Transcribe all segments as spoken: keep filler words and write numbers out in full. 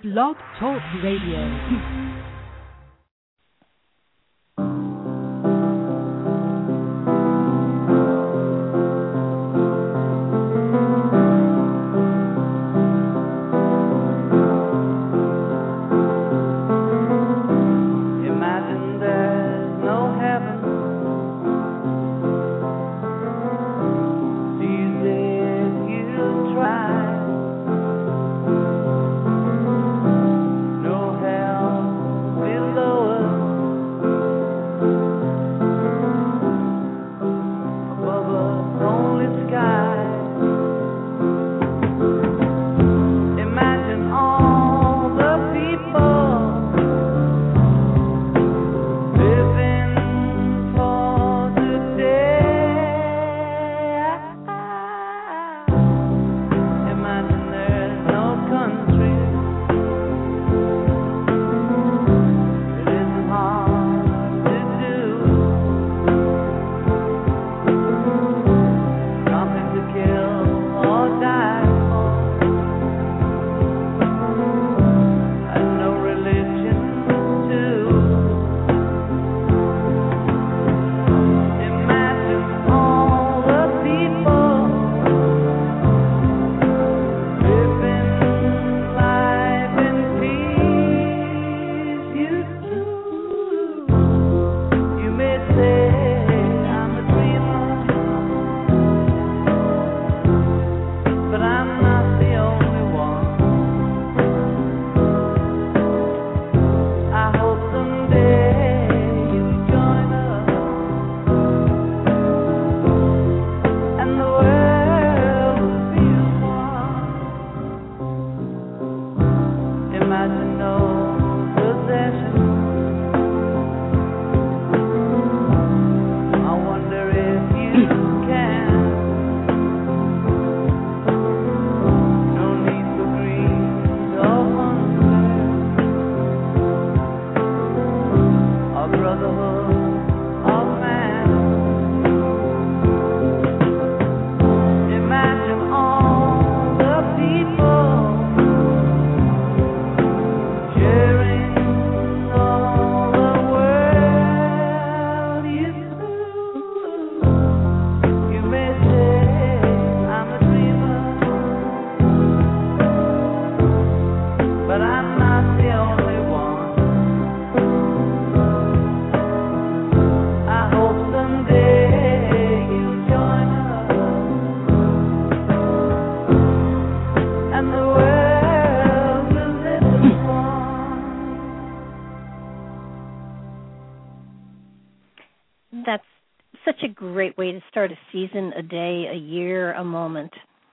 Blog Talk Radio. Great way to start a season, a day, a year, a moment.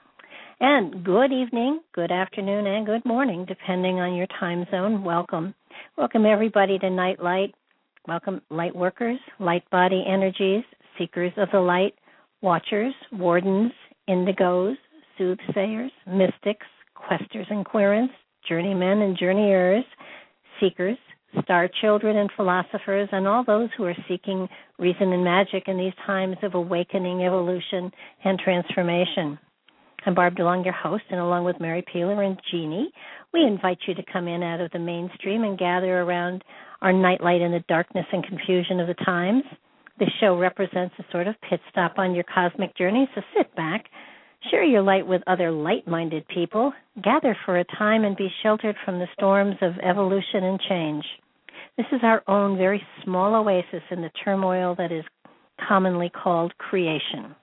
And good evening, good afternoon, and good morning, depending on your time zone. Welcome. Welcome, everybody, to Nightlight. Welcome, light workers, light body energies, seekers of the light, watchers, wardens, indigos, soothsayers, mystics, questers and querents, journeymen and journeyers, seekers, star children and philosophers, and all those who are seeking reason and magic in these times of awakening, evolution, and transformation. I'm Barb DeLong, your host, and along with Mary Peeler and Jeannie, we invite you to come in out of the mainstream and gather around our nightlight in the darkness and confusion of the times. This show represents a sort of pit stop on your cosmic journey, so sit back, share your light with other light-minded people, gather for a time, and be sheltered from the storms of evolution and change. This is our own very small oasis in the turmoil that is commonly called creation.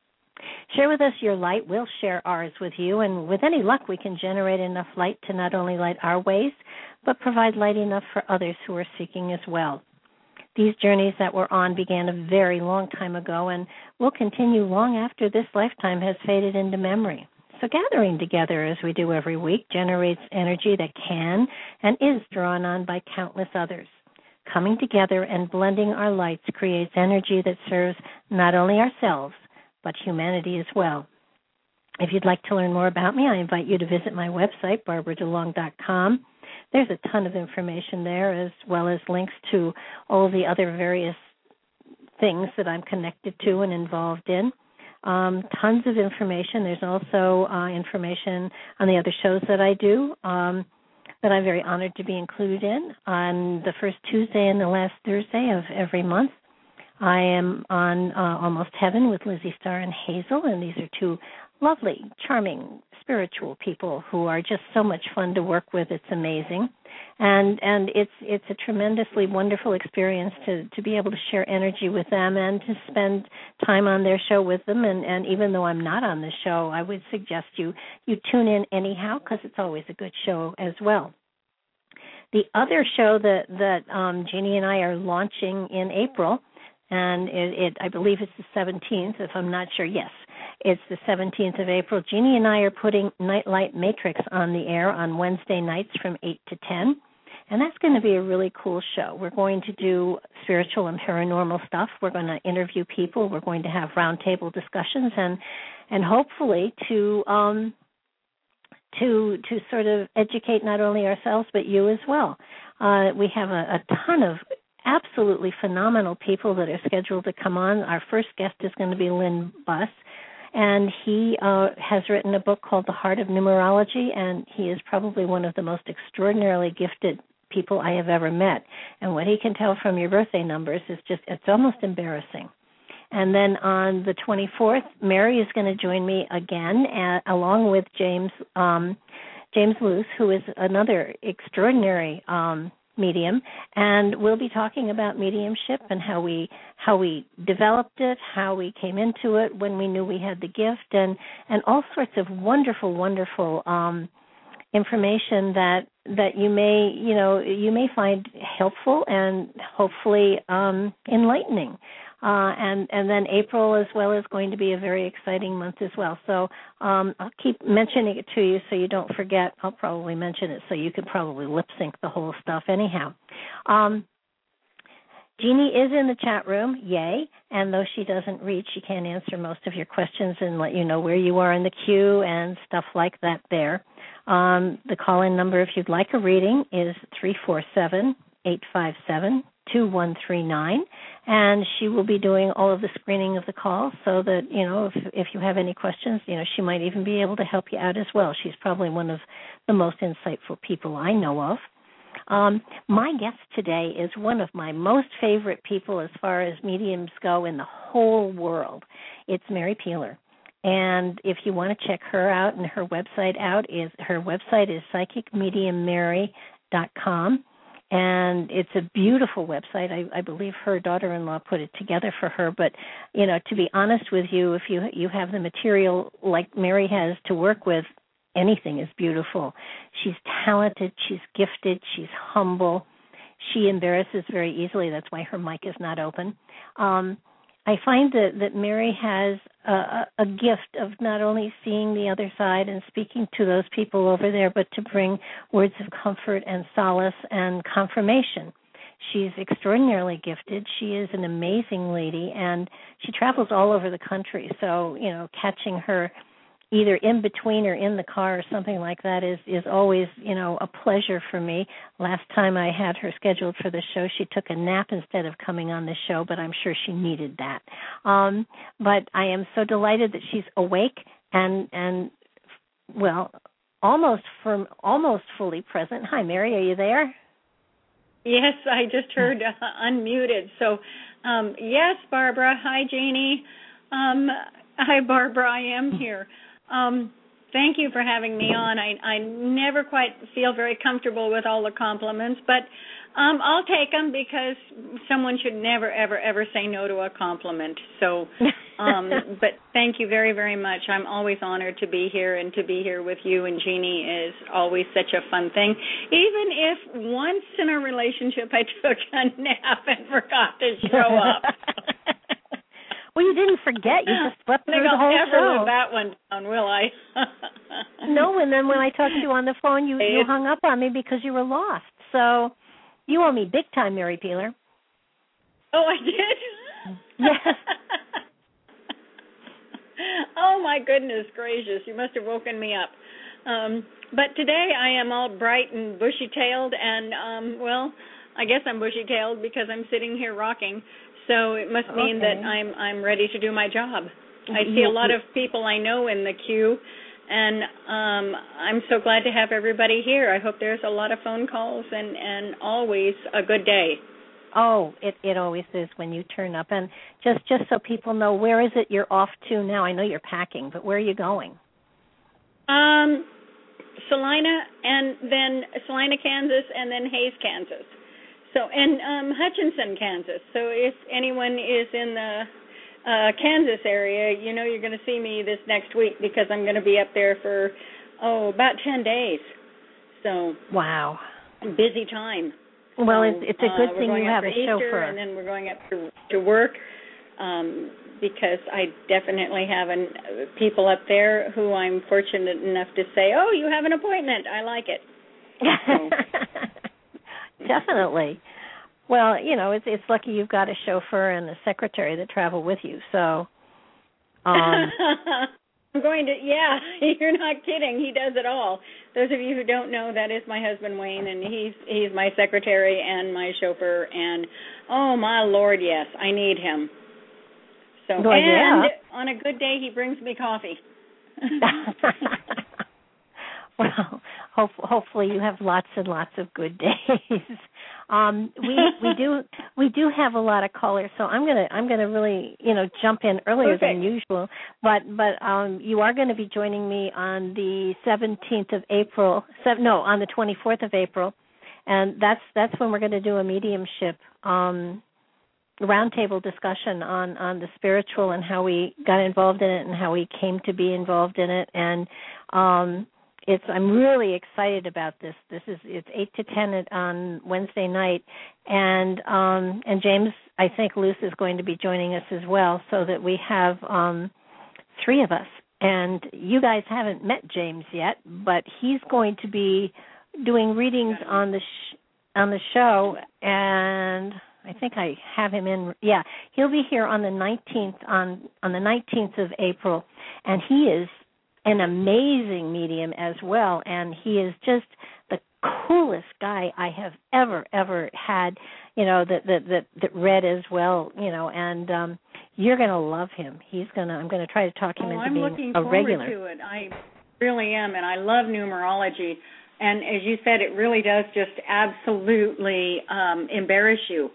Share with us your light. We'll share ours with you, and with any luck, we can generate enough light to not only light our ways, but provide light enough for others who are seeking as well. These journeys that we're on began a very long time ago and will continue long after this lifetime has faded into memory. So gathering together, as we do every week, generates energy that can and is drawn on by countless others. Coming together and blending our lights creates energy that serves not only ourselves, but humanity as well. If you'd like to learn more about me, I invite you to visit my website, barbara delong dot com. There's a ton of information there, as well as links to all the other various things that I'm connected to and involved in. Um, tons of information. There's also uh, information on the other shows that I do. Um, that I'm very honored to be included in. On the first Tuesday and the last Thursday of every month, I am on uh, Almost Heaven with Lizzie Starr and Hazel, and these are two lovely, charming, spiritual people who are just so much fun to work with. It's amazing. And and it's it's a tremendously wonderful experience to, to be able to share energy with them and to spend time on their show with them. And, and even though I'm not on the show, I would suggest you, you tune in anyhow because it's always a good show as well. The other show that, that um, Jeannie and I are launching in April, and it, it I believe it's the seventeenth, if I'm not sure, yes. It's the seventeenth of April. Jeannie and I are putting Nightlight Matrix on the air on Wednesday nights from eight to ten, and that's going to be a really cool show. We're going to do spiritual and paranormal stuff. We're going to interview people. We're going to have roundtable discussions, and and hopefully to um, to to sort of educate not only ourselves but you as well. Uh, we have a, a ton of absolutely phenomenal people that are scheduled to come on. Our first guest is going to be Lynn Buss. And he uh, has written a book called The Heart of Numerology, and he is probably one of the most extraordinarily gifted people I have ever met. And what he can tell from your birthday numbers is just, it's almost embarrassing. And then on the twenty-fourth, Mary is going to join me again, at, along with James um, James Luce, who is another extraordinary um medium, and we'll be talking about mediumship and how we how we developed it, how we came into it when we knew we had the gift, and and all sorts of wonderful, wonderful um, information that that you may you know you may find helpful and hopefully um, enlightening. Uh, and, and then April as well is going to be a very exciting month as well. So um, I'll keep mentioning it to you so you don't forget. I'll probably mention it so you could probably lip sync the whole stuff anyhow. Um, Jeannie is in the chat room, yay, and though she doesn't read, she can answer most of your questions and let you know where you are in the queue and stuff like that there. Um, the call-in number, if you'd like a reading, is three four seven, eight five seven, two one three nine, and she will be doing all of the screening of the call so that, you know, if if you have any questions, you know, she might even be able to help you out as well. She's probably one of the most insightful people I know of. Um, my guest today is one of my most favorite people as far as mediums go in the whole world. It's Mary Peeler. And if you want to check her out and her website out, is her website is psychic medium mary dot com. And it's a beautiful website. I, I believe her daughter-in-law put it together for her. But, you know, to be honest with you, if you you have the material like Mary has to work with, anything is beautiful. She's talented. She's gifted. She's humble. She embarrasses very easily. That's why her mic is not open. Um, I find that, that Mary has a, a gift of not only seeing the other side and speaking to those people over there, but to bring words of comfort and solace and confirmation. She's extraordinarily gifted. She is an amazing lady, and she travels all over the country. So, you know, catching her either in between or in the car or something like that is, is always, you know, a pleasure for me. Last time I had her scheduled for the show, she took a nap instead of coming on the show, but I'm sure she needed that. Um, but I am so delighted that she's awake and, and well, almost from almost fully present. Hi, Mary, are you there? Yes, I just heard uh, unmuted. So, um, yes, Barbara. Hi, Jeannie. Um, hi, Barbara. I am here. Um, thank you for having me on. I, I never quite feel very comfortable with all the compliments, but um, I'll take them because someone should never, ever, ever say no to a compliment. So, um, but thank you very, very much. I'm always honored to be here, and to be here with you and Jeannie is always such a fun thing. Even if once in a relationship I took a nap and forgot to show up. Well, you didn't forget. You just slept through the whole show. I'll never show. live that one down, will I? No, and then when I talked to you on the phone, you, you hung up on me because you were lost. So you owe me big time, Mary Peeler. Oh, I did? Yes. Oh, my goodness gracious. You must have woken me up. Um, but today I am all bright and bushy-tailed, and, um, well, I guess I'm bushy-tailed because I'm sitting here rocking. So it must mean okay. that I'm I'm ready to do my job. I see a lot of people I know in the queue, And um, I'm so glad to have everybody here. I hope there's a lot of phone calls and, and always a good day. Oh, it, it always is when you turn up. And just, just so people know, where is it you're off to now? I know you're packing, but where are you going? Um, Salina, and then Salina, Kansas, and then Hays, Kansas. So, and um, Hutchinson, Kansas. So if anyone is in the uh, Kansas area, you know you're going to see me this next week because I'm going to be up there for, oh, about ten days. So, wow. Busy time. Well, so, it's, it's a good uh, thing you have a Easter, chauffeur. And then we're going up to, to work um, because I definitely have an, uh, people up there who I'm fortunate enough to say, oh, you have an appointment. I like it. So. Definitely. Well, you know, it's it's lucky you've got a chauffeur and a secretary that travel with you. So, um, I'm going to. Yeah, you're not kidding. He does it all. Those of you who don't know, that is my husband Wayne, and he's he's my secretary and my chauffeur. And oh my Lord, yes, I need him. So, well, and yeah. on a good day, he brings me coffee. Well, hope, hopefully you have lots and lots of good days. Um, we we do we do have a lot of callers, so I'm gonna I'm gonna really you know jump in earlier Perfect. than usual. But but um, you are going to be joining me on the seventeenth of April. Seven, no, on the twenty-fourth of April, and that's that's when we're going to do a mediumship um, roundtable discussion on on the spiritual and how we got involved in it and how we came to be involved in it. And um, It's. I'm really excited about this. This is. It's eight to ten at, on Wednesday night, and um, and James, I think Luce is going to be joining us as well, so that we have um, three of us. And you guys haven't met James yet, but he's going to be doing readings on the sh- on the show, and I think I have him in. Yeah, he'll be here on the nineteenth on on the nineteenth of April, and he is an amazing medium as well, and he is just the coolest guy I have ever, ever had, you know, that that that, that read as well, you know, and um, you're going to love him. He's going to, I'm going to try to talk him oh, into I'm being looking a forward regular. to it. I really am, and I love numerology. And as you said, it really does just absolutely um, embarrass you.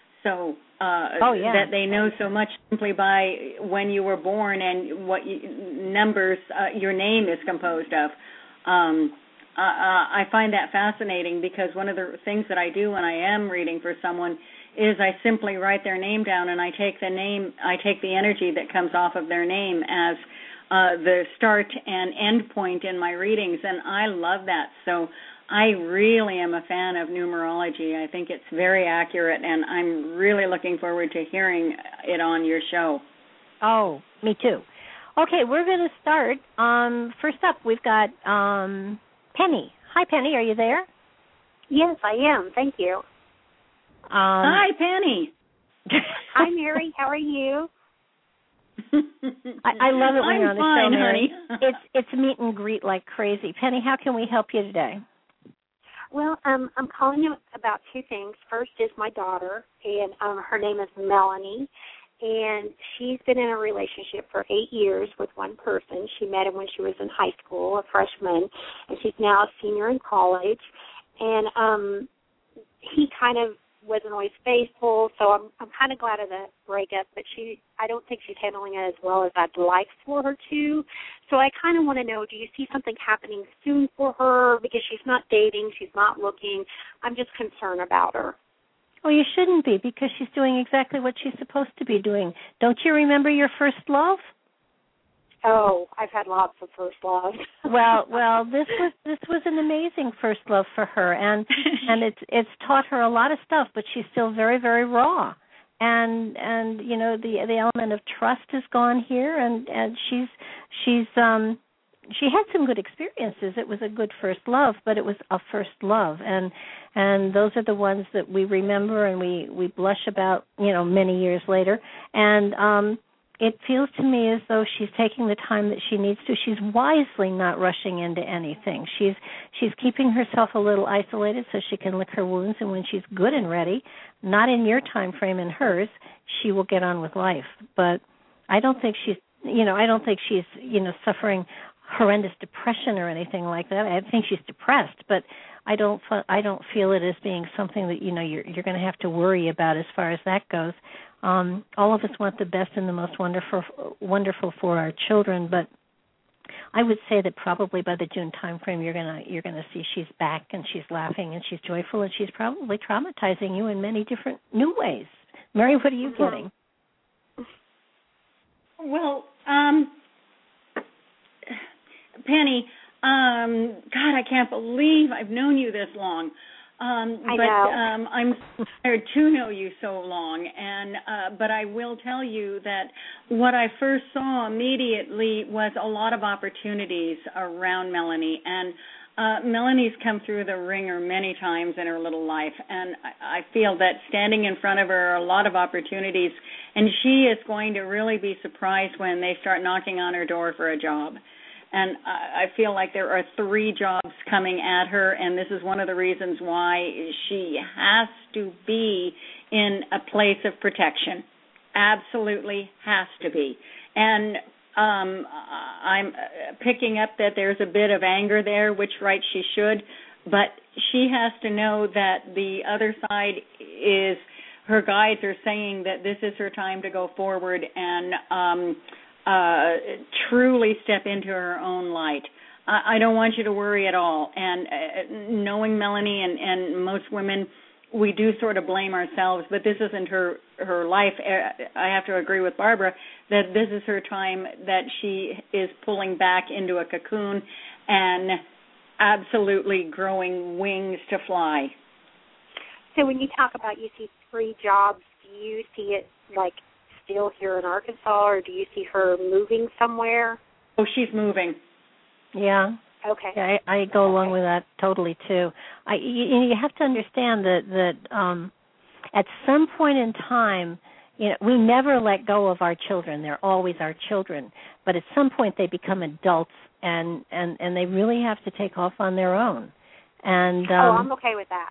So uh, oh, yeah. that they know so much simply by when you were born and what you, numbers uh, your name is composed of. Um, uh, I find that fascinating because one of the things that I do when I am reading for someone is I simply write their name down and I take the name, I take the energy that comes off of their name as uh, the start and end point in my readings, and I love that. So I really am a fan of numerology. I think it's very accurate, and I'm really looking forward to hearing it on your show. Oh, me too. Okay, we're going to start. Um, first up, we've got um, Penny. Hi, Penny. Are you there? Yes, I am. Thank you. Um, Hi, Penny. Hi, Mary. How are you? I, I love it when I'm you're on the fine, show, Mary. honey. it's it's meet and greet like crazy. Penny, how can we help you today? Well, um, I'm calling you about two things. First is my daughter, and um, her name is Melanie, and she's been in a relationship for eight years with one person. She met him when she was in high school, a freshman, and she's now a senior in college. And um, he kind of wasn't always faithful, so I'm I'm kind of glad of the breakup, but she I don't think she's handling it as well as I'd like for her to. So I kind of want to know, do you see something happening soon for her? Because she's not dating, she's not looking. I'm just concerned about her. Well, you shouldn't be, because she's doing exactly what she's supposed to be doing. Don't you remember your first love? Oh, I've had lots of first loves. well, well, this was this was an amazing first love for her, and and it's it's taught her a lot of stuff, but she's still very, very raw. And and you know the the element of trust is gone here, and, and she's she's um she had some good experiences. It was a good first love, but it was a first love, and and those are the ones that we remember and we, we blush about, you know, many years later. And um it feels to me as though she's taking the time that she needs to. She's wisely not rushing into anything. She's she's keeping herself a little isolated so she can lick her wounds, and when she's good and ready, not in your time frame, in hers, she will get on with life. But I don't think she's, you know, I don't think she's, you know, suffering horrendous depression or anything like that. I think she's depressed, but I don't I don't feel it as being something that, you know, you're you're going to have to worry about as far as that goes. Um, all of us want the best and the most wonderful wonderful for our children, but I would say that probably by the June timeframe, you're gonna you're gonna see she's back and she's laughing and she's joyful and she's probably traumatizing you in many different new ways. Mary, what are you getting? Well, um, Penny, um, God, I can't believe I've known you this long. Um, I but know. um, I'm honored to know you so long, and uh, but I will tell you that what I first saw immediately was a lot of opportunities around Melanie, and uh, Melanie's come through the ringer many times in her little life, and I, I feel that standing in front of her are a lot of opportunities, and she is going to really be surprised when they start knocking on her door for a job. And I feel like there are three jobs coming at her, and this is one of the reasons why she has to be in a place of protection. Absolutely has to be. And um, I'm picking up that there's a bit of anger there, which, right, she should, but she has to know that the other side is, her guides are saying that this is her time to go forward and um Uh, truly step into her own light. I, I don't want you to worry at all. And uh, knowing Melanie and, and most women, we do sort of blame ourselves, but this isn't her, her life. I have to agree with Barbara that this is her time that she is pulling back into a cocoon and absolutely growing wings to fly. So when you talk about you see three jobs, do you see it like still here in Arkansas, or do you see her moving somewhere? Oh, she's moving. Yeah. Okay. Yeah, I, I go along with that totally too. I you, you have to understand that that um, at some point in time, you know, we never let go of our children. They're always our children. But at some point, they become adults, and and and they really have to take off on their own. And um, oh, I'm okay with that.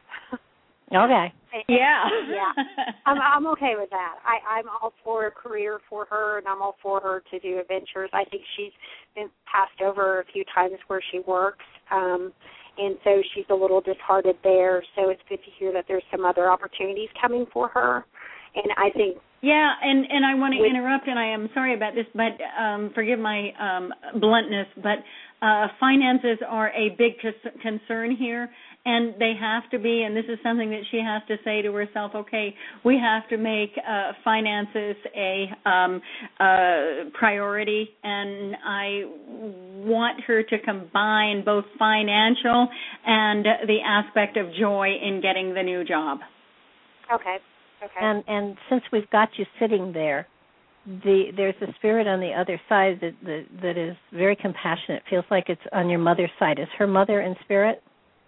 Okay. Yeah. yeah. I'm I'm okay with that. I, I'm all for a career for her, and I'm all for her to do adventures. I think she's been passed over a few times where she works, um, and so she's a little disheartened there. So it's good to hear that there's some other opportunities coming for her. And I think yeah, and, and I want to interrupt, and I am sorry about this, but um, forgive my um, bluntness, but uh, finances are a big c- concern here, and they have to be, and this is something that she has to say to herself, okay, we have to make uh, finances a um, uh, priority, and I want her to combine both financial and the aspect of joy in getting the new job. Okay. Okay. And and since we've got you sitting there, the there's a spirit on the other side that, that that is very compassionate. It feels like it's on your mother's side. Is her mother in spirit?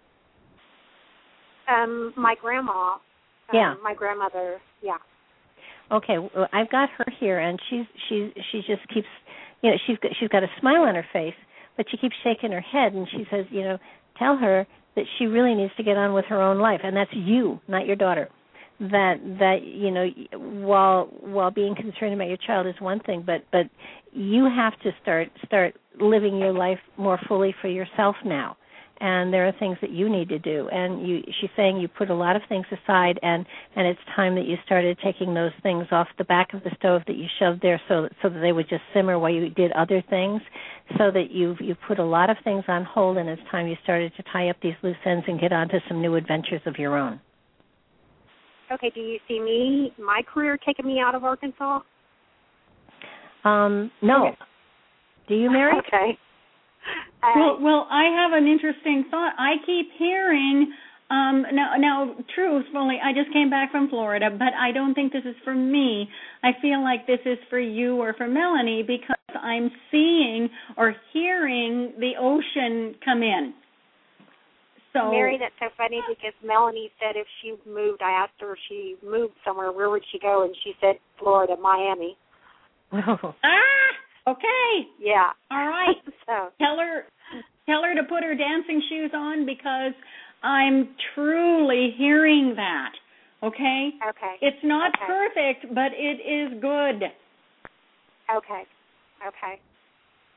Um, my grandma. Yeah. Um, my grandmother. Yeah. Okay, well, I've got her here, and she's she she just keeps, you know, she's got, she's got a smile on her face, but she keeps shaking her head, and she says, you know, tell her that she really needs to get on with her own life, and that's you, not your daughter. That that you know, while while being concerned about your child is one thing, but but you have to start start living your life more fully for yourself now. And there are things that you need to do. And you, she's saying you put a lot of things aside, and, and it's time that you started taking those things off the back of the stove that you shoved there, so that, so that they would just simmer while you did other things. So that you've you put a lot of things on hold, and it's time you started to tie up these loose ends and get on to some new adventures of your own. Okay, do you see me, my career, taking me out of Arkansas? Um, no. Okay. Do you, Mary? Okay. Uh, Well, well, I have an interesting thought. I keep hearing, um, now, now, truthfully, I just came back from Florida, but I don't think this is for me. I feel like this is for you or for Melanie because I'm seeing or hearing the ocean come in. So, Mary, that's so funny because Melanie said if she moved, I asked her if she moved somewhere, where would she go? And she said Florida, Miami. Oh. ah, okay. Yeah. All right. so. Tell her, tell her to put her dancing shoes on because I'm truly hearing that. Okay? Okay. It's not okay. perfect, but it is good. Okay. Okay.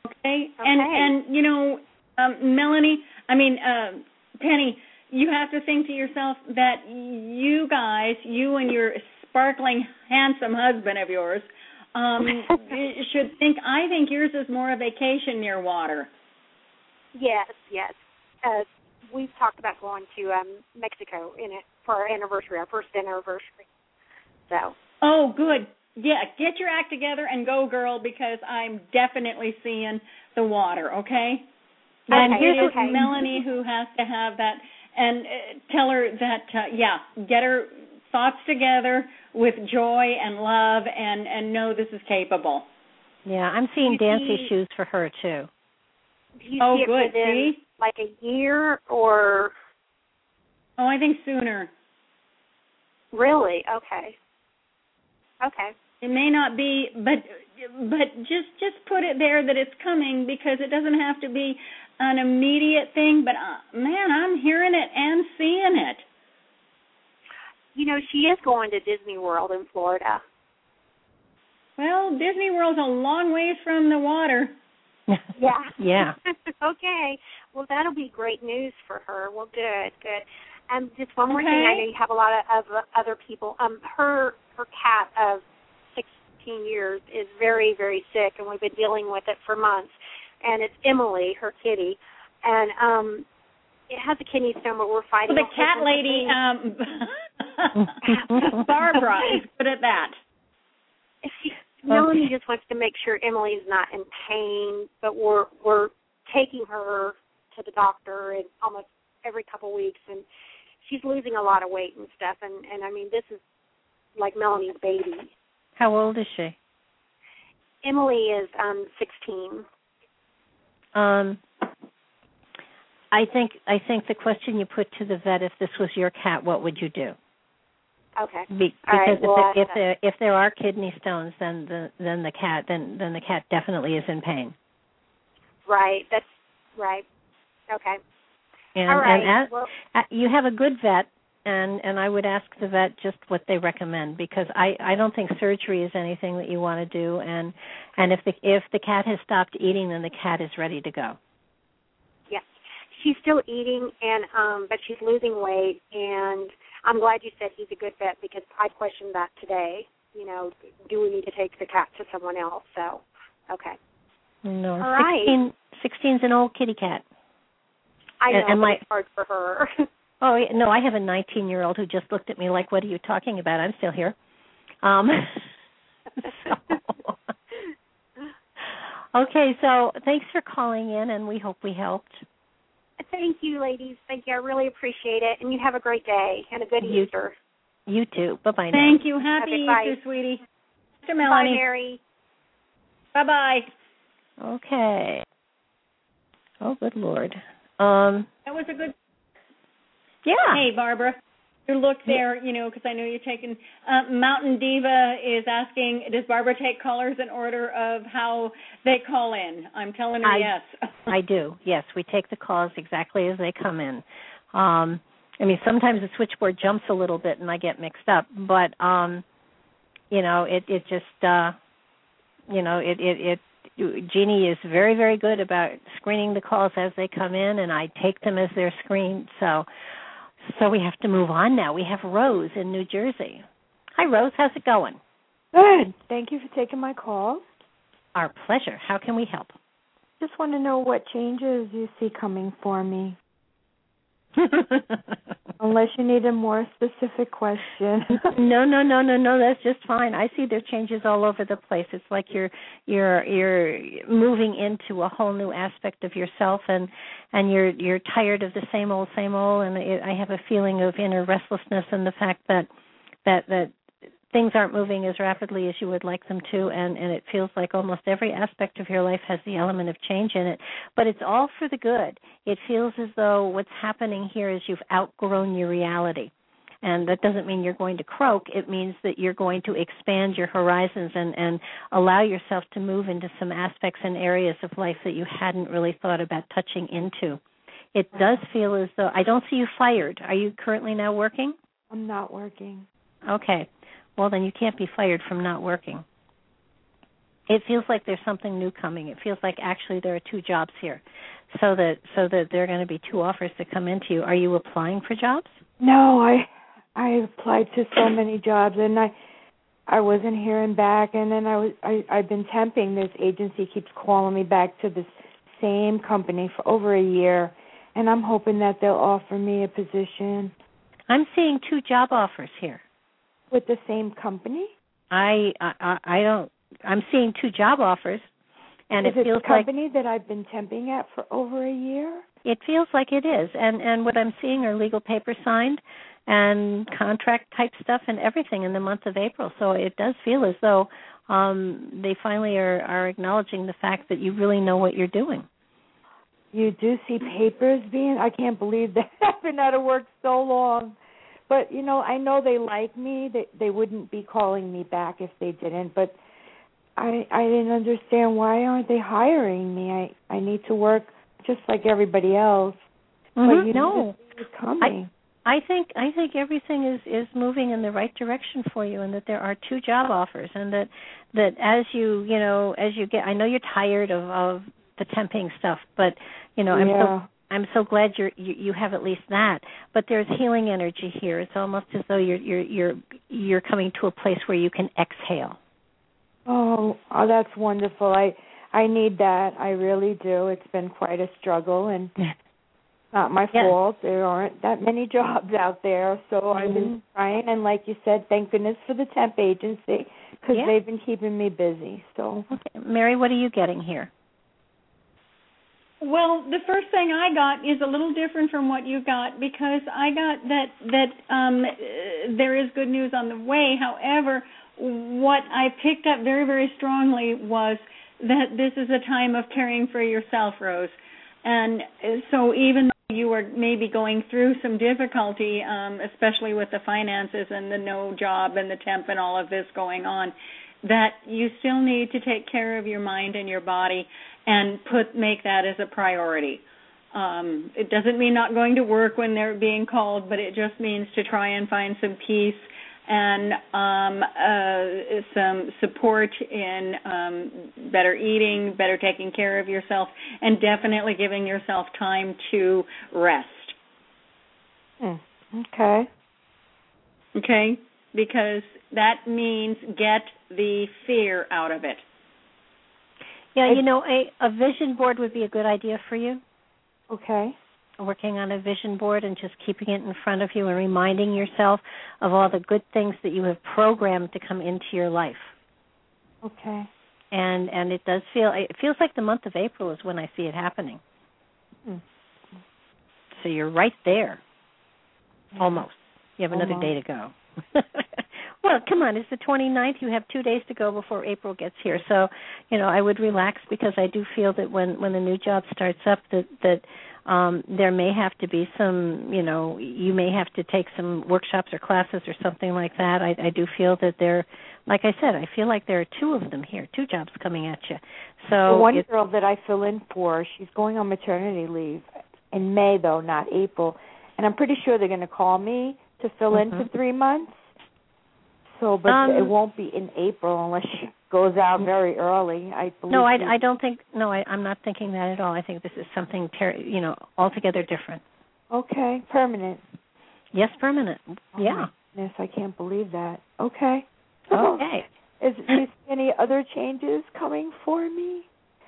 Okay, and and you know, um, Melanie, I mean uh, Penny, you have to think to yourself that you guys, you and your sparkling, handsome husband of yours, um, should think. I think yours is more a vacation near water. Yes, yes. Uh, we've talked about going to um, Mexico in it for our anniversary, our first anniversary. So. Oh, good. Yeah, get your act together and go, girl, because I'm definitely seeing the water, okay? And okay, it is okay. Melanie who has to have that, and uh, tell her that, uh, yeah, get her thoughts together with joy and love and, and know this is capable. Yeah, I'm seeing dancy see, shoes for her, too. Do you oh, see good. it within, see? like a year or? Oh, I think sooner. Really? Okay. Okay. It may not be, but but just just put it there that it's coming, because it doesn't have to be an immediate thing. But uh, man, I'm hearing it and seeing it. You know, she is going to Disney World in Florida. Well, Disney World's a long ways from the water. Yeah. Yeah. Okay. Well, that'll be great news for her. Well, good, good. Um, just one more okay. thing. I know you have a lot of, of other people. Um, her her cat of sixteen years is very, very sick, and we've been dealing with it for months. And it's Emily, her kitty, and um, it has a kidney stone, but we're fighting. The cat lady, um, Barbara, is good at that. She, Melanie okay. just wants to make sure Emily's not in pain, but we're we're taking her to the doctor and almost every couple weeks, and she's losing a lot of weight and stuff. And, and I mean, this is like Melanie's baby. How old is she? Emily is um, sixteen. Um, I think I think the question you put to the vet: if this was your cat, what would you do? Okay. Be, because right, if, well, if there if there are kidney stones, then the then the cat then then the cat definitely is in pain. Right. That's right. Okay. And, All right. and as, well, you have a good vet, and, and I would ask the vet just what they recommend, because I, I don't think surgery is anything that you want to do. And and if the if the cat has stopped eating, then the cat is ready to go. Yes, she's still eating, and um, but she's losing weight. And I'm glad you said he's a good vet, because I questioned that today. You know, do we need to take the cat to someone else? So, okay. No, all right. sixteen, sixteen's an old kitty cat. I know, and, and but my, it's hard for her. Oh, no, I have a nineteen-year-old who just looked at me like, what are you talking about? I'm still here. Um, so. Okay, so thanks for calling in, and we hope we helped. Thank you, ladies. Thank you. I really appreciate it. And you have a great day and a good you, Easter. You too. Bye-bye now. Thank you. Happy okay, Easter, sweetie. Mister Melanie. Bye, Mary. Bye-bye. Okay. Oh, good Lord. Um, that was a good... Yeah. Hey, Barbara. You look there, you know, because I know you're taking... Uh, Mountain Diva is asking, does Barbara take callers in order of how they call in? I'm telling her I, yes. I do. Yes, we take the calls exactly as they come in. Um, I mean, sometimes the switchboard jumps a little bit and I get mixed up, but, um, you know, it, it just, uh, you know, it, it, it Jeannie is very, very good about screening the calls as they come in, and I take them as they're screened. So so we have to move on now. We have Rose in New Jersey. Hi, Rose. How's it going? Good. Thank you for taking my call. Our pleasure. How can we help? Just want to know what changes you see coming for me. Unless you need a more specific question. no, no, no, no, no. That's just fine. I see there changes all over the place. It's like you're you're you're moving into a whole new aspect of yourself, and and you're you're tired of the same old, same old. And it, I have a feeling of inner restlessness and the fact that that that things aren't moving as rapidly as you would like them to, and, and it feels like almost every aspect of your life has the element of change in it. But it's all for the good. It feels as though what's happening here is you've outgrown your reality. And that doesn't mean you're going to croak. It means that you're going to expand your horizons and, and allow yourself to move into some aspects and areas of life that you hadn't really thought about touching into. It does feel as though, I don't see you fired. Are you currently now working? I'm not working. Okay. Well, then you can't be fired from not working. It feels like there's something new coming. It feels like actually there are two jobs here, so that so that there are going to be two offers that come into you. Are you applying for jobs? No, I I applied to so many jobs, and I I wasn't hearing back. And then I was I I've been temping. This agency keeps calling me back to this same company for over a year, and I'm hoping that they'll offer me a position. I'm seeing two job offers here With the same company? I I, I don't. I'm seeing two job offers, and is it it feels the company like that I've been temping at for over a year? it feels like it is. And and what I'm seeing are legal papers signed and contract type stuff and everything in the month of April. So it does feel as though um, they finally are, are acknowledging the fact that you really know what you're doing. You do see papers being. I can't believe that. I've been out of work so long. But, you know, I know they like me. They, they wouldn't be calling me back if they didn't. But I I didn't understand, why aren't they hiring me? I, I need to work just like everybody else. Mm-hmm. But you no. know, it's coming. I, I think I think everything is, is moving in the right direction for you, and that there are two job offers, and that that as you you know as you get, I know you're tired of, of the temping stuff, but you know I'm yeah. so I'm so glad you're, you you have at least that. But there's healing energy here. It's almost as though you're you're you're you're coming to a place where you can exhale. Oh, oh, that's wonderful. I I need that. I really do. It's been quite a struggle, and not my yeah. fault. There aren't that many jobs out there, so mm-hmm. I've been trying. And like you said, thank goodness for the temp agency, because yeah. they've been keeping me busy. So, okay. Mary, what are you getting here? Well, the first thing I got is a little different from what you got, because I got that that um, there is good news on the way. However, what I picked up very, very strongly was that this is a time of caring for yourself, Rose. And so even though you were maybe going through some difficulty, um, especially with the finances and the no job and the temp and all of this going on, that you still need to take care of your mind and your body and put make that as a priority. Um, it doesn't mean not going to work when they're being called, but it just means to try and find some peace and um, uh, some support in um, better eating, better taking care of yourself, and definitely giving yourself time to rest. Hmm. Okay. Okay? Because that means get the fear out of it. Yeah, you know, a, a vision board would be a good idea for you. Okay. Working on a vision board and just keeping it in front of you and reminding yourself of all the good things that you have programmed to come into your life. Okay. And and it does feel, it feels like the month of April is when I see it happening. Hmm. So you're right there. Almost. You have another Almost. day to go. Well, come on, it's the twenty-ninth. You have two days to go before April gets here. So, you know, I would relax, because I do feel that when, when the new job starts up that, that um, there may have to be some, you know, you may have to take some workshops or classes or something like that. I, I do feel that there, like I said, I feel like there are two of them here, two jobs coming at you. So the one it, girl that I fill in for, she's going on maternity leave in May, though, not April. And I'm pretty sure they're going to call me to fill mm-hmm. in for three months. So, but um, it won't be in April unless she goes out very early. I believe. No, I, I don't think. No, I, I'm not thinking that at all. I think this is something, ter- you know, altogether different. Okay, permanent. Yes, permanent. Oh, yeah. Yes, I can't believe that. Okay. Okay. Is, is any other changes coming for me?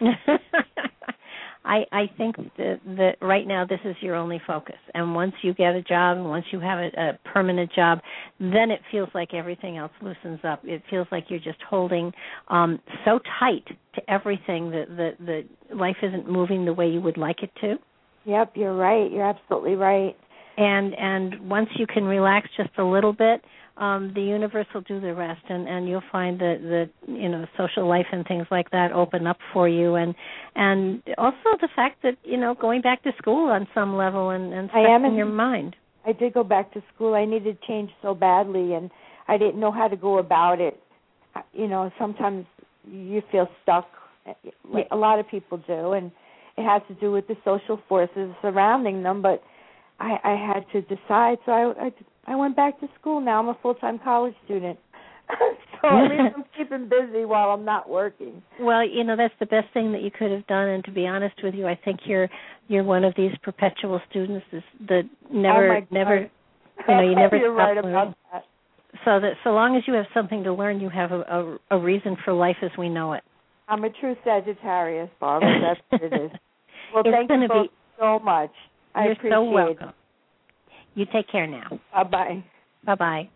I I think that, that right now this is your only focus. And once you get a job, and once you have a, a permanent job, then it feels like everything else loosens up. It feels like you're just holding um, so tight to everything that, that, that life isn't moving the way you would like it to. Yep, you're right. You're absolutely right. And and once you can relax just a little bit, um, the universe will do the rest, and, and you'll find that, that you know social life and things like that open up for you, and and also the fact that you know going back to school on some level and, and I am in your mind. I did go back to school. I needed change so badly, and I didn't know how to go about it. You know, sometimes you feel stuck. Like a lot of people do, and it has to do with the social forces surrounding them, but I, I had to decide, so I, I, I went back to school. Now I'm a full-time college student. So at least I'm keeping busy while I'm not working. Well, you know, that's the best thing that you could have done. And to be honest with you, I think you're you're one of these perpetual students that never, oh never, you know, you never You're stop right learning. about that. So that so long as you have something to learn, you have a, a, a reason for life as we know it. I'm a true Sagittarius, Barbara. That's what it is. Well, It's thank you both be, so much. I you're appreciate so welcome. it. You take care now. Bye-bye. Bye-bye.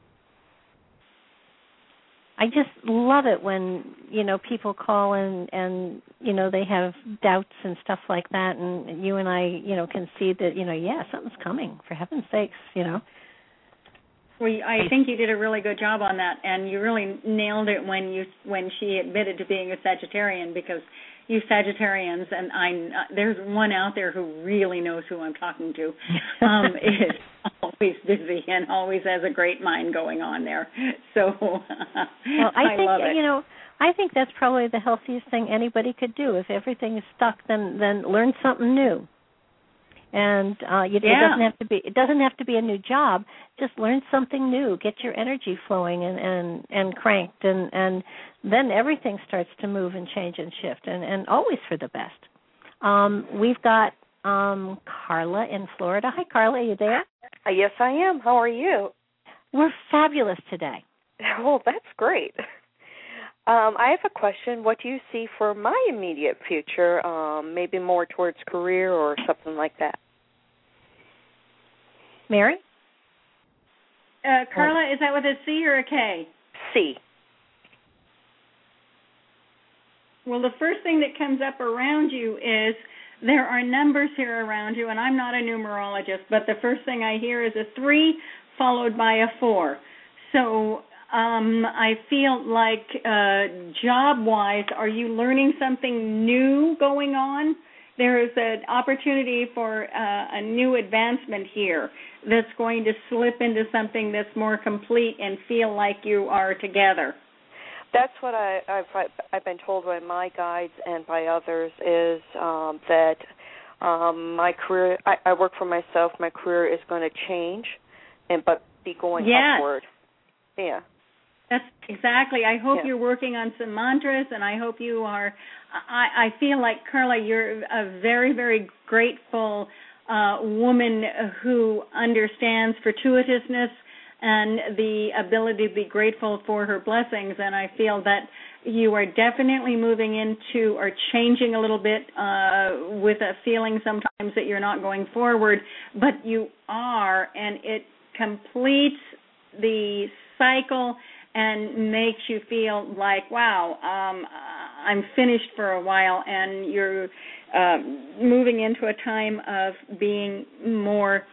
I just love it when, you know, people call and, and, you know, they have doubts and stuff like that, and you and I, you know, can see that, you know, yeah, something's coming, for heaven's sakes, you know. Well, I think you did a really good job on that, and you really nailed it when you when she admitted to being a Sagittarian, because you Sagittarians, and I there's one out there who really knows who I'm talking to, um, is always busy and always has a great mind going on there. So well, I, I think, love it. You know, I think that's probably the healthiest thing anybody could do. If everything is stuck, then then learn something new. And uh, you, yeah. it doesn't have to be. It doesn't have to be a new job. Just learn something new. Get your energy flowing and, and, and cranked, and, and then everything starts to move and change and shift, and, and always for the best. Um, we've got um, Carla in Florida. Hi, Carla. Are you there? Uh, yes, I am. How are you? We're fabulous today. Well, that's great. Um, I have a question. What do you see for my immediate future, um, maybe more towards career or something like that? Mary? Uh, Carla, is that with a C or a K? C. Well, the first thing that comes up around you is there are numbers here around you, and I'm not a numerologist, but the first thing I hear is a three followed by a four. So um, I feel like uh, job-wise, are you learning something new going on? There is an opportunity for uh, a new advancement here that's going to slip into something that's more complete and feel like you are together. That's what I, I've, I've been told by my guides and by others is um, that um, my career, I, I work for myself, my career is going to change, and but be going yes. upward. Yeah. That's exactly. I hope yeah. you're working on some mantras, and I hope you are. I, I feel like, Carla, you're a very, very grateful uh, woman who understands fortuitousness and the ability to be grateful for her blessings, and I feel that you are definitely moving into or changing a little bit uh, with a feeling sometimes that you're not going forward, but you are, and it completes the cycle and makes you feel like, wow, um, I'm finished for a while, and you're uh, moving into a time of being more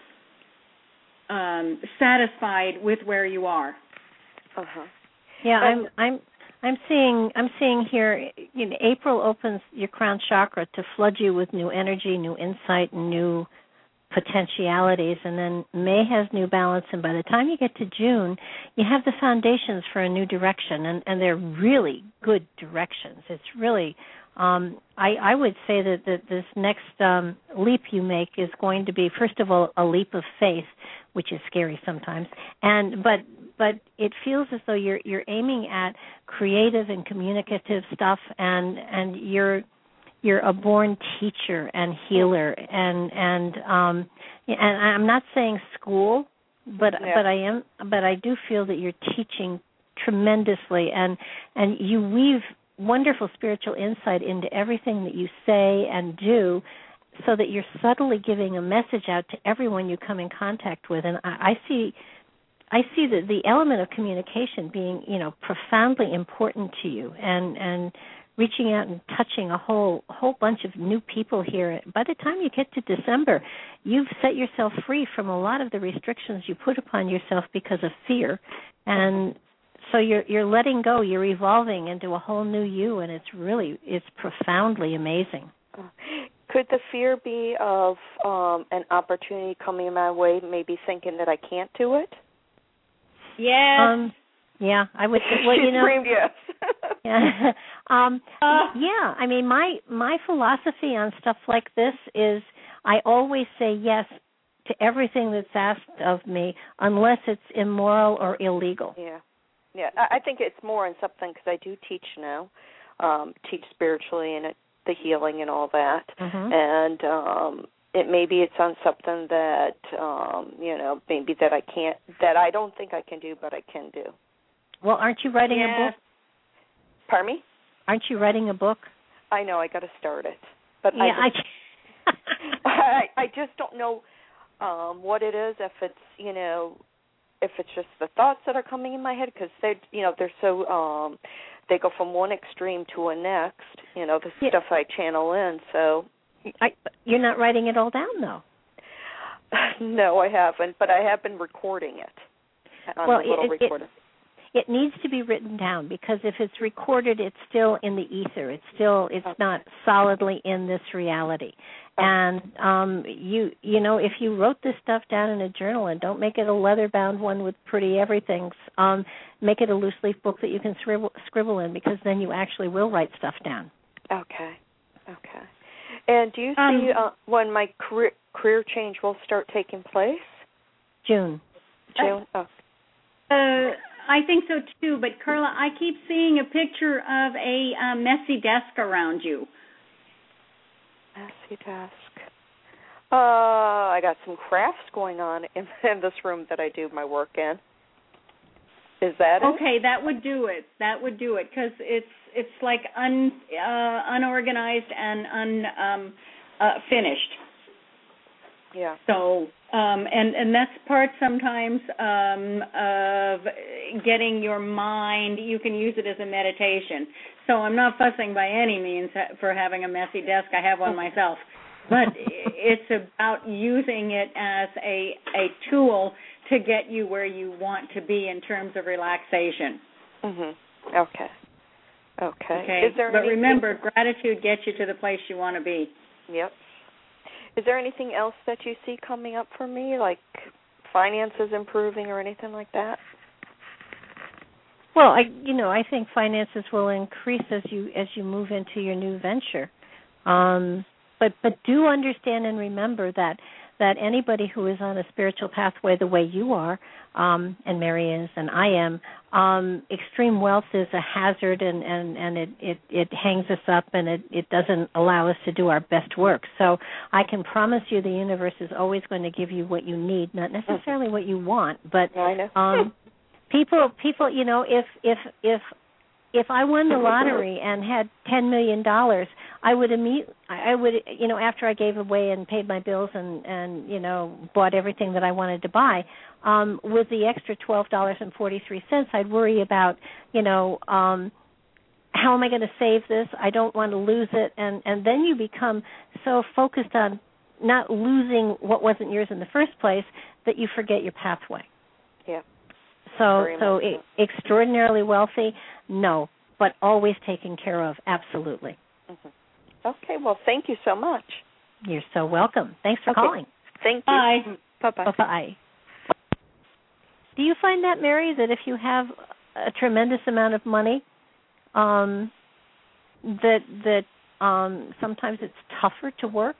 um, satisfied with where you are. Uh-huh. Yeah, I'm I'm I'm seeing I'm seeing here, you know, April opens your crown chakra to flood you with new energy, new insight, and new potentialities, and then May has new balance, and by the time you get to June, you have the foundations for a new direction, and, and they're really good directions. It's really, um, I, I would say that, that this next um, leap you make is going to be, first of all, a leap of faith, which is scary sometimes, and but but it feels as though you're you're aiming at creative and communicative stuff, and and you're You're a born teacher and healer, and and um, and I'm not saying school, but yeah. but I am, but I do feel that you're teaching tremendously, and and you weave wonderful spiritual insight into everything that you say and do, so that you're subtly giving a message out to everyone you come in contact with, and I, I see. I see the, the element of communication being, you know, profoundly important to you, and and reaching out and touching a whole whole bunch of new people here. By the time you get to December, you've set yourself free from a lot of the restrictions you put upon yourself because of fear, and so you're you're letting go. You're evolving into a whole new you, and it's really it's profoundly amazing. Could the fear be of um, an opportunity coming my way, maybe thinking that I can't do it? Yes. Um, yeah, I would. Well, she you know, screamed yes. yeah. um, uh, yeah, I mean, my my philosophy on stuff like this is I always say yes to everything that's asked of me, unless it's immoral or illegal. Yeah. Yeah, I, I think it's more on something because I do teach now, um, teach spiritually and it, the healing and all that, mm-hmm. and um, it maybe it's on something that um, you know maybe that I can't, that I don't think I can do, but I can do. Well, aren't you writing yeah. a book? Pardon me? Aren't you writing a book? I know I got to start it, but yeah, I, just, I, I I just don't know um, what it is. If it's you know. If it's just the thoughts that are coming in my head, because they, you know, they're so, um, they go from one extreme to a next. You know, the yeah. stuff I channel in. So, I, you're not writing it all down, though. No, I haven't, but I have been recording it on well, the little it, recorder. It, it needs to be written down because if it's recorded, it's still in the ether. It's still, it's okay. not solidly in this reality. Okay. And um, you, you know, if you wrote this stuff down in a journal, and don't make it a leather-bound one with pretty everythings, um, make it a loose-leaf book that you can scribble, scribble in, because then you actually will write stuff down. Okay. Okay. And do you Um, see uh, when my career career change will start taking place? June. June. Oh. Uh, I think so too, but Carla, I keep seeing a picture of a uh, messy desk around you. Messy desk. Uh, I got some crafts going on in, in this room that I do my work in. Is that it? Okay, that would do it. That would do it because it's it's like un uh, unorganized and un um, uh, finished. Yeah. So, um, and, and that's part sometimes um, of getting your mind, you can use it as a meditation. So I'm not fussing by any means for having a messy desk. I have one myself. But it's about using it as a, a tool to get you where you want to be in terms of relaxation. Mhm. Okay. Okay. Okay. Is there but anything... remember, gratitude gets you to the place you want to be. Yep. Is there anything else that you see coming up for me, like finances improving or anything like that? Well, I, you know, I think finances will increase as you as you move into your new venture. Um, but but do understand and remember that that anybody who is on a spiritual pathway the way you are, um, and Mary is, and I am, um, extreme wealth is a hazard, and, and, and it, it, it hangs us up, and it, it doesn't allow us to do our best work. So I can promise you the universe is always going to give you what you need, not necessarily what you want, but I know. um, people, people, you know, if if if if I won the lottery and had ten million dollars, I would immediately, I would, you know, after I gave away and paid my bills and, and you know, bought everything that I wanted to buy, um, with the extra twelve dollars and forty-three cents, I'd worry about, you know, um, how am I going to save this? I don't want to lose it. And, and then you become so focused on not losing what wasn't yours in the first place that you forget your pathway. Yeah. So, so e- extraordinarily wealthy, no, but always taken care of, absolutely. Mm-hmm. Okay, well, thank you so much. You're so welcome. Thanks for okay. calling. Thank you. Bye. Bye-bye. Bye-bye. Do you find that, Mary, that if you have a tremendous amount of money, um, that that um, sometimes it's tougher to work?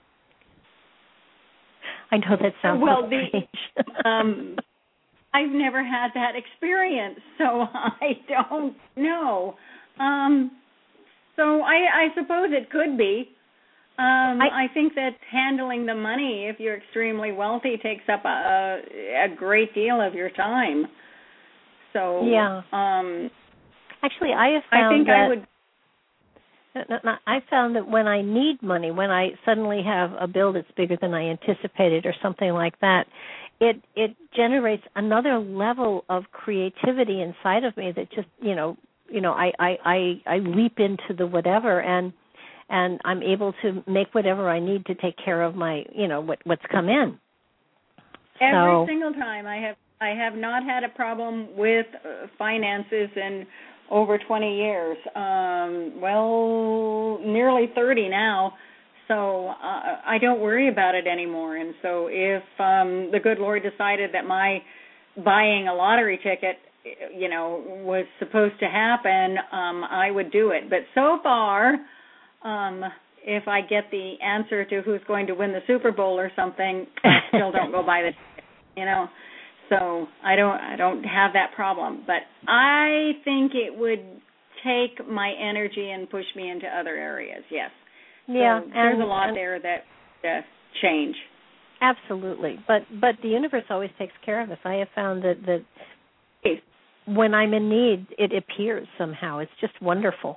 I know that sounds well, strange. the, um, I've never had that experience, so I don't know. Um, so I, I suppose it could be. Um, I, I think that handling the money, if you're extremely wealthy, takes up a, a great deal of your time. So yeah. Um, Actually, I have found I think that I would. No, no, I found that when I need money, when I suddenly have a bill that's bigger than I anticipated or something like that, it it generates another level of creativity inside of me that just, you know, you know, I, I, I, I leap into the whatever and and I'm able to make whatever I need to take care of my, you know, what what's come in. Every so, single time I have I have not had a problem with uh, finances in over twenty years. Um, well, nearly thirty now. So uh, I don't worry about it anymore. And so if um, the good Lord decided that my buying a lottery ticket, you know, was supposed to happen, um, I would do it. But so far, um, if I get the answer to who's going to win the Super Bowl or something, I still don't go buy the ticket, you know. So I don't I don't have that problem. But I think it would take my energy and push me into other areas, yes. Yeah. So there's and, a lot and, there that uh, change. Absolutely. But but the universe always takes care of us. I have found that, that when I'm in need, it appears somehow. It's just wonderful.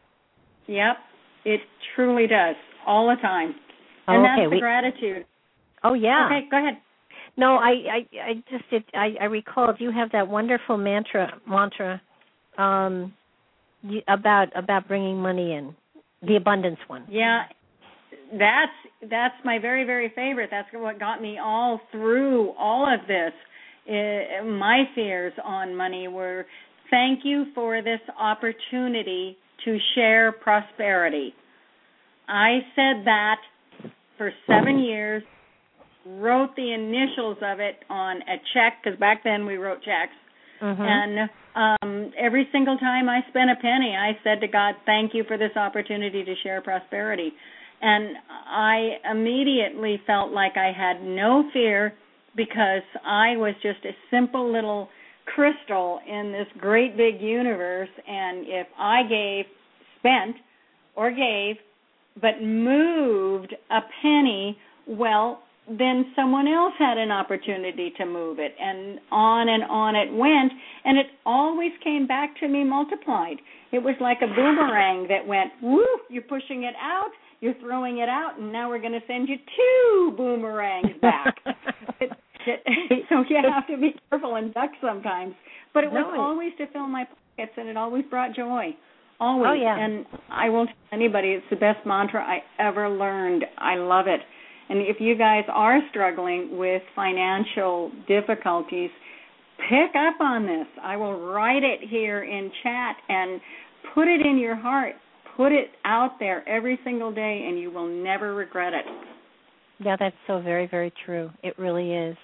Yep. It truly does. All the time. Oh, and okay. that's the we, gratitude. Oh, yeah. Okay, go ahead. No, I, I, I just it, I, I recalled you have that wonderful mantra mantra um, you, about about bringing money in, the abundance one. Yeah, that's that's my very very favorite. That's what got me all through all of this. Uh, my fears on money were, thank you for this opportunity to share prosperity. I said that for seven years. Wrote the initials of it on a check, because back then we wrote checks. Mm-hmm. And um, every single time I spent a penny, I said to God, thank you for this opportunity to share prosperity. And I immediately felt like I had no fear, because I was just a simple little crystal in this great big universe. And if I gave, spent, or gave, but moved a penny, well, then someone else had an opportunity to move it, and on and on it went, and it always came back to me multiplied. It was like a boomerang that went, woo, you're pushing it out, you're throwing it out, and now we're going to send you two boomerangs back. it, it, so you have to be careful and duck sometimes. But it was no, always to fill my pockets, and it always brought joy. Always. Oh, yeah. And I will tell anybody, it's the best mantra I ever learned. I love it. And if you guys are struggling with financial difficulties, pick up on this. I will write it here in chat and put it in your heart. Put it out there every single day, and you will never regret it. Yeah, that's so very, very true. It really is.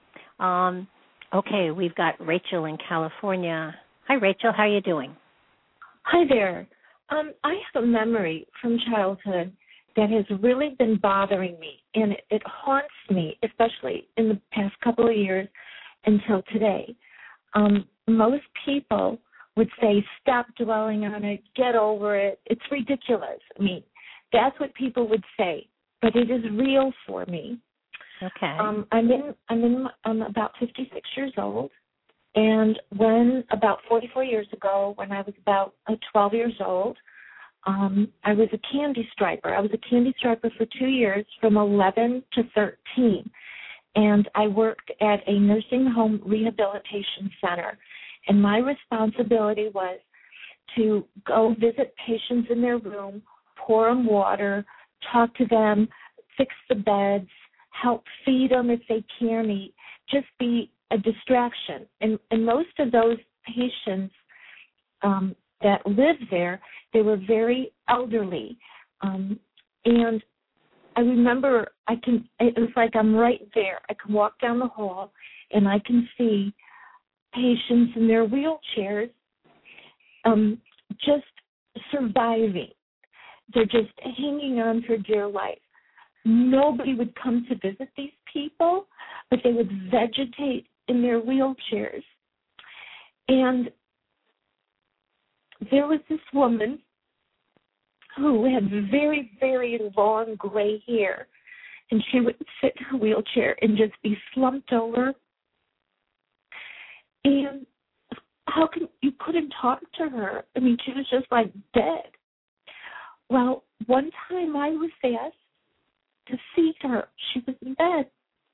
Um, okay, we've got Rachel in California. Hi, Rachel. How are you doing? Hi there. Um, I have a memory from childhood that has really been bothering me, and it, it haunts me, especially in the past couple of years until today. Um, most people would say, stop dwelling on it, get over it, it's ridiculous. I mean, that's what people would say, but it is real for me. Okay. Um, I'm in, I'm in, I'm about fifty-six years old, and when, about forty-four years ago, when I was about uh, twelve years old, Um, I was a candy striper. I was a candy striper for two years from eleven to thirteen, and I worked at a nursing home rehabilitation center, and my responsibility was to go visit patients in their room, pour them water, talk to them, fix the beds, help feed them if they can't eat, just be a distraction. And, and most of those patients um, that lived there, they were very elderly. Um, and I remember I can, it was like I'm right there. I can walk down the hall and I can see patients in their wheelchairs um, just surviving. They're just hanging on for dear life. Nobody would come to visit these people, but they would vegetate in their wheelchairs. And there was this woman who had very, very long gray hair, and she would sit in her wheelchair and just be slumped over. And how can you couldn't talk to her? I mean, she was just like dead. Well, one time I was asked to feed her. She was in bed.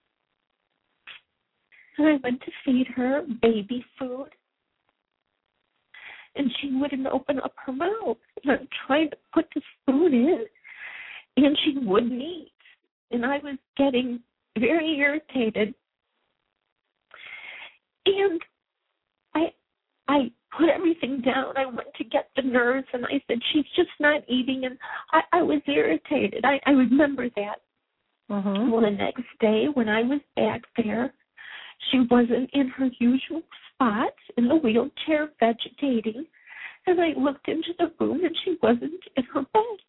And I went to feed her baby food. And she wouldn't open up her mouth. And I'm trying to put the spoon in, and she wouldn't eat. And I was getting very irritated. And I I put everything down. I went to get the nurse, and I said, she's just not eating. And I, I was irritated. I, I remember that. Mm-hmm. Well, the next day when I was back there, she wasn't in her usual spot in the wheelchair vegetating, and I looked into the room and she wasn't in her bed.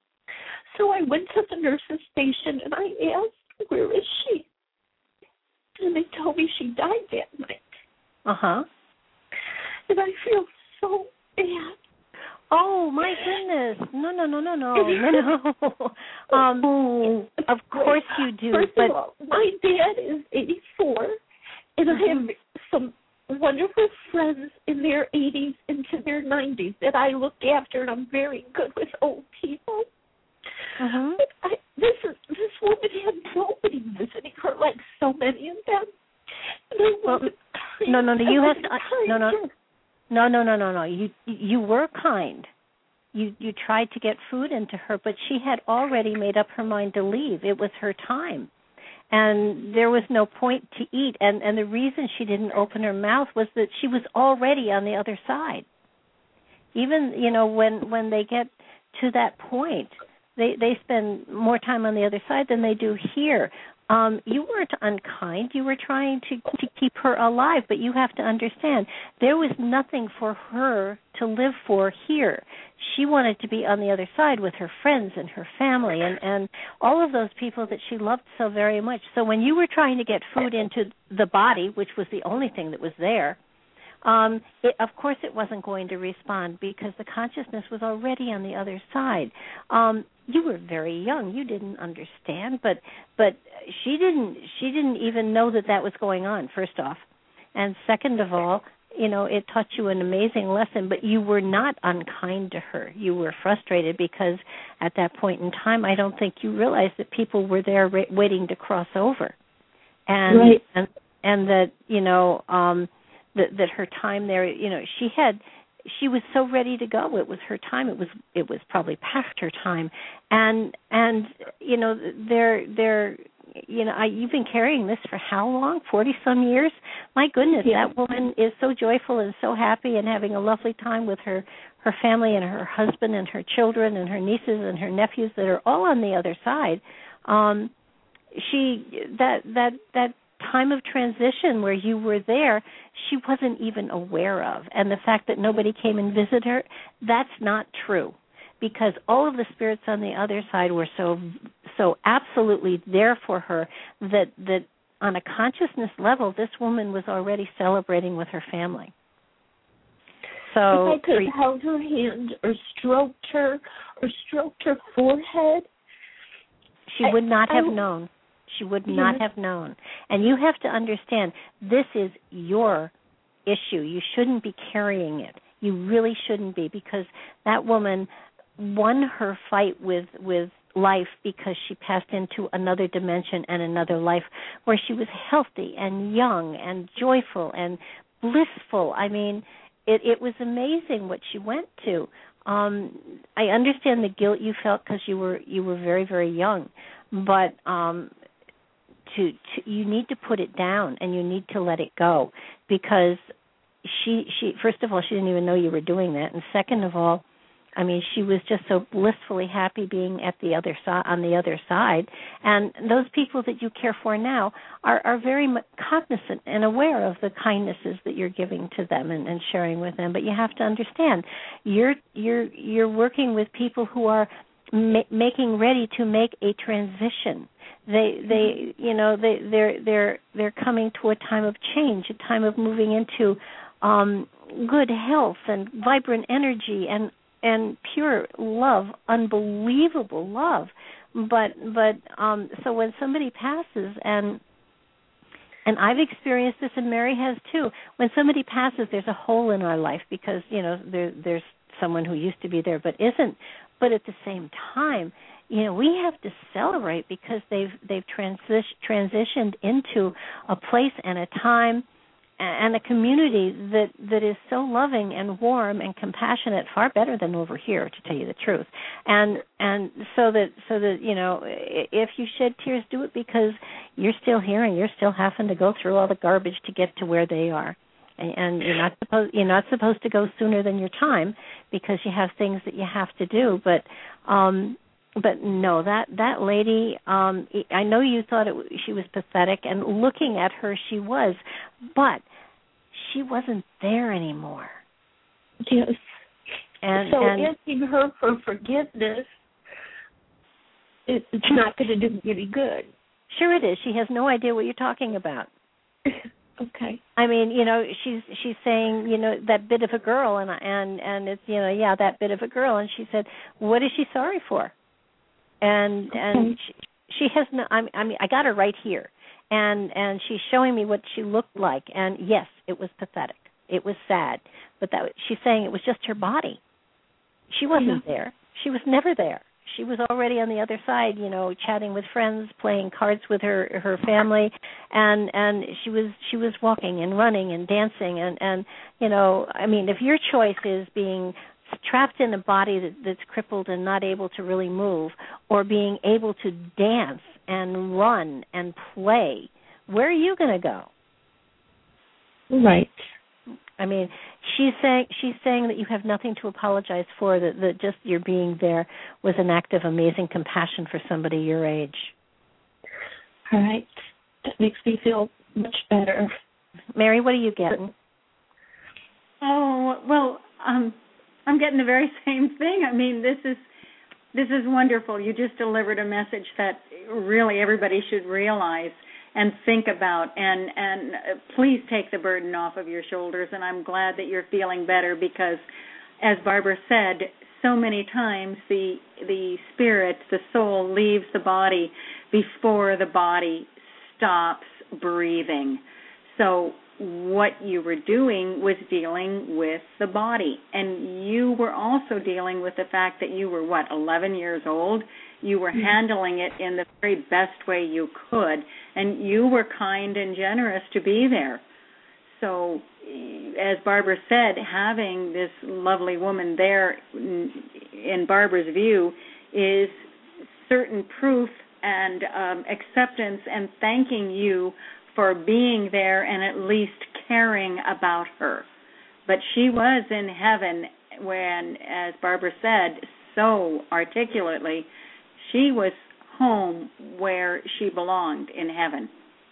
So I went to the nurse's station and I asked, where is she? and they told me she died that night. Uh-huh. And I feel so bad. Oh, my goodness. No, no, no, no, no, no, no. Um, of course you do. First but... of all, my dad is eighty-four, and I have some wonderful friends in their eighties into their nineties that I look after, and I'm very good with old people. Uh-huh. But I, this is, this woman had nobody visiting her like so many of them. And I well, no, no, no. You have to. No, no. No, no, no, no, no. You you were kind. You you tried to get food into her, but she had already made up her mind to leave. It was her time, and there was no point to eat. And and the reason she didn't open her mouth was that she was already on the other side. Even you know when when they get to that point, they they spend more time on the other side than they do here. Um, you weren't unkind. You were trying to, to keep her alive, but you have to understand there was nothing for her to live for here. She wanted to be on the other side with her friends and her family and, and all of those people that she loved so very much. So when you were trying to get food into the body, which was the only thing that was there, Um, it, of course it wasn't going to respond because the consciousness was already on the other side. Um, you were very young. You didn't understand, but but she didn't she didn't even know that that was going on, first off. And second of all, you know, it taught you an amazing lesson, but you were not unkind to her. You were frustrated because at that point in time, I don't think you realized that people were there ra- waiting to cross over. And, right. and, and that, you know, um, That, that her time there, you know, she had, she was so ready to go. It was her time. It was, it was probably past her time, and and you know, they're they're, you know, I, you've been carrying this for how long? Forty some years. My goodness, yeah. that woman is so joyful and so happy and having a lovely time with her her family and her husband and her children and her nieces and her nephews that are all on the other side. Um, she that that that. time of transition where you were there, she wasn't even aware of. And the fact that nobody came and visited her, that's not true. Because all of the spirits on the other side were so so absolutely there for her that, that on a consciousness level, this woman was already celebrating with her family. So if I could have held her hand or stroked her or stroked her forehead, she would not I, have I, known. She would not have known. And you have to understand, this is your issue. You shouldn't be carrying it. You really shouldn't be, because that woman won her fight with, with life because she passed into another dimension and another life where she was healthy and young and joyful and blissful. I mean, it, it was amazing what she went to. Um, I understand the guilt you felt because you were you were very, very young, but um, To, to you need to put it down and you need to let it go, because she she first of all, she didn't even know you were doing that, and second of all, I mean, she was just so blissfully happy being at the other side, on the other side. And those people that you care for now are, are very cognizant and aware of the kindnesses that you're giving to them and, and sharing with them. But you have to understand, you're you're you're working with people who are ma- making ready to make a transition. They, they, you know, they, they're, they're, they're coming to a time of change, a time of moving into um, good health and vibrant energy and and pure love, unbelievable love. But, but, um, so when somebody passes, and and I've experienced this, and Mary has too. When somebody passes, there's a hole in our life because you know there, there's someone who used to be there but isn't. But at the same time, you know, we have to celebrate because they've they've transi- transitioned into a place and a time and a community that, that is so loving and warm and compassionate, far better than over here, to tell you the truth. And and so that so that you know, if you shed tears, do it because you're still here and you're still having to go through all the garbage to get to where they are. And you're not supposed you're not supposed to go sooner than your time because you have things that you have to do. But um, but no, that that lady. Um, I know you thought it, she was pathetic, and looking at her, she was, but she wasn't there anymore. Yes. And so and, asking her for forgiveness, it's not going to do me any good. Sure, it is. She has no idea what you're talking about. Okay. I mean, you know, she's she's saying, you know, that bit of a girl, and and and it's, you know, yeah, that bit of a girl, and she said, what is she sorry for? And okay. and she, she has no. I mean, I mean, I got her right here, and and she's showing me what she looked like, and yes, it was pathetic, it was sad, but that she's saying it was just her body. She wasn't yeah. there. She was never there. She was already on the other side, you know, chatting with friends, playing cards with her her family, and and she was she was walking and running and dancing, and and you know, I mean, if your choice is being trapped in a body that, that's crippled and not able to really move, or being able to dance and run and play, where are you going to go? Right. I mean, she's saying she's saying that you have nothing to apologize for, that, that just your being there was an act of amazing compassion for somebody your age. All right. That makes me feel much better. Mary, what are you getting? Oh, well, um, I'm getting the very same thing. I mean, this is this is wonderful. You just delivered a message that really everybody should realize and think about, and, and please take the burden off of your shoulders, and I'm glad that you're feeling better, because, as Barbara said, so many times the the spirit, the soul, leaves the body before the body stops breathing. So what you were doing was dealing with the body, and you were also dealing with the fact that you were, what, eleven years old? You were mm-hmm. handling it in the very best way you could, and you were kind and generous to be there. So, as Barbara said, having this lovely woman there, in Barbara's view, is certain proof and um, acceptance and thanking you for being there and at least caring about her. But she was in heaven when, as Barbara said so articulately, she was home where she belonged, in heaven.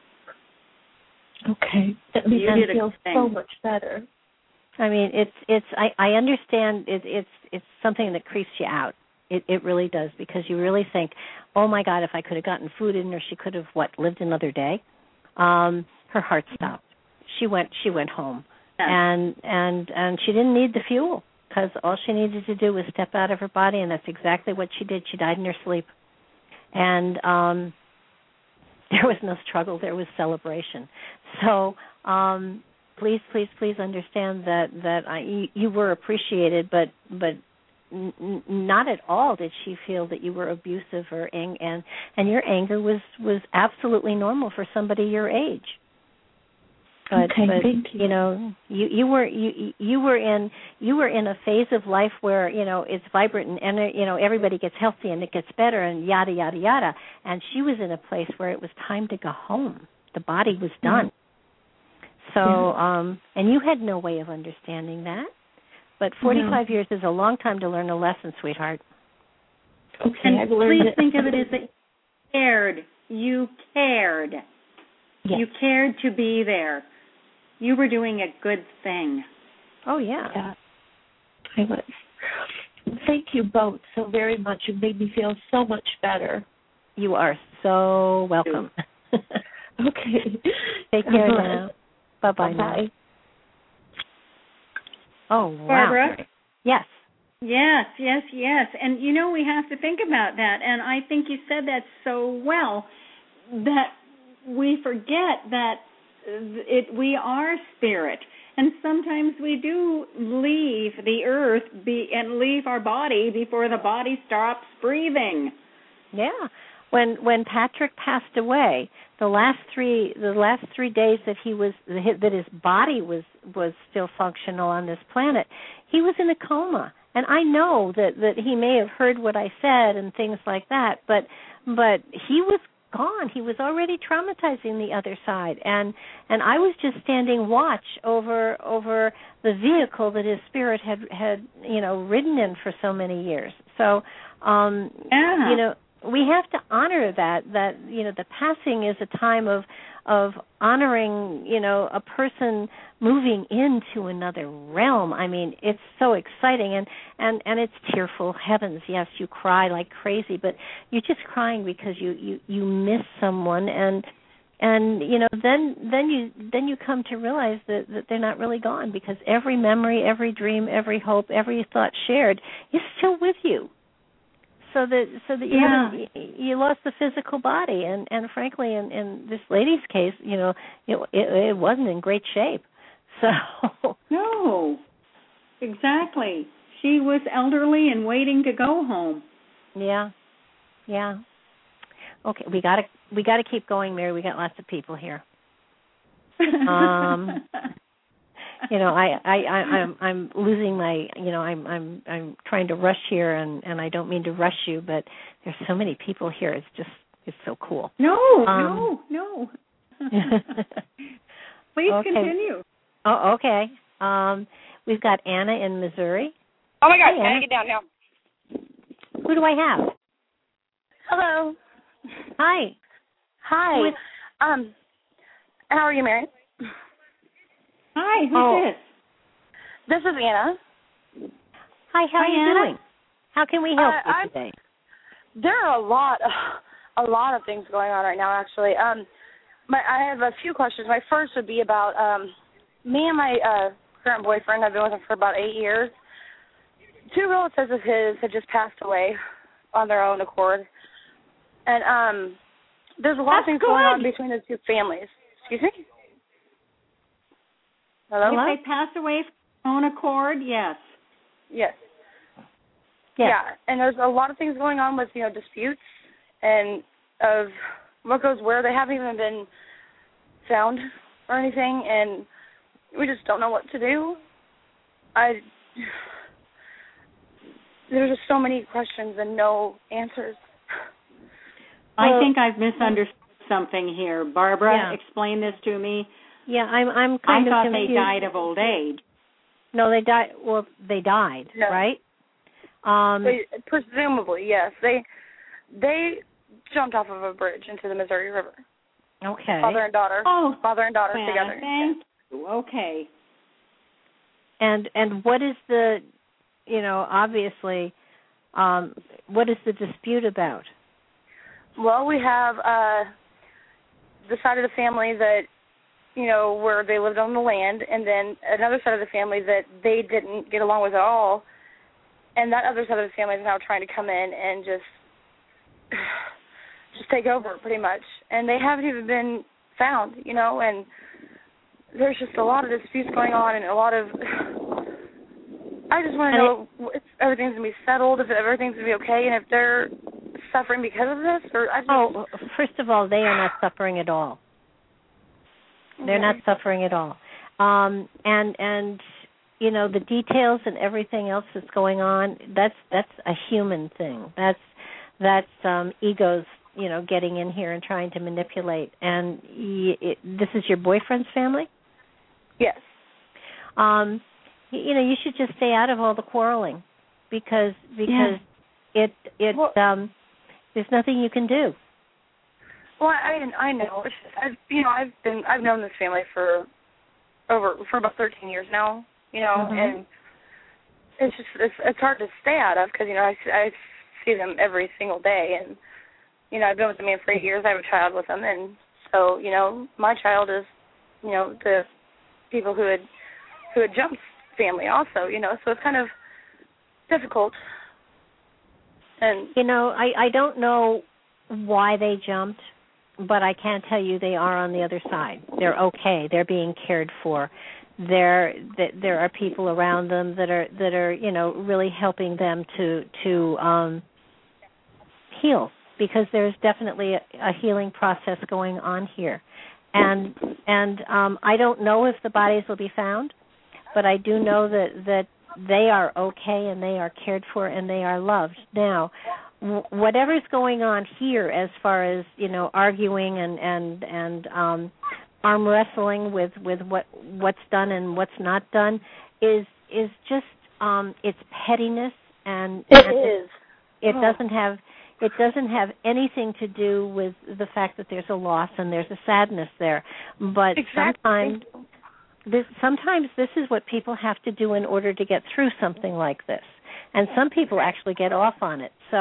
Okay. That makes me feel so much better. I mean, it's it's. I, I understand. It, it's it's something that creeps you out. It it really does, because you really think, oh my God, if I could have gotten food in her, she could have what lived another day. Um, her heart stopped. She went she went home, yeah. and and and she didn't need the fuel, because all she needed to do was step out of her body, and that's exactly what she did. She died in her sleep, and um, there was no struggle. There was celebration. So um, please, please, please understand that that I, you, you were appreciated, but but n- not at all did she feel that you were abusive or ang- and and your anger was was absolutely normal for somebody your age. But, okay, but thank you. you know, you, you were you you were in you were in a phase of life where, you know, it's vibrant and, and you know, everybody gets healthy and it gets better and yada yada yada. And she was in a place where it was time to go home. The body was done. Mm-hmm. So, yeah. um, and you had no way of understanding that. But forty-five no. years is a long time to learn a lesson, sweetheart. Okay, and I've learned please it. think of it as that you cared. You cared. Yes. You cared to be there. You were doing a good thing. Oh, yeah. Yeah, I was. Thank you both so very much. You made me feel so much better. You are so welcome. Okay. Take care now. Bye-bye now. Bye. Oh, wow. Barbara? Yes. Yes, yes, yes. And, you know, we have to think about that. And I think you said that so well, that we forget that It, we are spirit, and sometimes we do leave the earth be, and leave our body before the body stops breathing. Yeah, when when Patrick passed away, the last three the last three days that he was that his body was was still functional on this planet, he was in a coma. And I know that, that he may have heard what I said and things like that, but but he was gone. He was already traumatizing the other side, and and I was just standing watch over over the vehicle that his spirit had had you know ridden in for so many years. So um, yeah. you know we have to honor that that you know the passing is a time of of honoring you know a person moving into another realm. I mean, it's so exciting, and, and, and it's tearful. Heavens, yes, you cry like crazy, but you're just crying because you, you, you miss someone, and And you know, then then you then you come to realize that, that they're not really gone, because every memory, every dream, every hope, every thought shared is still with you. So that so that you Yeah. haven't, you lost the physical body, and, and frankly, in, in this lady's case, you know, it, it it wasn't in great shape. So No, exactly. She was elderly and waiting to go home. yeah, yeah. Okay, we gotta we gotta keep going, Mary. We got lots of people here. Um, you know, I, I, I, I'm, I'm losing my, you know, I'm, I'm, I'm trying to rush here, and, and I don't mean to rush you, but there's so many people here. It's just, it's so cool. No, um, no, no. Please okay. continue. Oh, okay. Um, we've got Anna in Missouri. Oh my God! Hey, Can Anna. I get down now? Who do I have? Hello. Hi. Hi. Um, how are you, Mary? Hi, who's Oh. this? This is Anna. Hi, how Hi, are you Anna. doing? How can we help Uh, you I'm- today? There are a lot, a lot of things going on right now. Actually, um, my I have a few questions. My first would be about um, me and my uh, current boyfriend. I've been with him for about eight years. Two relatives of his had just passed away on their own accord, and um, there's a lot That's of things good. going on between the two families. Excuse me. Hello. Hello? If they pass away from their own accord, yes. Yes. Yes. Yeah, and there's a lot of things going on with, you know, disputes and of what goes where. They haven't even been found or anything, and we just don't know what to do. I there's just so many questions and no answers. I Well- think I've misunderstood something here. Barbara, Yeah. explain this to me. Yeah, I'm, I'm I kind of thought confused. they died of old age. No, they died. Well, they died, No. right? Um, They, presumably, yes. They they jumped off of a bridge into the Missouri River. okay. Father and daughter. Oh, Father and daughter Anna, together. thank you. Okay. And and what is the, you know, obviously, um, what is the dispute about? Well, we have uh, the side of the family that, you know, where they lived on the land, and then another side of the family that they didn't get along with at all, and that other side of the family is now trying to come in and just just take over pretty much, and they haven't even been found, you know, and there's just a lot of disputes going on and a lot of. I just want to know if everything's gonna be settled, if everything's gonna be okay, and if they're suffering because of this, or I just. Oh, first of all, they are not suffering at all. They're not suffering at all. Um, and and you know, the details and everything else that's going on, that's that's a human thing. That's that's um, egos, you know, getting in here and trying to manipulate. And y- it, this is your boyfriend's family? Yes. Um, y- you know, you should just stay out of all the quarreling, because because it it Well- um, there's nothing you can do. Well, I I know. It's just, I've you know I've been I've known this family for over for about thirteen years now. You know, Mhm. and it's just it's it's hard to stay out of because you know I, I see them every single day, and you know I've been with the man for eight years. I have a child with them, and so you know my child is you know the people who had who had jumped family also. You know, so it's kind of difficult. And You know, I I don't know why they jumped, but I can tell you they are on the other side. They're okay. They're being cared for. There, th- there are people around them that are that are you know really helping them to to um, heal, because there's definitely a, a healing process going on here, and and um, I don't know if the bodies will be found, but I do know that that they are okay and they are cared for and they are loved. Now, whatever's going on here as far as, you know, arguing and and and um, arm wrestling with, with what what's done and what's not done is is just um, it's pettiness, and it and is. It Oh. doesn't have it doesn't have anything to do with the fact that there's a loss and there's a sadness there. But Exactly. sometimes this sometimes this is what people have to do in order to get through something like this. And some people actually get off on it. So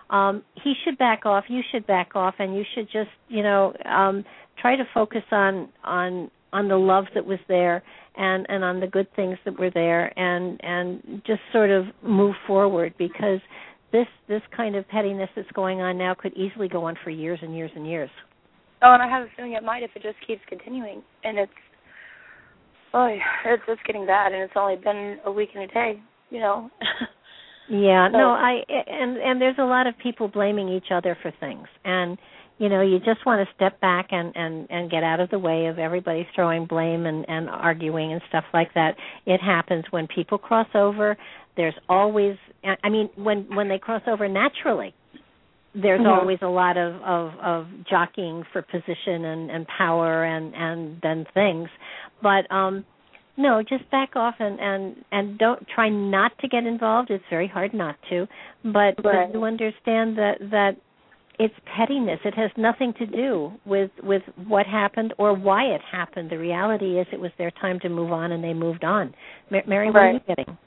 um, he should back off, you should back off, and you should just, you know, um, try to focus on on on the love that was there and, and on the good things that were there, and and just sort of move forward, because this this kind of pettiness that's going on now could easily go on for years and years and years. Oh, and I have a feeling it might if it just keeps continuing, and it's oh, it's just getting bad, and it's only been a week and a day, you know. Yeah, so. no, I and and there's a lot of people blaming each other for things, and you know, you just want to step back and, and, and get out of the way of everybody throwing blame and, and arguing and stuff like that. It happens when people cross over. There's always, I mean, when, when they cross over naturally, there's mm-hmm. always a lot of, of, of jockeying for position and, and power and, and then things. But um, no, just back off and, and, and don't try not to get involved. It's very hard not to. But, right. but to understand that, that it's pettiness. It has nothing to do with, with what happened or why it happened. The reality is it was their time to move on, and they moved on. Mary, what right. are you getting?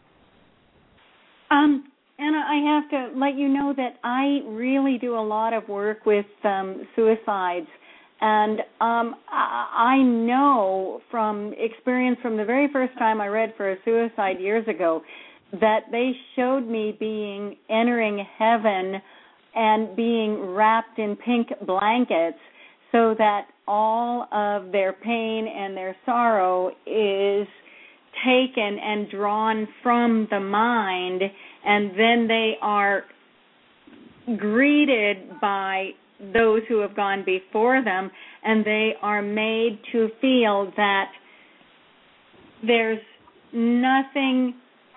Um, Anna, I have to let you know that I really do a lot of work with um, suicides, and um, I, I know from experience from the very first time I read for a suicide years ago that they showed me being entering heaven and being wrapped in pink blankets so that all of their pain and their sorrow is taken and drawn from the mind, and then they are greeted by those who have gone before them, and they are made to feel that there's nothing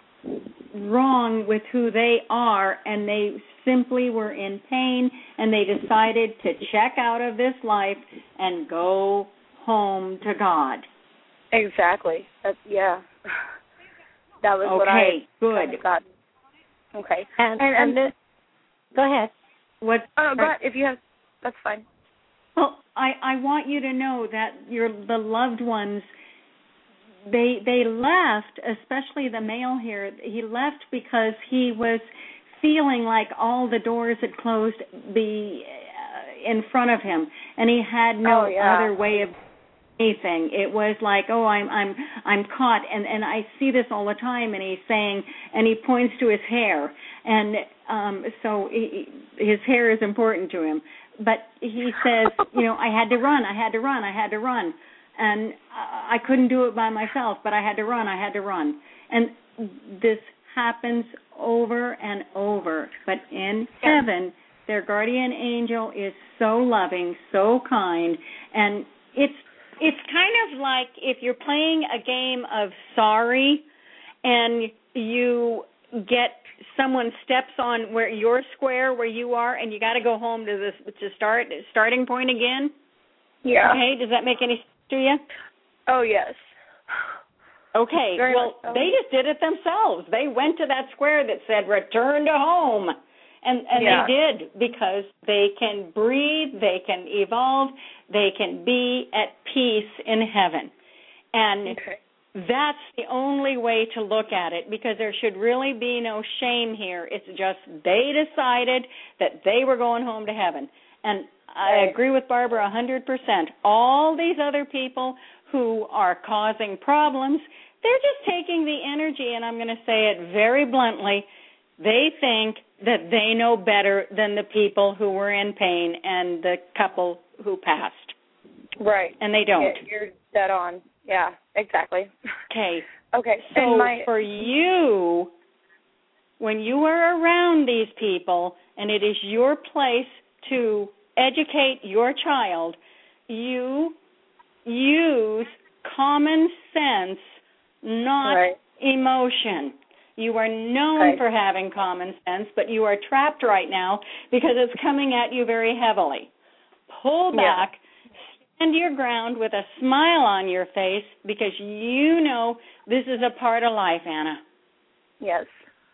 wrong with who they are, and they simply were in pain, and they decided to check out of this life and go home to God. Exactly. That's, yeah. That was okay, what I good. Kind of got. Okay. And, and, and, and this, go ahead. What? Oh, but if you have, that's fine. Well, I, I want you to know that your the loved ones, they they left, especially the male here. He left because he was feeling like all the doors had closed be uh, in front of him, and he had no oh, yeah. other way of anything. It was like, oh, I'm I'm I'm caught, and and I see this all the time. And he's saying, and he points to his hair, and um, so he, his hair is important to him. But he says, you know, I had to run, I had to run, I had to run, and I couldn't do it by myself, but I had to run, I had to run, and this happens over and over. But in heaven, their guardian angel is so loving, so kind, and it's it's kind of like if you're playing a game of sorry, and you get someone steps on where your square where you are, and you got to go home to this to start starting point again. Yeah. Okay. Does that make any sense to you? Oh yes. Okay. Very well, so. They just did it themselves. They went to that square that said "Return to home," and and yeah. they did, because they can breathe, they can evolve, they can be at peace in heaven, and. Okay. That's the only way to look at it, because there should really be no shame here. It's just they decided that they were going home to heaven. And I agree with Barbara one hundred percent. All these other people who are causing problems, they're just taking the energy, and I'm going to say it very bluntly, they think that they know better than the people who were in pain and the couple who passed. Right. And they don't. Yeah, you're dead on. Yeah, exactly. Okay. Okay. So and my, for you, when you are around these people and it is your place to educate your child, you use common sense, not right. emotion. You are known right. for having common sense, but you are trapped right now because it's coming at you very heavily. Pull back. Yeah. Stand your ground with a smile on your face, because you know this is a part of life, Anna. Yes.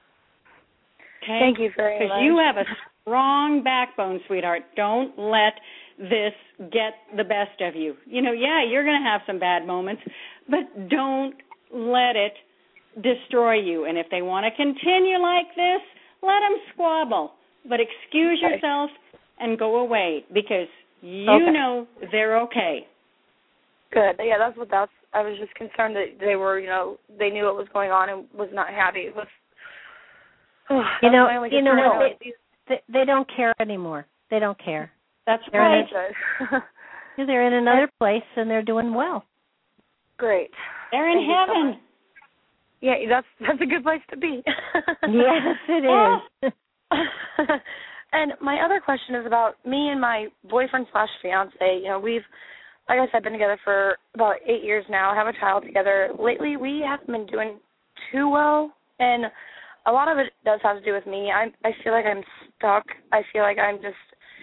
Okay? Thank you very much. Because you have a strong backbone, sweetheart. Don't let this get the best of you. You know, yeah, you're going to have some bad moments, but don't let it destroy you. And if they want to continue like this, let them squabble. but excuse okay. yourself and go away because you okay. know they're okay. Good. Yeah, that's what that's. I was just concerned that they were, you know, they knew what was going on and was not happy with. Oh, you know, you know what? They, they, they don't care anymore. They don't care. That's they're right. In a, they're in another place and they're doing well. Great. They're in Thank heaven. So yeah, that's that's a good place to be. Yes, it is. And my other question is about me and my boyfriend slash fiance. You know, we've, like I said, been together for about eight years now. Have a child together. Lately, we haven't been doing too well, and a lot of it does have to do with me. I I feel like I'm stuck. I feel like I'm just.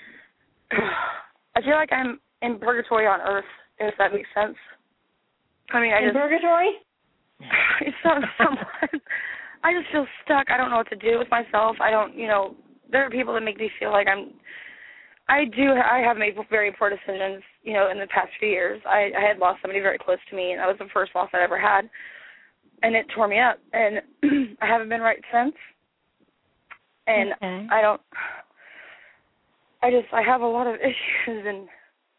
I feel like I'm in purgatory on earth, if that makes sense. I mean, I in just purgatory. It's not someone. I just feel stuck. I don't know what to do with myself. I don't, you know. There are people that make me feel like I'm. I do. I have made very poor decisions, you know, in the past few years. I, I had lost somebody very close to me, and that was the first loss I ever had, and it tore me up. And I haven't been right since. And okay. I don't. I just. I have a lot of issues, and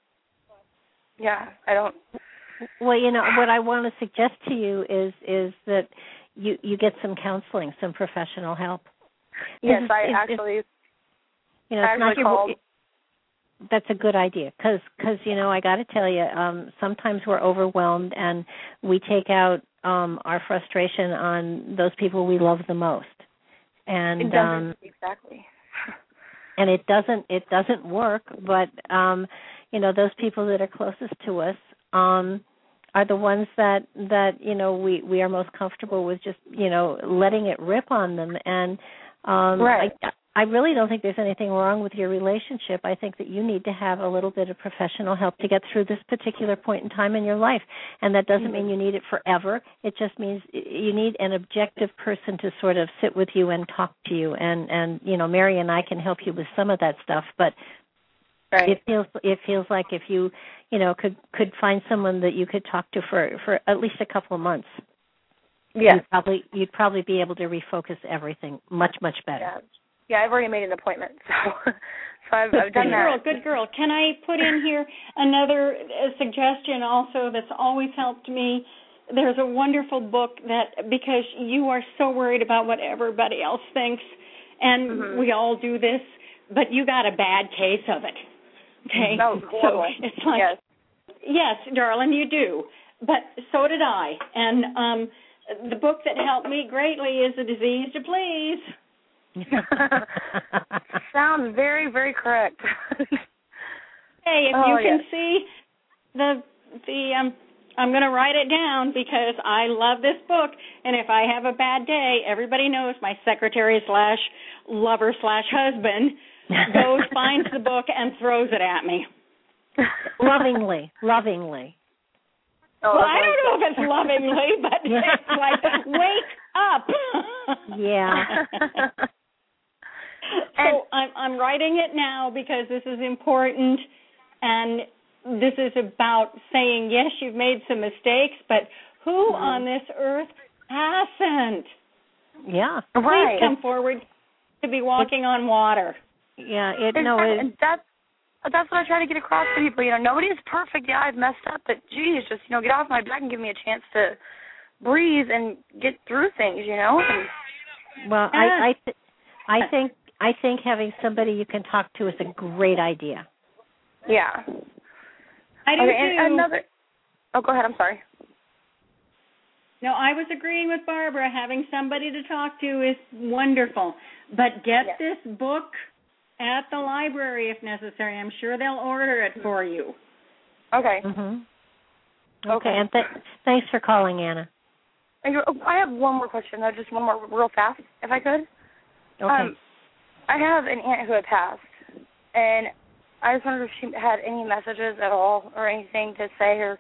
yeah, I don't. Well, you know, what I want to suggest to you is is that you you get some counseling, some professional help. Yes, it's, I it's, actually. You know, I it's not actually your, called. That's a good idea because, cause, you know, I got to tell you, um, sometimes we're overwhelmed and we take out um, our frustration on those people we love the most. And it doesn't, um, exactly. And it doesn't it doesn't work, but um, you know, those people that are closest to us um, are the ones that, that you know we, we are most comfortable with just, you know, letting it rip on them. And um, right. I, I really don't think there's anything wrong with your relationship. I think that you need to have a little bit of professional help to get through this particular point in time in your life. And that doesn't mm-hmm. mean you need it forever. It just means you need an objective person to sort of sit with you and talk to you. And, and you know, Mary and I can help you with some of that stuff. But right. it feels it feels like if you, you know, could, could find someone that you could talk to for, for at least a couple of months, yes. you'd probably you'd probably be able to refocus everything much, much better. Yeah. Yeah, I've already made an appointment, so so I've, I've done good that. Girl, good girl. Can I put in here another uh, suggestion also that's always helped me? There's a wonderful book that, because you are so worried about what everybody else thinks, and mm-hmm. we all do this, but you got a bad case of it. Okay? No, so it's like, yes. yes, darling, you do. But so did I. And um, the book that helped me greatly is A Disease to Please. Sounds very, very correct. Hey, if oh, you can yes. see the the um, I'm going to write it down because I love this book. And if I have a bad day, everybody knows my secretary slash lover slash husband goes, finds the book, and throws it at me. Lovingly, lovingly. Oh, well, I don't know if it's lovingly, but it's like, wake up. Yeah. So I'm, I'm writing it now because this is important, and this is about saying, yes, you've made some mistakes, but who mm-hmm. on this earth hasn't? Yeah. Please right. come forward to be walking it, on water. Yeah, it, exactly. no, it, and that's, that's what I try to get across to people. You know, nobody is perfect. Yeah, I've messed up, but geez, just, you know, get off my back and give me a chance to breathe and get through things, you know? And, well, yeah. I I, th- I think I think having somebody you can talk to is a great idea. Yeah. I do okay, too. And another. Oh, go ahead. I'm sorry. No, I was agreeing with Barbara. Having somebody to talk to is wonderful. But get yes. this book at the library if necessary. I'm sure they'll order it for you. Okay. Mm-hmm. Okay. And th- thanks for calling, Anna. I have one more question, though, just one more real fast, if I could. Okay. Um, I have an aunt who had passed, and I just wondered if she had any messages at all or anything to say, or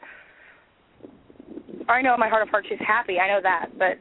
I know in my heart of hearts she's happy. I know that, but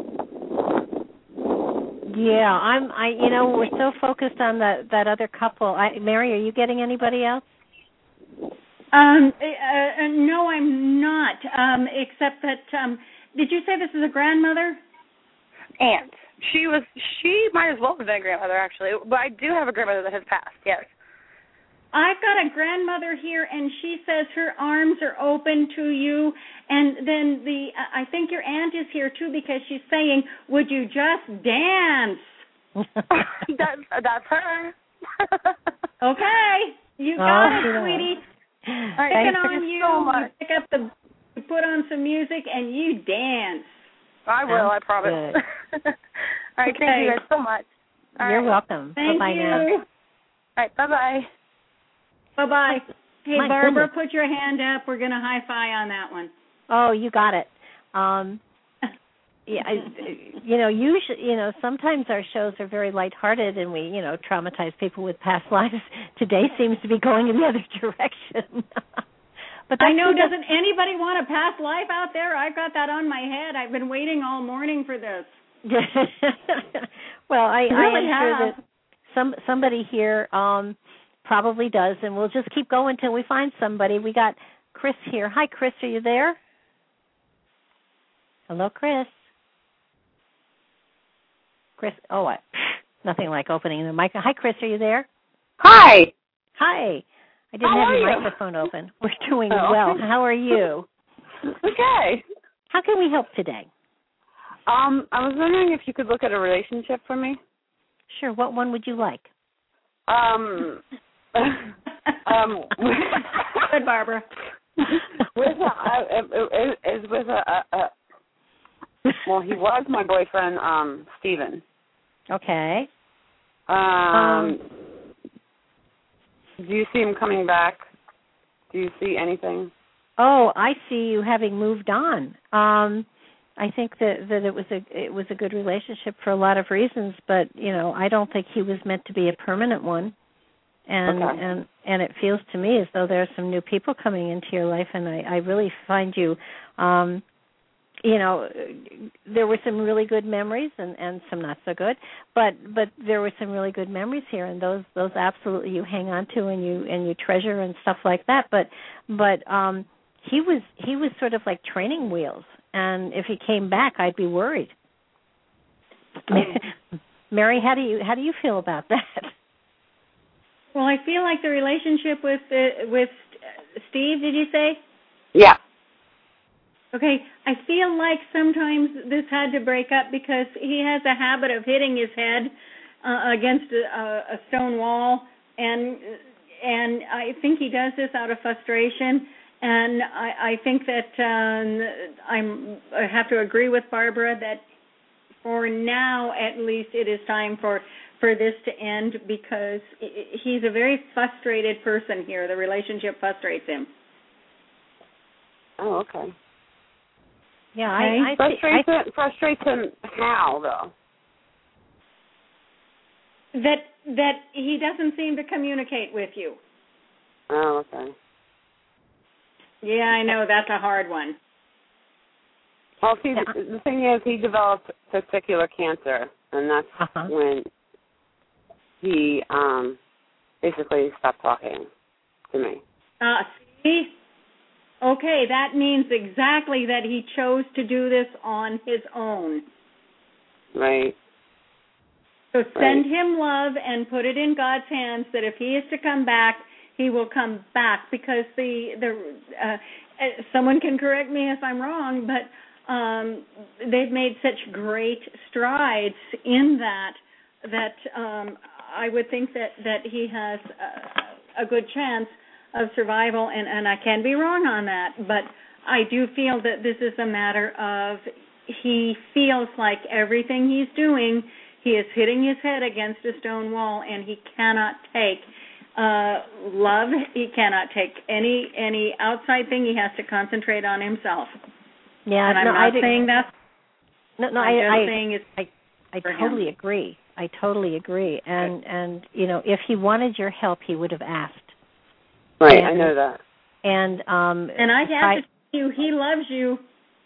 yeah, I'm. I you know we're so focused on that that other couple. I, Mary, are you getting anybody else? Um, uh, no, I'm not. Um, except that um, did you say this is a grandmother? aunt. She was. She might as well have been a grandmother, actually. But I do have a grandmother that has passed. Yes. I've got a grandmother here, and she says her arms are open to you. And then the I think your aunt is here too, because she's saying, "Would you just dance?" that's that's her. Okay, you got oh, it, sweetie. All right, Picking thank on you you. so much. You pick up the, you put on some music, and you dance. I will. I promise. All right, okay. thank you guys so much. All You're right. welcome. Thank Bye-bye you. now. All right, bye-bye. Bye-bye. Hey, My Barbara, goodness. put your hand up. We're going to high-five on that one. Oh, you got it. Um, yeah, I, you know, usually, you know, sometimes our shows are very lighthearted and we, you know, traumatize people with past lives. Today seems to be going in the other direction. But I know, doesn't anybody want a past life out there? I've got that on my head. I've been waiting all morning for this. Well, I, I I really am sure have. that some somebody here um, probably does, and we'll just keep going until we find somebody. We got Chris here. Hi, Chris. Are you there? Hello, Chris. Chris. Oh, what? Nothing like opening the mic. Hi, Chris. Are you there? Hi. Hi. I didn't How have are your you? microphone open. We're doing Oh. well. How are you? Okay. How can we help today? Um, I was wondering if you could look at a relationship for me. Sure. What one would you like? Um, um, Good, Barbara. with a, uh, is, is with a, a, a, well, he was my boyfriend, um, Steven. Okay. Um, Um, do you see him coming back? Do you see anything? Oh, I see you having moved on. Um, I think that, that it was a it was a good relationship for a lot of reasons, but you know, I don't think he was meant to be a permanent one. And Okay. and and it feels to me as though there are some new people coming into your life, and I, I really find you, um, you know, there were some really good memories and, and some not so good, but but there were some really good memories here, and those those absolutely you hang on to and you and you treasure and stuff like that. But but um, he was he was sort of like training wheels, and if he came back, I'd be worried. Mary, how do you how do you feel about that? Well, I feel like the relationship with uh, with Steve, did you say? Yeah. Okay, I feel like sometimes this had to break up because he has a habit of hitting his head uh, against a, a stone wall, and and I think he does this out of frustration. And I, I think that um, I'm I have to agree with Barbara that for now, at least, it is time for. for this to end because he's a very frustrated person here. The relationship frustrates him. Oh, okay. Yeah, Okay. I, I Frustrates, I, him, frustrates him how, though? That that he doesn't seem to communicate with you. Oh, okay. Yeah, I know, that's a hard one. Well, see, the, the thing is, he developed testicular cancer, and that's Uh-huh. when he um, basically stopped talking to me. Uh, see? Okay, that means exactly that he chose to do this on his own. Right. So send Right. him love and put it in God's hands that if he is to come back, he will come back because the the uh, someone can correct me if I'm wrong, but um, they've made such great strides in that that um, I would think that, that he has a, a good chance of survival, and, and I can be wrong on that, but I do feel that this is a matter of he feels like everything he's doing, he is hitting his head against a stone wall, and he cannot take uh, love. He cannot take any any outside thing. He has to concentrate on himself. yeah, and I'm no, not I saying that's. no, no, I'm I, just I, saying it's I, I for him. totally agree. I totally agree. And and you know, if he wanted your help, he would have asked. Right, And, I know that. And um, And I have I, to tell you, he loves you,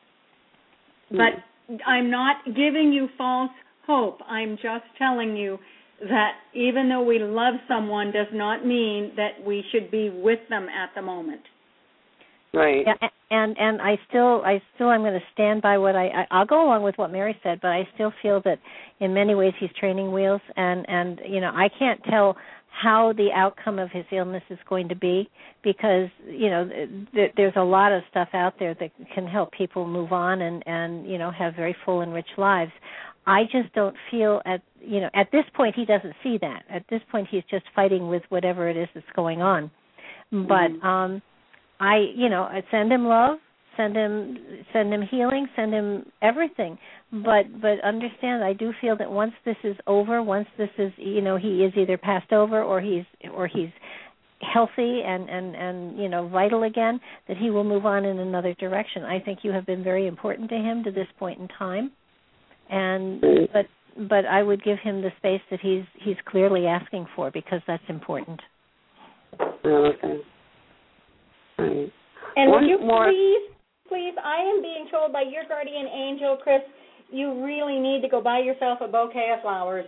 but I'm not giving you false hope. I'm just telling you that even though we love someone does not mean that we should be with them at the moment. Right. Yeah, and and I still I still I'm going to stand by what I, I I'll go along with what Mary said, but I still feel that in many ways he's training wheels, and and you know I can't tell how the outcome of his illness is going to be, because you know th- there's a lot of stuff out there that can help people move on and and you know have very full and rich lives. I just don't feel at you know at this point he doesn't see that. At this point he's just fighting with whatever it is that's going on. But mm-hmm. um I, you know, I send him love, send him, send him healing, send him everything. But, but understand, I do feel that once this is over, once this is, you know, he is either passed over or he's, or he's healthy and, and, and you know, vital again, that he will move on in another direction. I think you have been very important to him to this point in time, and but, but I would give him the space that he's he's clearly asking for, because that's important. Oh, okay. Right. And One would you more. please, please, I am being told by your guardian angel, Chris, you really need to go buy yourself a bouquet of flowers.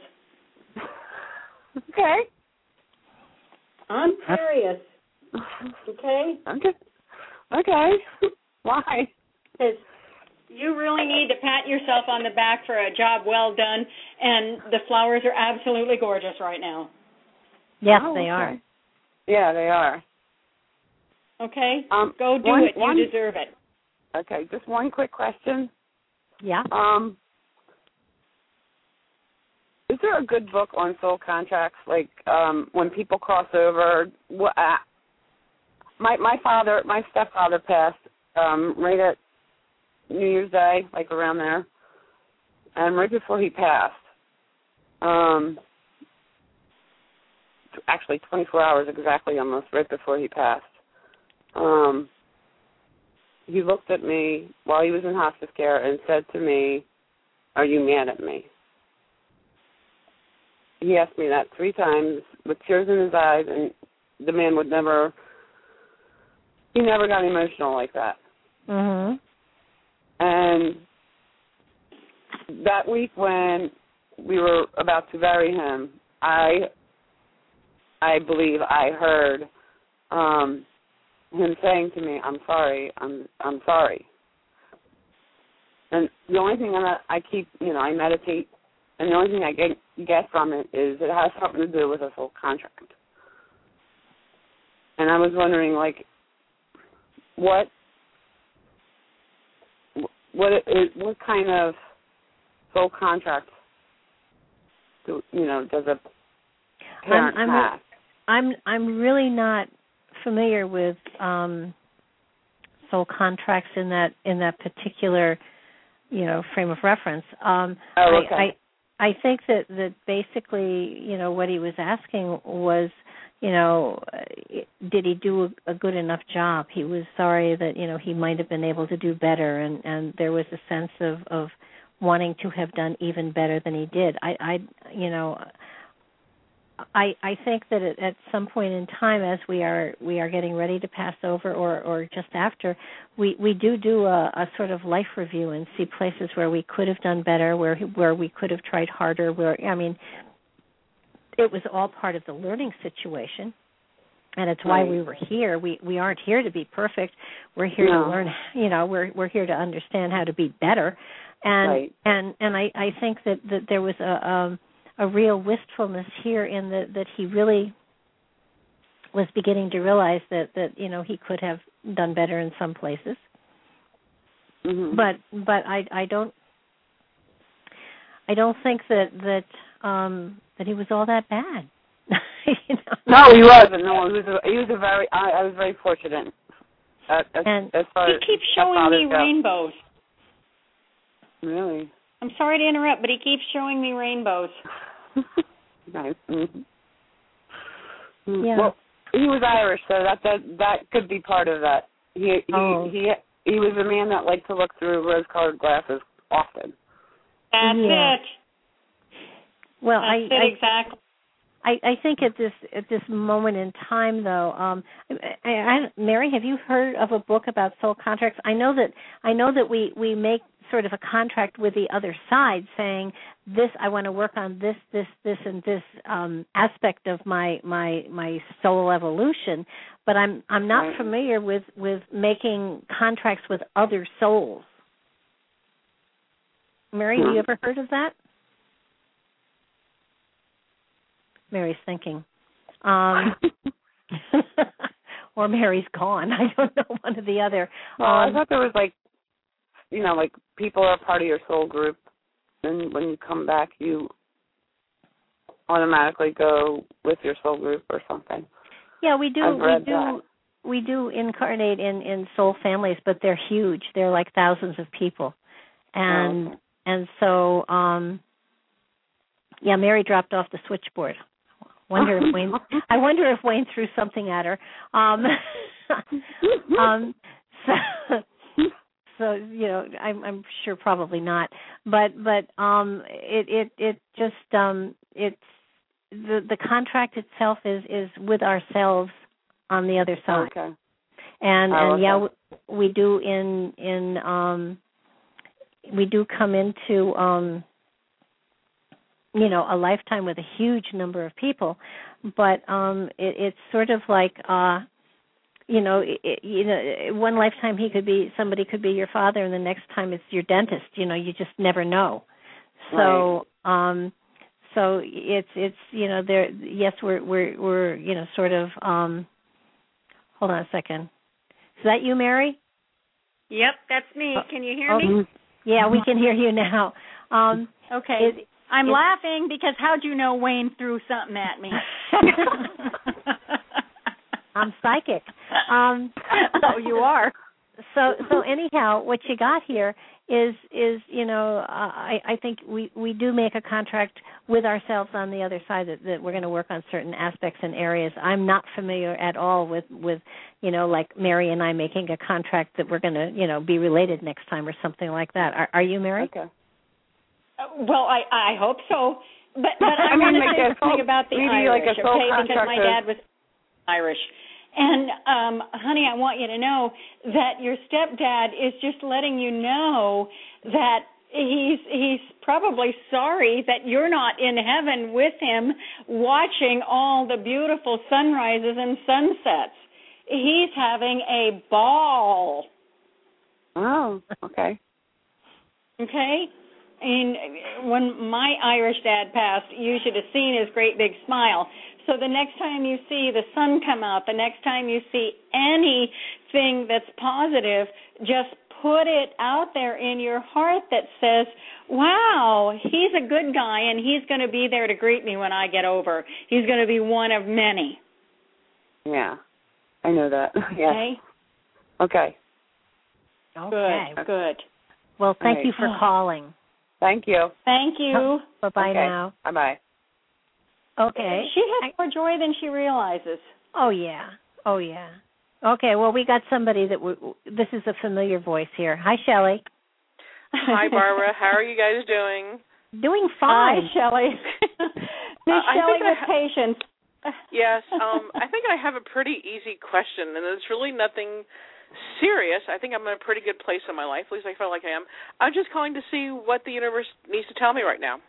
Okay. I'm serious. Okay? Okay. Okay. Why? Because you really need to pat yourself on the back for a job well done, and the flowers are absolutely gorgeous right now. Yes, oh, they okay. are. Yeah, they are. Okay? Um, Go do one, it. You one, deserve it. Okay, just one quick question. Yeah. Um, is there a good book on soul contracts? Like um, when people cross over. What, uh, my my father, my stepfather passed um, right at New Year's Day, like around there, and right before he passed. Um, actually, twenty-four hours exactly, almost right before he passed. Um, he looked at me while he was in hospice care and said to me, "Are you mad at me?" He asked me that three times with tears in his eyes, and the man would never, he never got emotional like that. Mm-hmm. And that week when we were about to bury him, I, I believe I heard um, him saying to me, "I'm sorry, I'm, I'm sorry." And the only thing that I keep, you know, I meditate, and the only thing I get, get from it is it has something to do with a soul contract. And I was wondering, like, what, what, is, what kind of soul contract, do, you know, does a parent I'm, I'm, have? I'm, I'm really not familiar with um, soul contracts in that in that particular, you know, frame of reference. Um, oh, okay. I, I, I think that, that basically, you know, what he was asking was, you know, did he do a, a good enough job? He was sorry that, you know, he might have been able to do better, and, and there was a sense of, of wanting to have done even better than he did. I, I you know, I, I think that at, at some point in time, as we are we are getting ready to pass over, or, or just after, we, we do do a, a sort of life review and see places where we could have done better, where where we could have tried harder. Where I mean, it was all part of the learning situation, and it's why right. we were here. We we aren't here to be perfect. We're here no. to learn. You know, we're we're here to understand how to be better, and right. and and I, I think that, that there was a. Um, a real wistfulness here in the, that he really was beginning to realize that, that, you know, he could have done better in some places. Mm-hmm. But but I I don't I don't think that that um, that he was all that bad. you know? No, he wasn't. No, he was a, he was a very I, I was very fortunate. Uh, as, and as far he as keeps showing me go. rainbows. Really? I'm sorry to interrupt, but he keeps showing me rainbows. Nice. Mm-hmm. Yeah. Well, he was Irish, so that that that could be part of that. He he oh. he he was a man that liked to look through rose-colored glasses often. That's yeah. it. Well, That's I, it I exactly. I, I think at this at this moment in time, though, um, I, I, Mary, have you heard of a book about soul contracts? I know that I know that we, we make sort of a contract with the other side, saying this, I want to work on this, this, this, and this um, aspect of my my my soul evolution. But I'm I'm not right. familiar with, with making contracts with other souls. Mary, have you ever heard of that? Mary's thinking. Um, or Mary's gone. I don't know, one or the other. Well, um, I thought there was like, you know, like people are part of your soul group, and when you come back, you automatically go with your soul group or something. Yeah, we do. I've read we do. That. We do incarnate in, in soul families, but they're huge. They're like thousands of people, and oh, okay. and so um, yeah, Mary dropped off the switchboard. Wonder if Wayne. I wonder if Wayne threw something at her. Um, um, so, so you know, I'm, I'm sure probably not. But but um, it it it just um, it's the the contract itself is, is with ourselves on the other side. Okay. And oh, and okay. yeah, we do in in um, we do come into. Um, you know, a lifetime with a huge number of people, but um, it, it's sort of like, uh, you know, it, you know, one lifetime he could be, somebody could be your father, and the next time it's your dentist. You know, you just never know. So, right. um, so it's it's you know, there. Yes, we're we're we're you know, sort of. Um, hold on a second. Is that you, Mary? Yep, that's me. Oh, can you hear oh, me? Yeah, we can hear you now. Um, okay. It, I'm it's, laughing because how'd you know Wayne threw something at me? I'm psychic. Um, oh, you are. So, so anyhow, what you got here is, is you know, uh, I, I think we, we do make a contract with ourselves on the other side that, that we're going to work on certain aspects and areas. I'm not familiar at all with, with, you know, like Mary and I making a contract that we're going to, you know, be related next time or something like that. Are, are you, Mary? Okay. Well, I, I hope so, but but I, I mean, want to like say something soul, about the Irish, like okay? Because my dad was Irish, and um, honey, I want you to know that your stepdad is just letting you know that he's he's probably sorry that you're not in heaven with him, watching all the beautiful sunrises and sunsets. He's having a ball. Oh, okay. Okay. And when my Irish dad passed, you should have seen his great big smile. So the next time you see the sun come out, the next time you see anything that's positive, just put it out there in your heart that says, wow, he's a good guy, and he's going to be there to greet me when I get over. He's going to be one of many. Yeah, I know that. Yes. Okay? Okay. Okay. Good, good. Well, thank right. you for calling. Thank you. Thank you. Bye-bye okay. now. Bye-bye. Okay. She has more joy than she realizes. Oh, yeah. Oh, yeah. Okay, well, we got somebody that, w- this is a familiar voice here. Hi, Shelley. Hi, Barbara. How are you guys doing? Doing fine. Hi, Shelley. Miss uh, Shelley with ha- patience. Yes, um, I think I have a pretty easy question, and it's really nothing serious. I think I'm in a pretty good place in my life, at least I feel like I am. I'm just calling to see what the universe needs to tell me right now.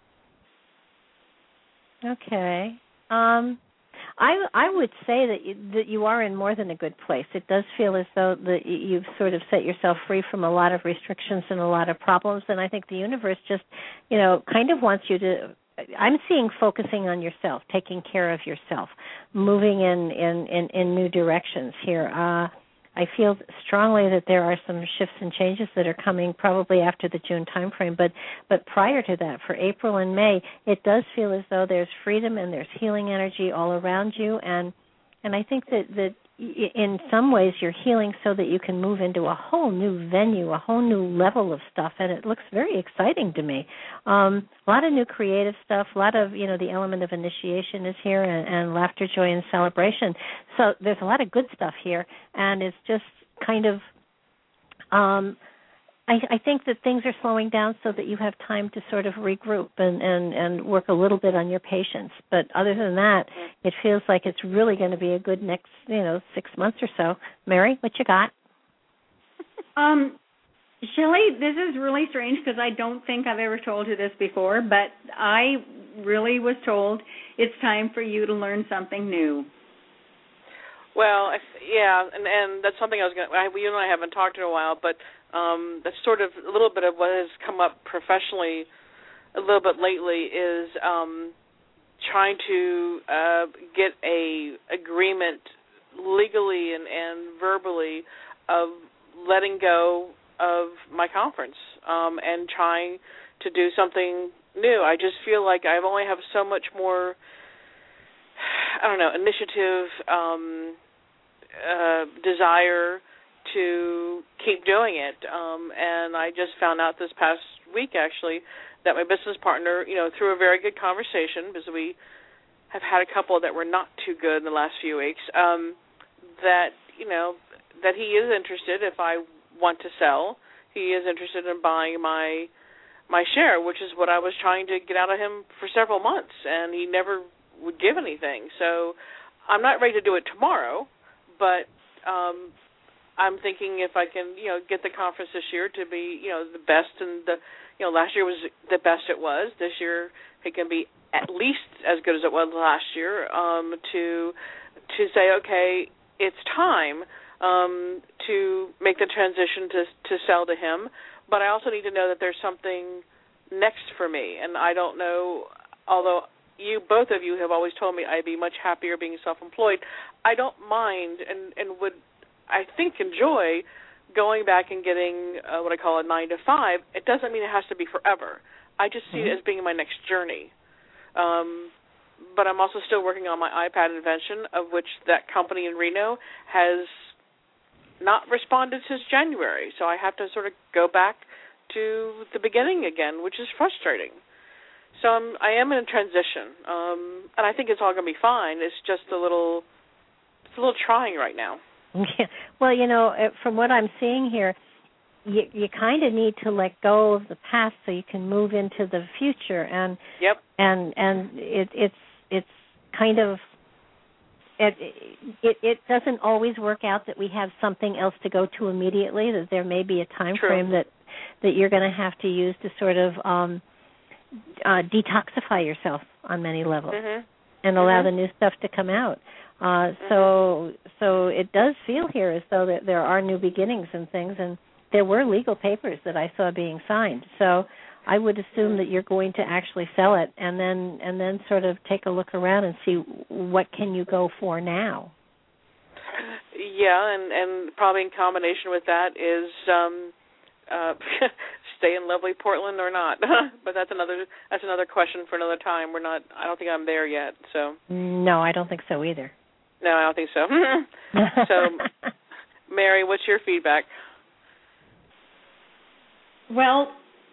Okay. Um, I I would say that you, that you are in more than a good place. It does feel as though that you've sort of set yourself free from a lot of restrictions and a lot of problems, and I think the universe just, you know, kind of wants you to, I'm seeing focusing on yourself, taking care of yourself, moving in, in, in, in new directions here. Uh I feel strongly that there are some shifts and changes that are coming probably after the June timeframe, but but prior to that, for April and May, it does feel as though there's freedom and there's healing energy all around you, and and I think that, that in some ways you're healing so that you can move into a whole new venue, a whole new level of stuff, and it looks very exciting to me. Um, a lot of new creative stuff, a lot of, you know, the element of initiation is here, and, and laughter, joy, and celebration. So there's a lot of good stuff here, and it's just kind of, um, I, I think that things are slowing down so that you have time to sort of regroup and, and, and work a little bit on your patience. But other than that, it feels like it's really going to be a good next, you know, six months or so. Mary, what you got? Um, Shelley, this is really strange because I don't think I've ever told you this before, but I really was told it's time for you to learn something new. Well, I, yeah, and, and that's something I was going to, you and I haven't talked in a while, but um, that's sort of a little bit of what has come up professionally a little bit lately is um, trying to uh, get a agreement legally and, and verbally of letting go of my conference um, and trying to do something new. I just feel like I only have so much more, I don't know, initiative, um, uh, desire to keep doing it. Um, and I just found out this past week, actually, that my business partner, you know, through a very good conversation, because we have had a couple that were not too good in the last few weeks, um, that, you know, that he is interested if I want to sell. He is interested in buying my my share, which is what I was trying to get out of him for several months, and he never would give anything. So I'm not ready to do it tomorrow, but um, I'm thinking if I can, you know, get the conference this year to be, you know, the best, and the, you know, last year was the best it was. This year it can be at least as good as it was last year. Um, to to say, okay, it's time um, to make the transition to to sell to him, but I also need to know that there's something next for me, and I don't know. Although you, both of you, have always told me I'd be much happier being self-employed, I don't mind and, and would, I think, enjoy going back and getting uh, what I call a nine to five. It doesn't mean it has to be forever. I just see mm-hmm. it as being my next journey. Um, but I'm also still working on my iPad invention, of which that company in Reno has not responded since January. So I have to sort of go back to the beginning again, which is frustrating. So I'm, I am in a transition, um, and I think it's all going to be fine. It's just a little, it's a little trying right now. Yeah. Well, you know, from what I'm seeing here, you, you kind of need to let go of the past so you can move into the future, and yep. and and it, it's it's kind of it, it it doesn't always work out that we have something else to go to immediately. That there may be a time True. frame that that you're going to have to use to sort of um, uh, detoxify yourself on many levels mm-hmm. and allow mm-hmm. the new stuff to come out. Uh, mm-hmm. So so it does feel here as though that there are new beginnings and things, and there were legal papers that I saw being signed. So I would assume that you're going to actually sell it, and then and then sort of take a look around and see what can you go for now. Yeah, and, and probably in combination with that is um, uh, stay in lovely Portland or not. But that's another that's another question for another time. We're not. I don't think I'm there yet. So no, I don't think so either. No, I don't think so. So, Mary, what's your feedback? Well,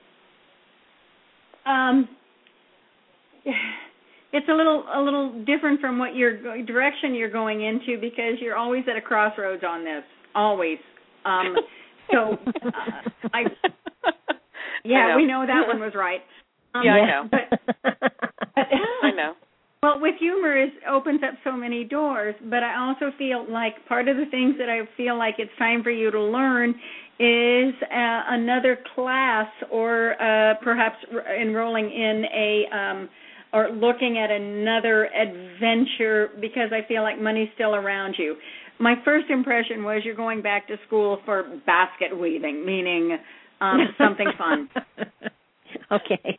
um, it's a little a little different from what your direction you're going into, because you're always at a crossroads on this, always. Um, so, uh, I yeah, I we know that one was right. Um, yeah, I know. But, but, I know. Well, with humor, it opens up so many doors, but I also feel like part of the things that I feel like it's time for you to learn is uh, another class, or uh, perhaps enrolling in a um, or looking at another adventure, because I feel like money's still around you. My first impression was you're going back to school for basket weaving, meaning um, something fun. Okay.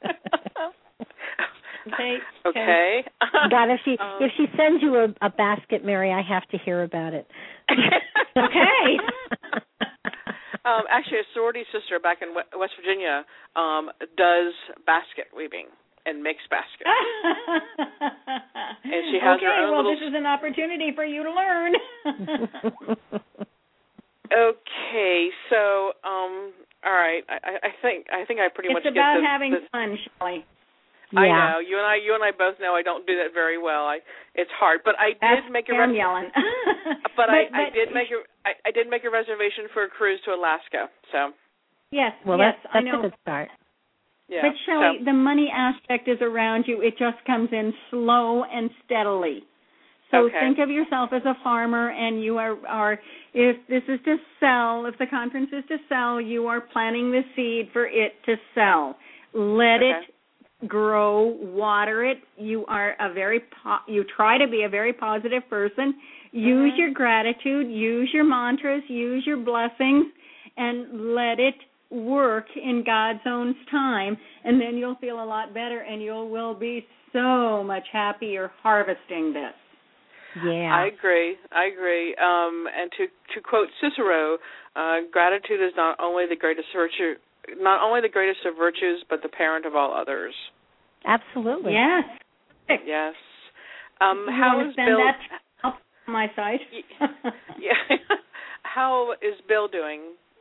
Okay. Okay. God, if she um, if she sends you a, a basket, Mary, I have to hear about it. Okay. um, actually, a sorority sister back in West Virginia um, does basket weaving and makes baskets. And she has okay, her own well, little... this is an opportunity for you to learn. Okay, so um, all right, I, I think I think I pretty it's much get about the, having the, fun, Shelley. Yeah. I know you and I. You and I both know I don't do that very well. I it's hard, but I That's did make a. I'm res- yelling. but, but I, but I did make a. I, I did make a reservation for a cruise to Alaska. So. Yes, Well, yes, that's, that's I know. a good start. Yeah. But Shelley, so, the money aspect is around you. It just comes in slow and steadily. So okay. think of yourself as a farmer, and you are, are, if this is to sell, if the conference is to sell, you are planting the seed for it to sell. Let okay. it grow, water it. You are a very, po- you try to be a very positive person. Use mm-hmm. your gratitude, use your mantras, use your blessings, and let it work in God's own time, and then you'll feel a lot better, and you will be so much happier harvesting this. Yeah, I agree. I agree. Um, and to to quote Cicero, uh, gratitude is not only the greatest virtue, not only the greatest of virtues, but the parent of all others. Absolutely. Yes. Yes. Um, you how want is to send Bill? That up on my site. Yeah. How is Bill doing?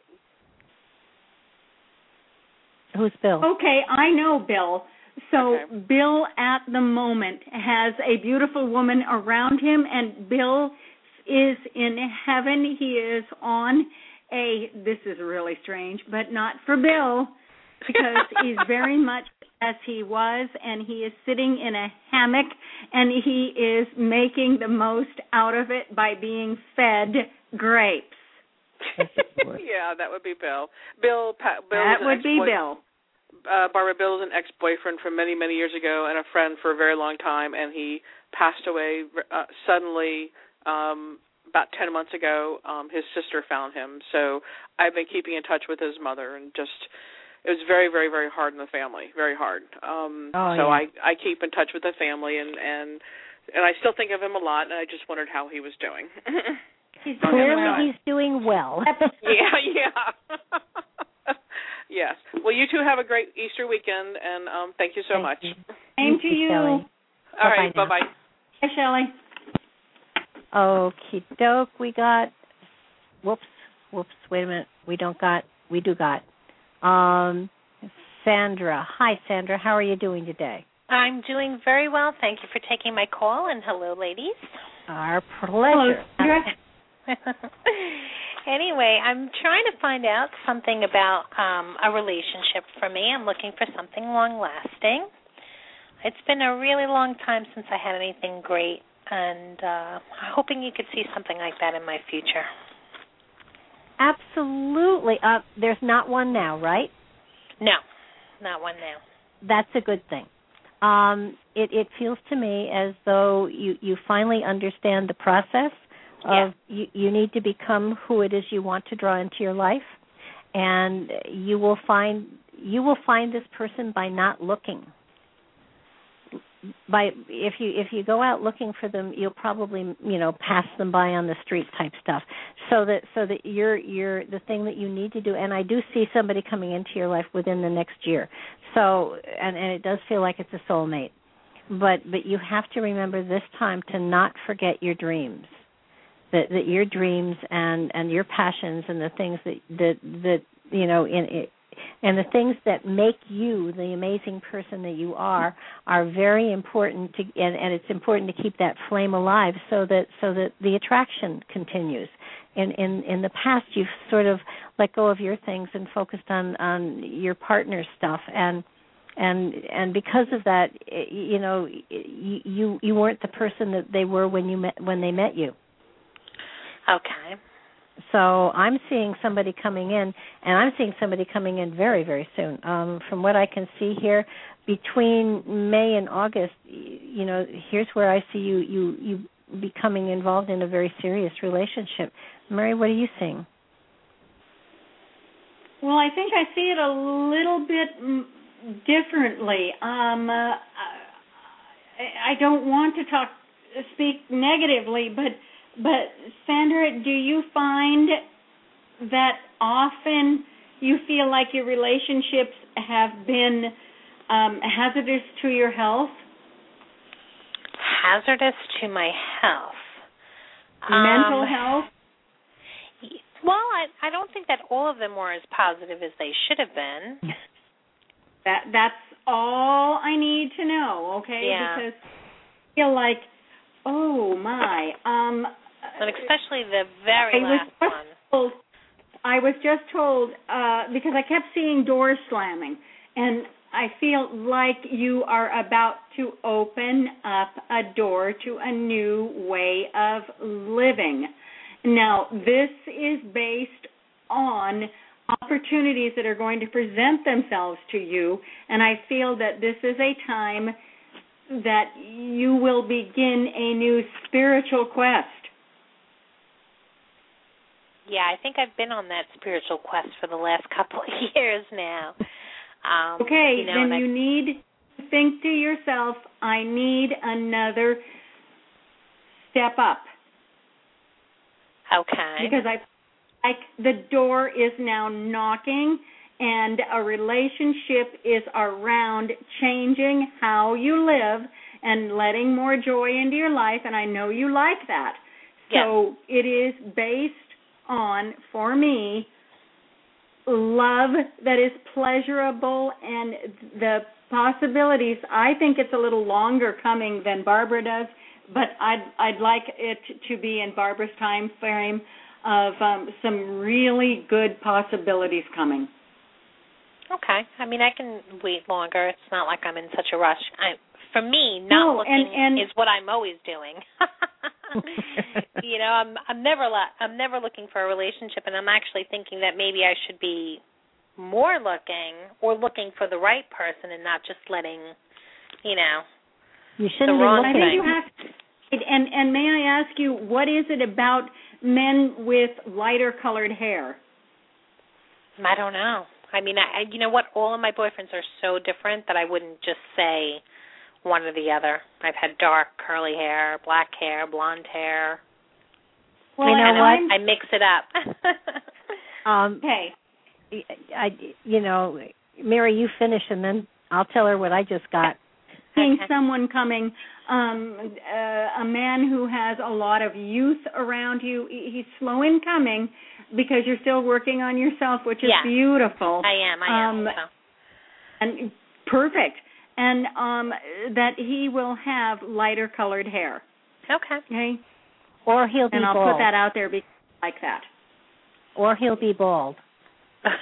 Who's Bill? Okay, I know Bill. So okay. Bill at the moment has a beautiful woman around him, and Bill is in heaven. He is on a, this is really strange, but not for Bill, because he's very much as he was, and he is sitting in a hammock, and he is making the most out of it by being fed grapes. Yeah, that would be Bill. Bill, pa- Bill that would be exploit- Bill. Uh, Barbara, Bill is an ex-boyfriend from many, many years ago and a friend for a very long time, and he passed away uh, suddenly um, about ten months ago. Um, his sister found him, so I've been keeping in touch with his mother, and just it was very, very, very hard in the family, very hard. Um, oh, so yeah. I, I keep in touch with the family, and, and, and I still think of him a lot, and I just wondered how he was doing. He's Clearly well. he's doing well. yeah, yeah. Yes. Well, you two have a great Easter weekend, and um, thank you so thank much. You. Same to you. Shelley. All right. Bye bye. Hi, Shelley. Okie doke. We got. Whoops. Whoops. Wait a minute. We don't got. We do got. Um, Sandra. Hi, Sandra. How are you doing today? I'm doing very well. Thank you for taking my call, and hello, ladies. Our pleasure. Hello, Anyway, I'm trying to find out something about um, a relationship for me. I'm looking for something long-lasting. It's been a really long time since I had anything great, and uh, I'm hoping you could see something like that in my future. Absolutely. Uh, there's not one now, right? No, not one now. That's a good thing. Um, it, it feels to me as though you, you finally understand the process of yeah. you, you need to become who it is you want to draw into your life, and you will find you will find this person by not looking. By if you if you go out looking for them, you'll probably you know pass them by on the street type stuff. So that so that you're you're the thing that you need to do. And I do see somebody coming into your life within the next year. So and, and it does feel like it's a soulmate. But but you have to remember this time to not forget your dreams. That that your dreams and, and your passions and the things that that, that you know in it. And the things that make you the amazing person that you are are very important to, and, and it's important to keep that flame alive so that so that the attraction continues. In, in in the past, you've sort of let go of your things and focused on, on your partner's stuff, and and and because of that, you know, you you weren't the person that they were when you met when they met you. Okay. So I'm seeing somebody coming in, and I'm seeing somebody coming in very, very soon. Um, from what I can see here, between May and August, you know, here's where I see you you, you becoming involved in a very serious relationship. Mary, what are you seeing? Well, I think I see it a little bit differently. Um, uh, I don't want to talk, speak negatively, but. But, Sandra, do you find that often you feel like your relationships have been um, hazardous to your health? Hazardous to my health? Mental um, health? Well, I, I don't think that all of them were as positive as they should have been. That That's all I need to know, okay? Yeah. Because I feel like, oh, my. Um, And especially the very last one. I was just told, uh, because I kept seeing doors slamming, and I feel like you are about to open up a door to a new way of living. Now, this is based on opportunities that are going to present themselves to you, and I feel that this is a time that you will begin a new spiritual quest. Yeah, I think I've been on that spiritual quest for the last couple of years now. Um, okay, you know, then you need to think to yourself, I need another step up. Okay. Because I like the door is now knocking, and a relationship is around changing how you live and letting more joy into your life, and I know you like that. So yeah. It is based on, for me, love that is pleasurable and the possibilities. I think it's a little longer coming than Barbara does, but I'd I'd like it to be in Barbara's time frame of um, some really good possibilities coming. Okay. I mean, I can wait longer. It's not like I'm in such a rush. I, for me, not no, looking and, and is what I'm always doing. You know, I'm I'm never la- I'm never looking for a relationship, and I'm actually thinking that maybe I should be more looking or looking for the right person and not just letting, you know, you shouldn't the wrong I thing. think you have to, and and may I ask you, what is it about men with lighter colored hair? I don't know. I mean, I, you know what? All of my boyfriends are so different that I wouldn't just say one or the other. I've had dark, curly hair, black hair, blonde hair. Well, you know and what? I mix it up. um, hey, I, you know, Mary, you finish, and then I'll tell her what I just got. Seeing okay. someone coming, um, uh, a man who has a lot of youth around you. He's slow in coming because you're still working on yourself, which is yeah. beautiful. I am. I um, am. So. And perfect. And um, that he will have lighter colored hair. Okay. Okay. Or he'll be and I'll bald. put that out there because I like that. Or he'll be bald. That's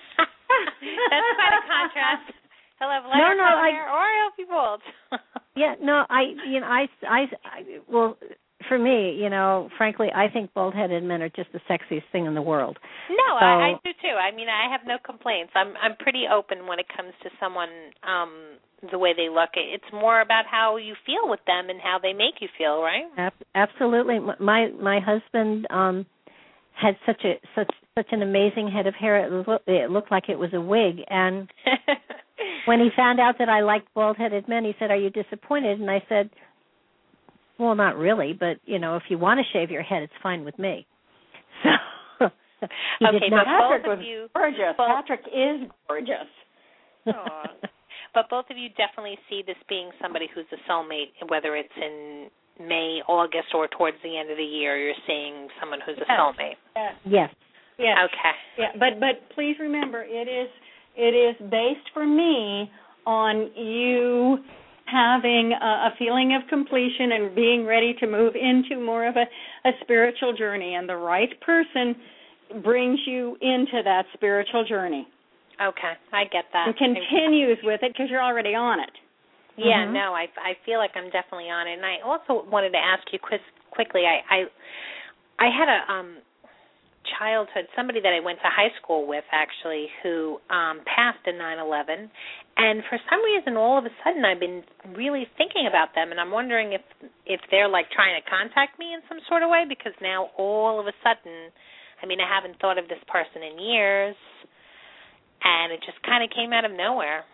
quite a contrast. He'll have lighter no, no, I, hair, or he'll be bald. yeah, no, I, you know, I, I, I, well, for me, you know, frankly, I think bald-headed men are just the sexiest thing in the world. No, so, I, I do too. I mean, I have no complaints. I'm, I'm pretty open when it comes to someone, um, the way they look. It's more about how you feel with them and how they make you feel, right? Ab- absolutely. My, my husband um, had such a such such an amazing head of hair. It, look, it looked like it was a wig, and when he found out that I liked bald-headed men, he said, "Are you disappointed?" And I said, "Well, not really, but you know, if you want to shave your head, it's fine with me." So he okay, did not. but Patrick both of was you, gorgeous. both, Patrick is gorgeous. Aww. But both of you definitely see this being somebody who's a soulmate, whether it's in May, August, or towards the end of the year. You're seeing someone who's a yes. soulmate. Yes. Yes. Yes. Okay. Yeah, but but please remember, it is it is based for me on you having a, a feeling of completion and being ready to move into more of a, a spiritual journey, and the right person brings you into that spiritual journey. Okay, I get that. And continues with it because you're already on it. Yeah, mm-hmm. no, I, I feel like I'm definitely on it. And I also wanted to ask you quick, quickly, I, I I had a um, childhood, somebody that I went to high school with, actually, who um, passed in nine eleven. And for some reason, all of a sudden, I've been really thinking about them. And I'm wondering if, if they're, like, trying to contact me in some sort of way, because now all of a sudden, I mean, I haven't thought of this person in years. And it just kind of came out of nowhere.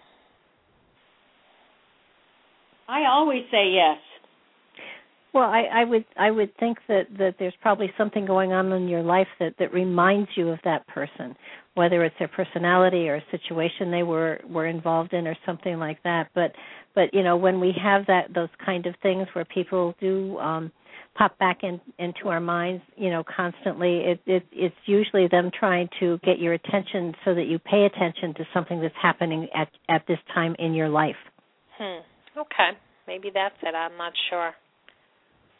I always say yes. Well, I, I would I would think that, that there's probably something going on in your life that, that reminds you of that person, whether it's their personality or a situation they were, were involved in or something like that. But but you know, when we have that those kind of things where people do um, pop back in, into our minds, you know, constantly, it, it it's usually them trying to get your attention so that you pay attention to something that's happening at at this time in your life. Hmm. Okay. Maybe that's it. I'm not sure.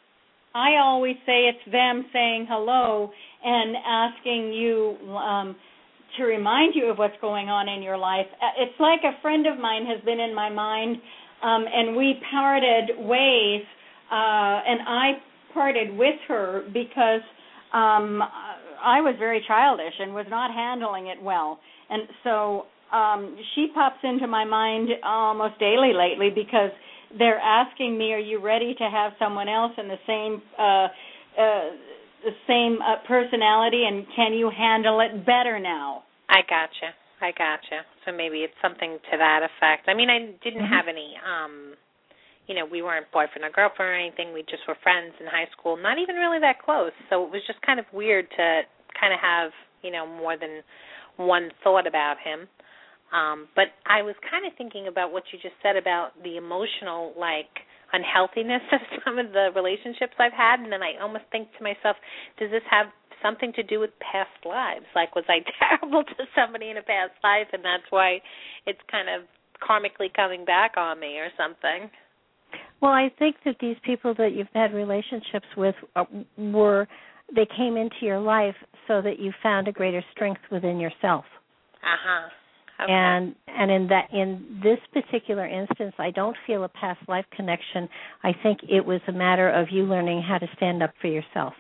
I always say it's them saying hello and asking you um, to remind you of what's going on in your life. It's like a friend of mine has been in my mind, um, and we parted ways, uh, and I parted with her because um, I was very childish and was not handling it well. And so um, she pops into my mind almost daily lately because they're asking me, are you ready to have someone else in the same uh, uh, the same uh, personality, and can you handle it better now? I gotcha. I gotcha. So maybe it's something to that effect. I mean, I didn't Mm-hmm. have any, um, you know, we weren't boyfriend or girlfriend or anything. We just were friends in high school, not even really that close. So it was just kind of weird to kind of have, you know, more than one thought about him. Um, but I was kind of thinking about what you just said about the emotional, like, unhealthiness of some of the relationships I've had, and then I almost think to myself, does this have something to do with past lives? Like, was I terrible to somebody in a past life, and that's why it's kind of karmically coming back on me or something? Well, I think that these people that you've had relationships with uh, were, they came into your life so that you found a greater strength within yourself. Uh-huh. Okay. And and in that in this particular instance, I don't feel a past life connection. I think it was a matter of you learning how to stand up for yourself.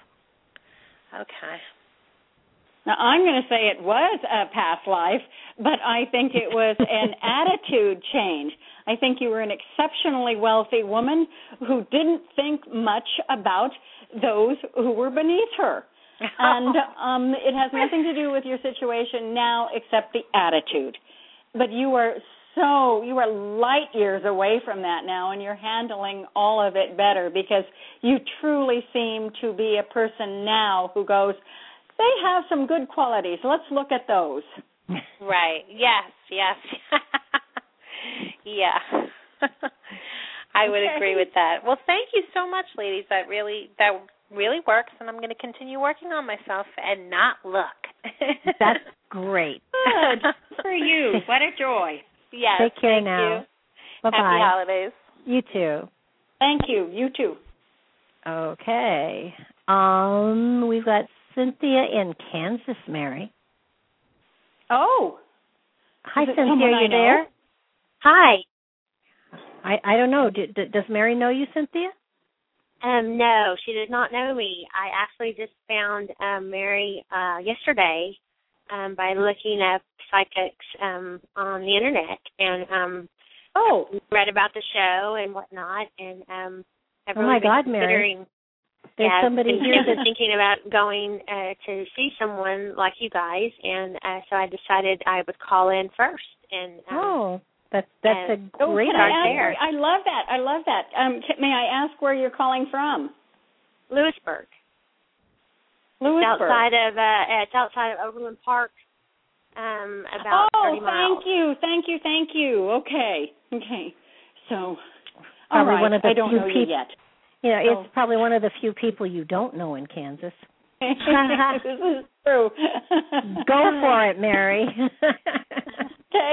Okay. Now, I'm going to say it was a past life, but I think it was an attitude change. I think you were an exceptionally wealthy woman who didn't think much about those who were beneath her. And um, it has nothing to do with your situation now except the attitude. But you are so, you are light years away from that now, and you're handling all of it better because you truly seem to be a person now who goes, they have some good qualities. Let's look at those. Right. Yes, yes. Yeah. I would Okay. agree with that. Well, thank you so much, ladies. That really, that really works, and I'm going to continue working on myself and not look. That's great. Good for you. What a joy. Yes. Take care thank now. You. Bye-bye. Happy holidays. You too. Thank you. You too. Okay. Um, we've got Cynthia in Kansas, Mary. Oh. Hi, Is it Cynthia. someone Are I you know? there? Hi. I, I don't know. Do, do, does Mary know you, Cynthia? Um, no, she does not know me. I actually just found um, Mary uh, yesterday um, by looking up psychics um, on the internet, and um, oh, read about the show and whatnot. And um, I've Oh, really my been God, considering. Mary. There's yeah, somebody I've been here seriously that... thinking about going uh, to see someone like you guys, and uh, so I decided I would call in first. And um, Oh, that's that's and, a great can I ask idea. where, I love that. I love that. Um, can, may I ask where you're calling from? Lewisburg. Lewisburg. It's outside of uh, it's outside of Overland Park. Um, about oh, thirty miles. thank you, thank you, thank you. Okay, okay. So, Probably all right. one of the I don't few know peop- you yet. You know, So. it's probably one of the few people you don't know in Kansas. This is true. Go for it, Mary. Okay.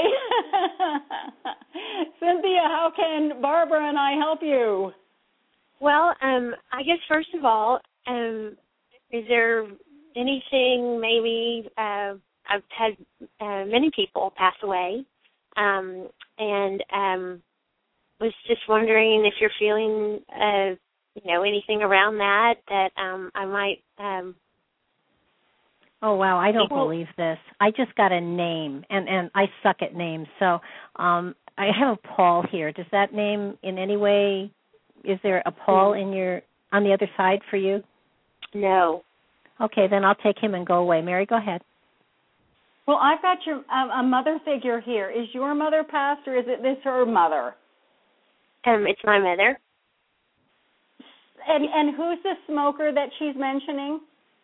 Cynthia, how can Barbara and I help you? Well, um, I guess first of all, um, is there anything maybe uh, I've had uh, many people pass away, um, and um, was just wondering if you're feeling, uh, you know, anything around that that um, I might. Um, Oh, wow, I don't People- believe this. I just got a name, and, and I suck at names. So um, I have a Paul here. Does that name in any way, is there a Paul in your on the other side for you? no. Okay, then I'll take him and go away. Mary, go ahead. Well, I've got your um, a mother figure here. Is your mother passed, or is it this her mother? Um, it's my mother. And and who's the smoker that she's mentioning?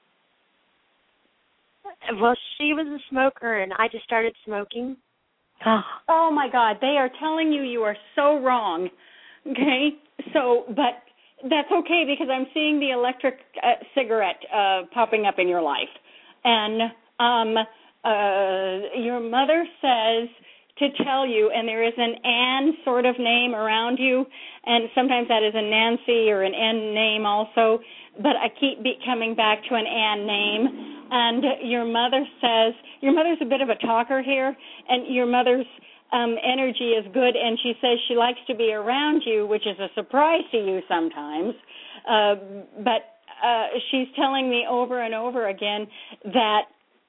Well, she was a smoker, and I just started smoking. Oh my God, they are telling you you are so wrong. Okay, so but that's okay because I'm seeing the electric uh, cigarette uh, popping up in your life, and um, uh, your mother says to tell you, and there is an Ann sort of name around you, and sometimes that is a Nancy or an N name also, but I keep be coming back to an Ann name. And your mother says, your mother's a bit of a talker here, and your mother's um, energy is good, and she says she likes to be around you, which is a surprise to you sometimes. Uh, but uh, she's telling me over and over again that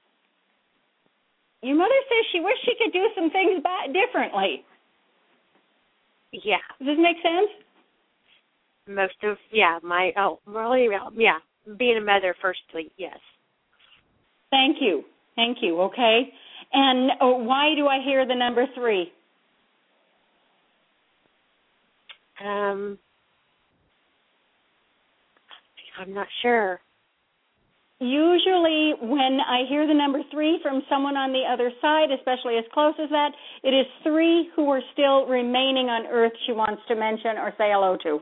your mother says she wished she could do some things back differently. Yeah. Does this make sense? Most of, yeah, my, oh, really, yeah, being a mother, firstly, yes. Thank you. Thank you, okay? And oh, why do I hear the number three? Um, I'm not sure. Usually when I hear the number three from someone on the other side, especially as close as that, it is three who are still remaining on Earth she wants to mention or say hello to.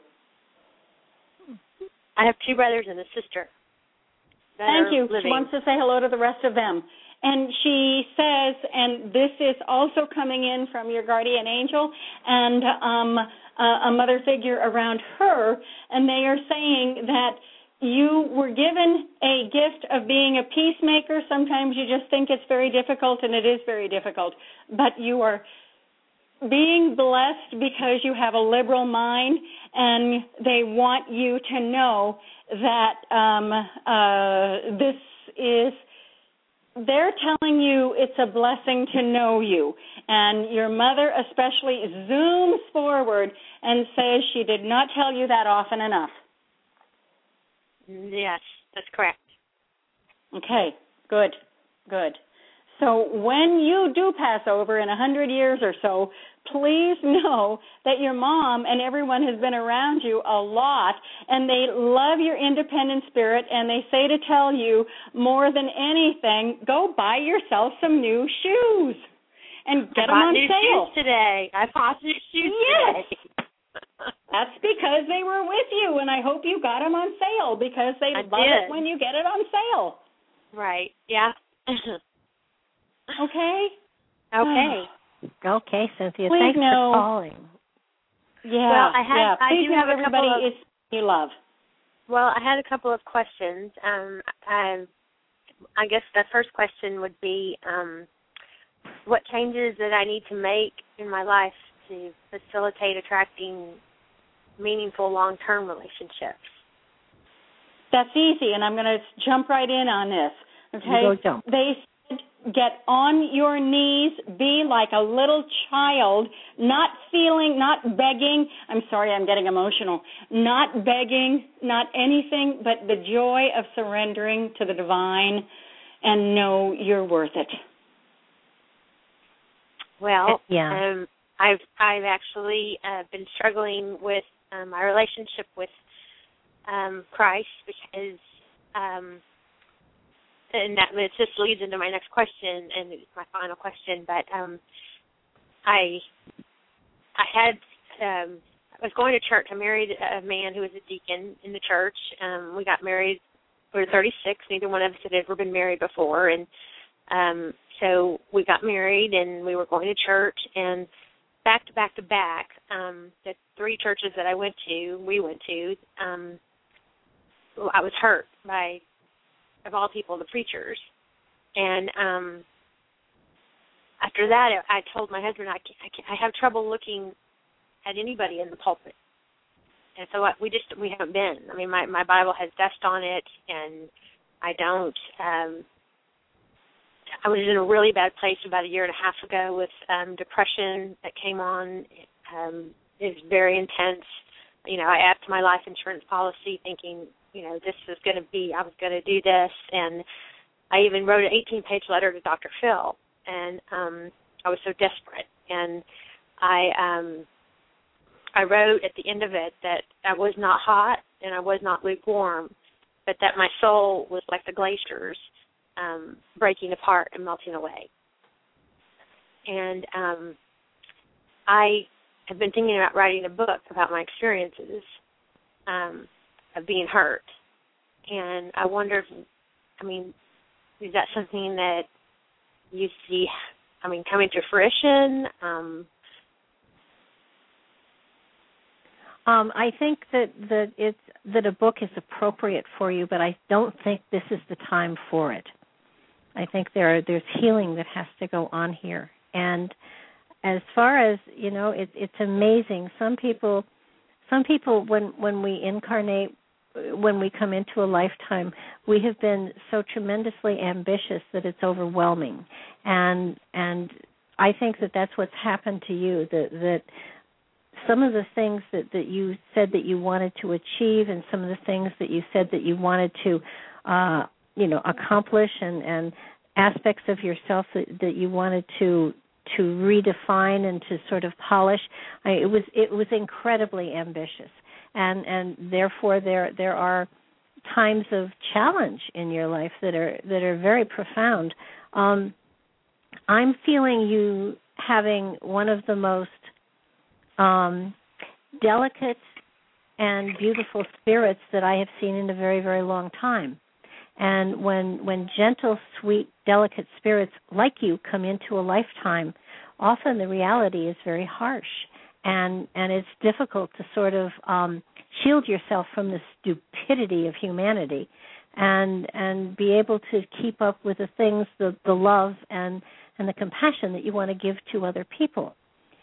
I have two brothers and a sister. Thank you. Living. She wants to say hello to the rest of them. And she says, and this is also coming in from your guardian angel and um, a, a mother figure around her, and they are saying that you were given a gift of being a peacemaker. Sometimes you just think it's very difficult, and it is very difficult. But you are being blessed because you have a liberal mind, and they want you to know that um, uh, this is, they're telling you it's a blessing to know you. And your mother especially zooms forward and says she did not tell you that often enough. Yes, that's correct. Okay, good, good. So when you do pass over in a hundred years or so, please know that your mom and everyone has been around you a lot, and they love your independent spirit, and they say to tell you more than anything, go buy yourself some new shoes and get them on new sale. Shoes today. I bought new shoes yes. today. That's because they were with you, and I hope you got them on sale because they I love did. it when you get it on sale. Right, yeah. Okay? Okay. Okay, Cynthia, Please thanks know. for calling. Yeah, well, I had, yeah. I Please do know have a everybody couple of, is you love. Well, I had a couple of questions. Um, I, I guess the first question would be, um, what changes that I need to make in my life to facilitate attracting meaningful long-term relationships? That's easy, and I'm going to jump right in on this. Okay? You go jump. They said get on your knees, be like a little child, not feeling, not begging. I'm sorry, I'm getting emotional. Not begging, not anything, but the joy of surrendering to the divine and know you're worth it. Well, yeah. um, I've I've actually uh, been struggling with um, my relationship with um, Christ because, um, and that it just leads into my next question, and it's my final question. But um, I I had um, I was going to church. I married a man who was a deacon in the church. Um, we got married. We were thirty-six. Neither one of us had ever been married before, and um, so we got married, and we were going to church, and back to back to back, um, the three churches that I went to, we went to, um, I was hurt by, of all people, the preachers. And um, after that, I told my husband, I, can't, I, can't, I have trouble looking at anybody in the pulpit. And so I, we just, we haven't been. I mean, my, my Bible has dust on it, and I don't, um, I was in a really bad place about a year and a half ago with um, depression that came on. Um, it was very intense. You know, I upped my life insurance policy thinking, you know, this is going to be, I was going to do this. And I even wrote an eighteen-page letter to Doctor Phil. And um, I was so desperate. And I um, I wrote at the end of it that I was not hot and I was not lukewarm, but that my soul was like the glaciers, Um, breaking apart and melting away. And um, I have been thinking about writing a book about my experiences um, of being hurt. And I wonder if, I mean, is that something that you see I mean, coming to fruition? Um, um, I think that that it's that a book is appropriate for you, but I don't think this is the time for it. I think there are, there's healing that has to go on here, and as far as you know, it's it's amazing. Some people, some people, when when we incarnate, when we come into a lifetime, we have been so tremendously ambitious that it's overwhelming, and and I think that that's what's happened to you. That that some of the things that, that you said that you wanted to achieve, and some of the things that you said that you wanted to, uh, you know, accomplish, and, and aspects of yourself that, that you wanted to to redefine and to sort of polish. I, it was it was incredibly ambitious. And and therefore there there are times of challenge in your life that are that are very profound. Um, I'm feeling you having one of the most um, delicate and beautiful spirits that I have seen in a very, very long time. And when when gentle, sweet, delicate spirits like you come into a lifetime, often the reality is very harsh. And and it's difficult to sort of um, shield yourself from the stupidity of humanity, and and be able to keep up with the things, the, the love and, and the compassion that you want to give to other people.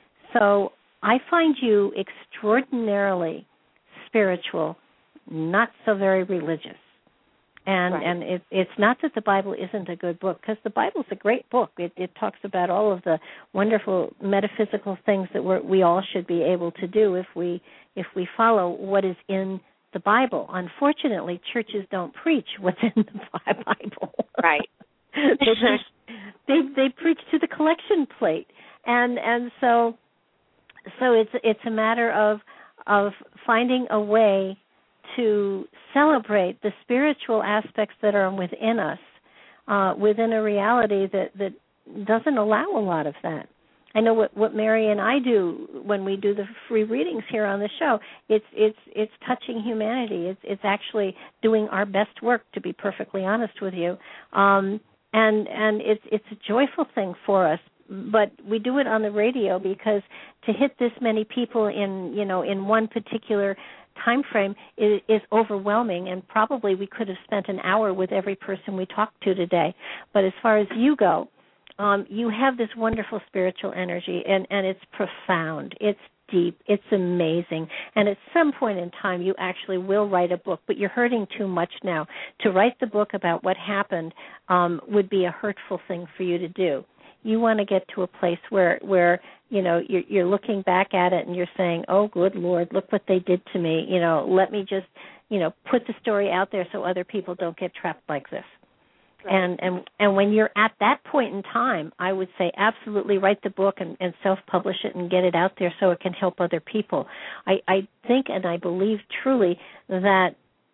So I find you extraordinarily spiritual, not so very religious. And right. and it, it's not that the Bible isn't a good book, because the Bible's a great book. It, it talks about all of the wonderful metaphysical things that we're, we all should be able to do if we if we follow what is in the Bible. Unfortunately, churches don't preach what's in the Bible. Right. they, preach, they they preach to the collection plate, and and so so it's it's a matter of of finding a way to celebrate the spiritual aspects that are within us, uh, within a reality that, that doesn't allow a lot of that. I know what, what Mary and I do when we do the free readings here on the show. It's it's it's touching humanity. It's it's actually doing our best work, to be perfectly honest with you. Um, and and it's it's a joyful thing for us. But we do it on the radio because to hit this many people in you know in one particular time frame is, is overwhelming, and probably we could have spent an hour with every person we talked to today. But as far as you go, um, you have this wonderful spiritual energy, and, and it's profound, it's deep, it's amazing. And at some point in time, you actually will write a book, but you're hurting too much now. To write the book about what happened um, would be a hurtful thing for you to do. You want to get to a place where, where you know, you're, you're looking back at it and you're saying, oh, good Lord, look what they did to me. You know, let me just, you know, put the story out there so other people don't get trapped like this. Right. And, and and when you're at that point in time, I would say absolutely write the book and, and self-publish it and get it out there so it can help other people. I, I think and I believe truly that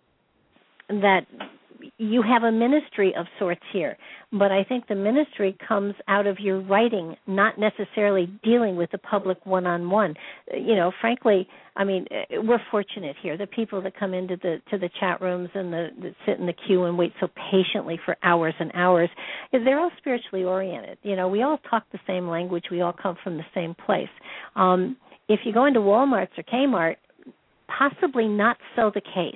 that you have a ministry of sorts here, but I think the ministry comes out of your writing, not necessarily dealing with the public one-on-one. You know, frankly, I mean, we're fortunate here. The people that come into the to the chat rooms and the that sit in the queue and wait so patiently for hours and hours, they're all spiritually oriented. You know, we all talk the same language. We all come from the same place. Um, if you go into Walmart's or Kmart, possibly not so the case.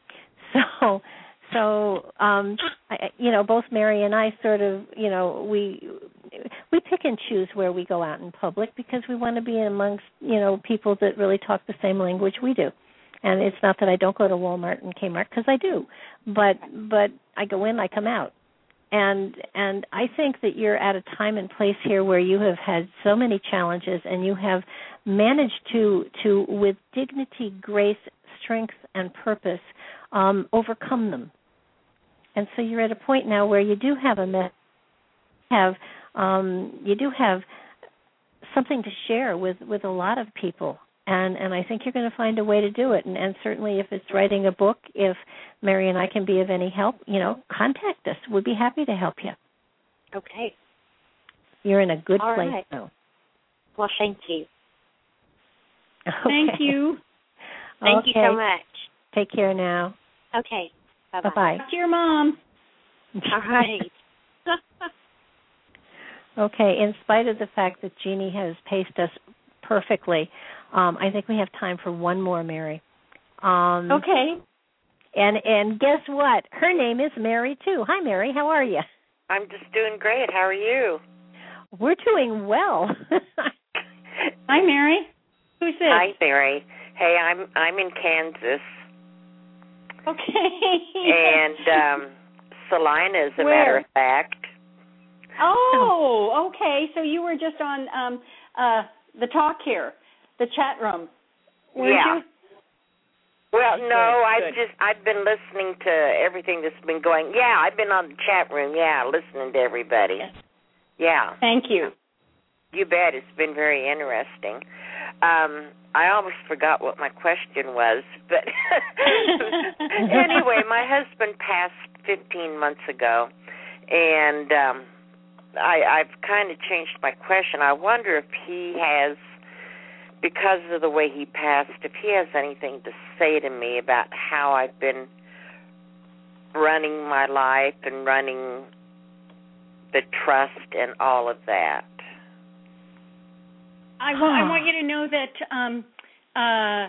So... So, um, I, you know, both Mary and I sort of, you know, we we pick and choose where we go out in public because we want to be amongst, you know, people that really talk the same language we do. And it's not that I don't go to Walmart and Kmart, because I do, but but I go in, I come out. And and I think that you're at a time and place here where you have had so many challenges, and you have managed to, to with dignity, grace, strength, and purpose, um, overcome them. And so you're at a point now where you do have a me- have um, you do have something to share with, with a lot of people, and, and I think you're going to find a way to do it. And, and certainly, if it's writing a book, if Mary and I can be of any help, you know, contact us. We'd be happy to help you. Okay. You're in a good All place right. now. Well, thank you. Okay. Thank you. Thank okay. you so much. Take care now. Okay. Bye-bye. Bye-bye. Talk to your mom. All right. Okay, in spite of the fact that Jeannie has paced us perfectly, um, I think we have time for one more, Mary. Um, okay. And and guess what? Her name is Mary, too. Hi, Mary. How are you? I'm just doing great. How are you? We're doing well. Hi, Mary. Who's this? Hi, Mary. Hey, I'm I'm in Kansas. Okay. And um, Salina, as a Where? matter of fact. Oh, okay. So you were just on um, uh, the talk here, the chat room, weren't yeah. you? Well, no, good, I've good. just I've been listening to everything that's been going. Yeah, I've been on the chat room. Yeah, listening to everybody. Yes. Yeah. Thank you. You bet. It's been very interesting. Um, I almost forgot what my question was, but anyway, my husband passed fifteen months ago, and um, I, I've kind of changed my question. I wonder if he has, because of the way he passed, if he has anything to say to me about how I've been running my life and running the trust and all of that. I want, I want you to know that um, uh,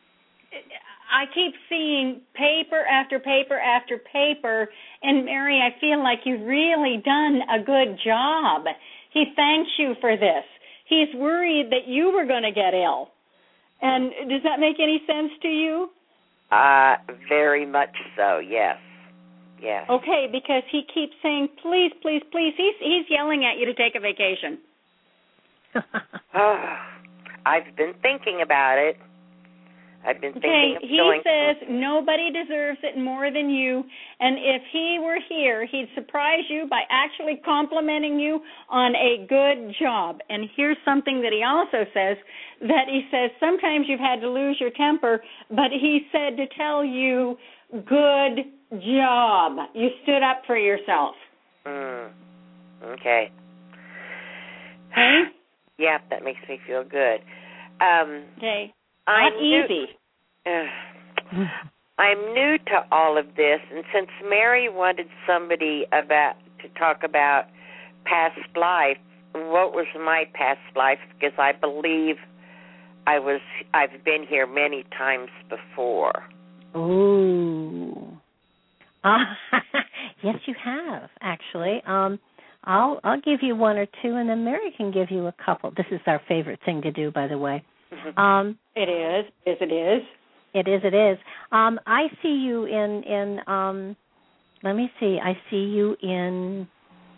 I keep seeing paper after paper after paper, and Mary, I feel like you've really done a good job. He thanks you for this. He's worried that you were going to get ill. And does that make any sense to you? Uh, very much so, yes. Yes. Okay, because he keeps saying, please, please, please. He's, he's yelling at you to take a vacation. Oh, I've been thinking about it. I've been thinking Okay, of he going. says nobody deserves it more than you, and if he were here, he'd surprise you by actually complimenting you on a good job. And here's something that he also says, that he says sometimes you've had to lose your temper, but he said to tell you, good job. You stood up for yourself. Mm. Okay. Okay? Yeah, that makes me feel good. Um, okay. Not I'm easy. Uh, I'm new to all of this, and since Mary wanted somebody about to talk about past life, what was my past life? Because I believe I was I've been here many times before. Ooh. Uh, yes, you have actually. Um, I'll I'll give you one or two, and then Mary can give you a couple. This is our favorite thing to do, by the way. Um, it is. Yes, it is. It is. It is. Um, I see you in in. Um, let me see. I see you in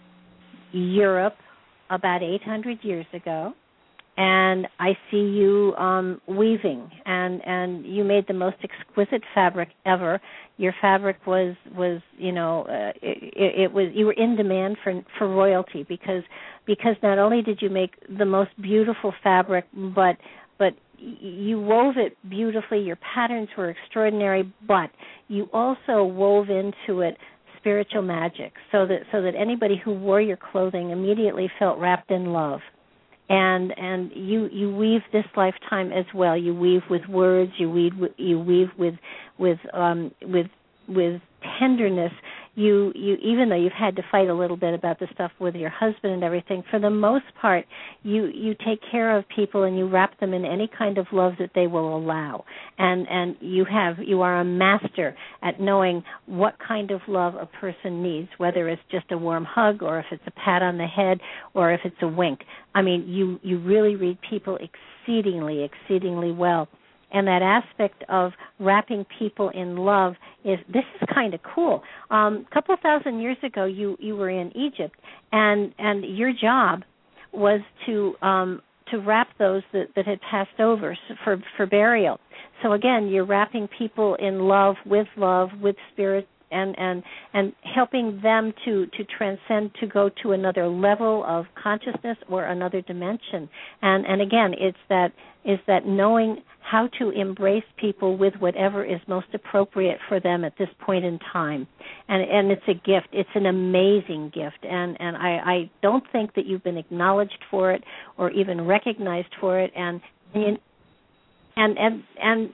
Europe about eight hundred years ago, and I see you um, weaving, and, and you made the most exquisite fabric ever. Your fabric was was you know uh, it, it was you were in demand for for royalty because because not only did you make the most beautiful fabric, but but you wove it beautifully. Your patterns were extraordinary, but you also wove into it spiritual magic, so that so that anybody who wore your clothing immediately felt wrapped in love. And and you, you weave this lifetime as well. You weave with words. You weave you weave with with um, with with tenderness. You you even though you've had to fight a little bit about the stuff with your husband and everything, for the most part, you you take care of people and you wrap them in any kind of love that they will allow. And and you have you are a master at knowing what kind of love a person needs, whether it's just a warm hug or if it's a pat on the head or if it's a wink. I mean, you you really read people exceedingly exceedingly well. And that aspect of wrapping people in love is, this is kind of cool. Um, a couple of thousand years ago, you, you were in Egypt, and, and your job was to um, to wrap those that, that had passed over for, for burial. So again, you're wrapping people in love, with love, with spirit, and, and, and helping them to, to transcend, to go to another level of consciousness or another dimension. And, and again, it's that is that knowing how to embrace people with whatever is most appropriate for them at this point in time. And and it's a gift. It's an amazing gift. And, and I, I don't think that you've been acknowledged for it or even recognized for it. And and and and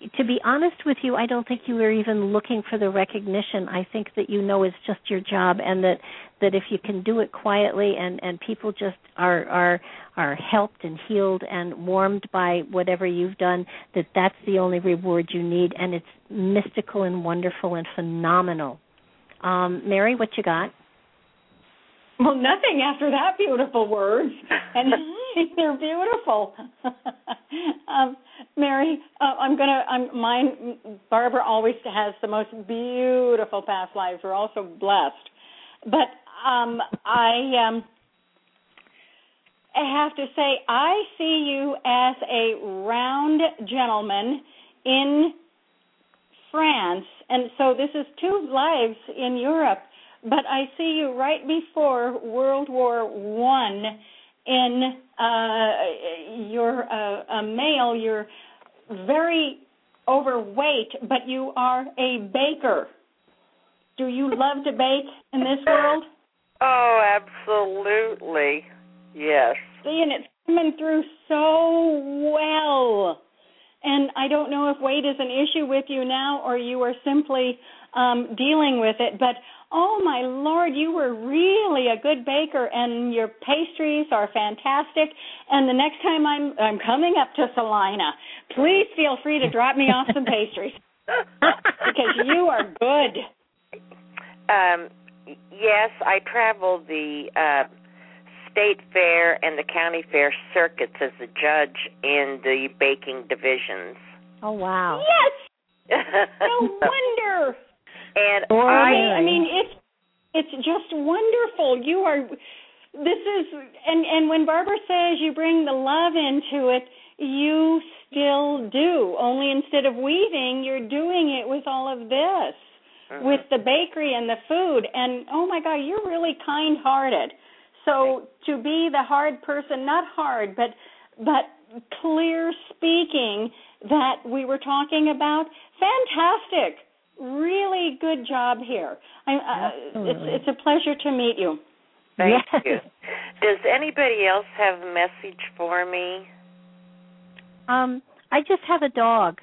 to be honest with you, I don't think you were even looking for the recognition. I think that you know it's just your job, and that, that if you can do it quietly and, and people just are, are are helped and healed and warmed by whatever you've done, that that's the only reward you need, and it's mystical and wonderful and phenomenal. Um, Mary, what you got? Well, nothing after that beautiful words, and they're beautiful. um, Mary, uh, I'm gonna. I'm mine. Barbara always has the most beautiful past lives. We're all so blessed, but um, I um, I have to say I see you as a round gentleman in France, and so this is two lives in Europe. But I see you right before World War One. In uh, you're a, a male. You're very overweight, but you are a baker. Do you love to bake in this world? Oh, absolutely. Yes. See, and it's coming through so well. And I don't know if weight is an issue with you now, or you are simply um, dealing with it, but oh, my Lord, you were really a good baker, and your pastries are fantastic. And the next time I'm I'm coming up to Salina, please feel free to drop me off some pastries because you are good. Um, yes, I traveled the uh, state fair and the county fair circuits as a judge in the baking divisions. Oh, wow. Yes! No wonder! And I, I, I mean, it's it's just wonderful. You are, this is, and and when Barbara says you bring the love into it, you still do. Only instead of weaving, you're doing it with all of this, uh-huh. with the bakery and the food. And oh my God, you're really kind-hearted. So to be the hard person, not hard, but but clear speaking that we were talking about, fantastic. Really good job here. I, uh, it's, it's a pleasure to meet you. Thank yes. you. Does anybody else have a message for me? Um, I just have a dog.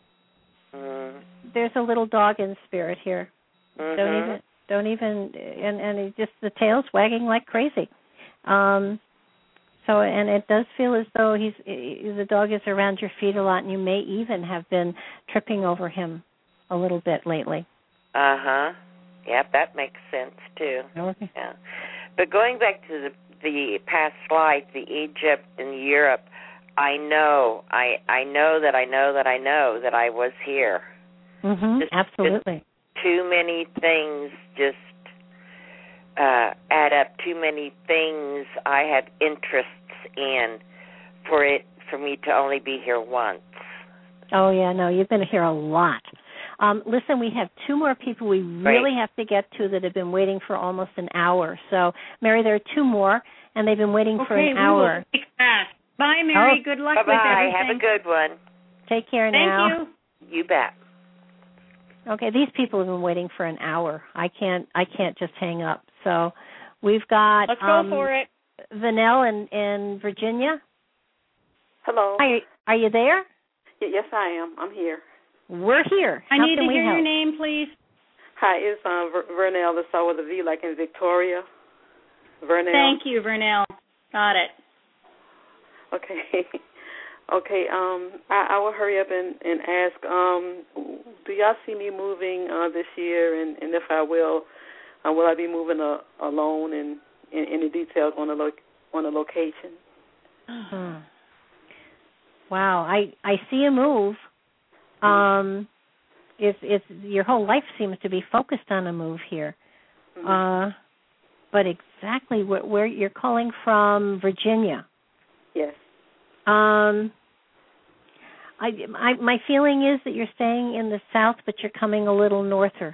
Mm. There's a little dog in spirit here. Mm-hmm. Don't even, don't even, and and it just the tail's wagging like crazy. Um, so and it does feel as though he's the dog is around your feet a lot, and you may even have been tripping over him a little bit lately. Uh-huh. Yep, that makes sense, too. Okay. Yeah. But going back to the, the past life, the Egypt and Europe, I know, I I know that I know that I know that I was here. Mm-hmm. Just, Absolutely. Just too many things just uh, add up, too many things I had interests in for it, for me to only be here once. Oh, yeah, no, you've been here a lot. Um, listen, we have two more people we really Great. have to get to that have been waiting for almost an hour. So, Mary, there are two more, and they've been waiting okay, for an hour. We will take fast. Bye, Mary. Oh. Good luck Bye-bye. with everything. Have a good one. Take care Thank now. you. You bet. Okay, these people have been waiting for an hour. I can't. I can't just hang up. So, we've got. Let's um, go for it. Vanell in, in Virginia. Hello. Hi, are you there? Y- yes, I am. I'm here. We're here. I How need can to we hear help? your name, please. Hi, it's um, Ver- Vernell. The start with a V, like in Victoria. Vernell. Thank you, Vernell. Got it. Okay. okay. Um, I, I will hurry up and, and ask. Um, do y'all see me moving uh, this year? And, and if I will, uh, will I be moving uh, alone? And, and any details on the lo- on the location? Hmm. Wow, I I see a move. Um, it's it's your whole life seems to be focused on a move here. Mm-hmm. Uh, but exactly where, where you're calling from, Virginia. Yes. Um, I, I my feeling is that you're staying in the south, but you're coming a little norther.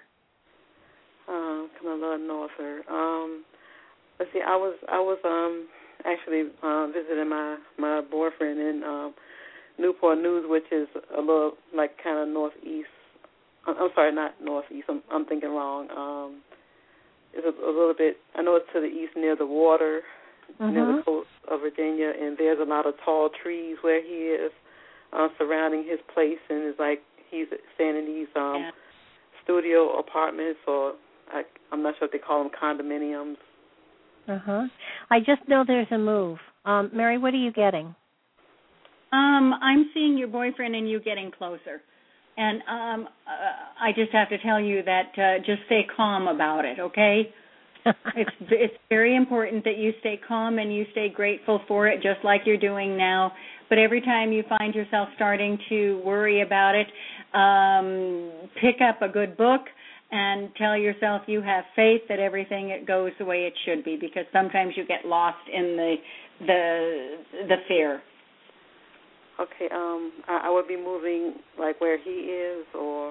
Um, coming a little norther. Um, let's see. I was I was um actually uh, visiting my my boyfriend in um. Newport News, which is a little like kind of northeast. I'm sorry, not northeast. I'm, I'm thinking wrong. Um, it's a, a little bit. I know it's to the east, near the water, Mm-hmm. near the coast of Virginia, and there's a lot of tall trees where he is, uh, surrounding his place, and it's like he's staying in these um, yeah. studio apartments, or I, I'm not sure if they call them condominiums. Uh huh. I just know there's a move. Um, Mary, what are you getting? Um, I'm seeing your boyfriend and you getting closer. And um, uh, I just have to tell you that uh, just stay calm about it, okay? it's it's very important that you stay calm and you stay grateful for it, just like you're doing now. But every time you find yourself starting to worry about it, um, pick up a good book and tell yourself you have faith that everything it goes the way it should be, because sometimes you get lost in the the the fear. Okay, um, I, I would be moving like where he is, or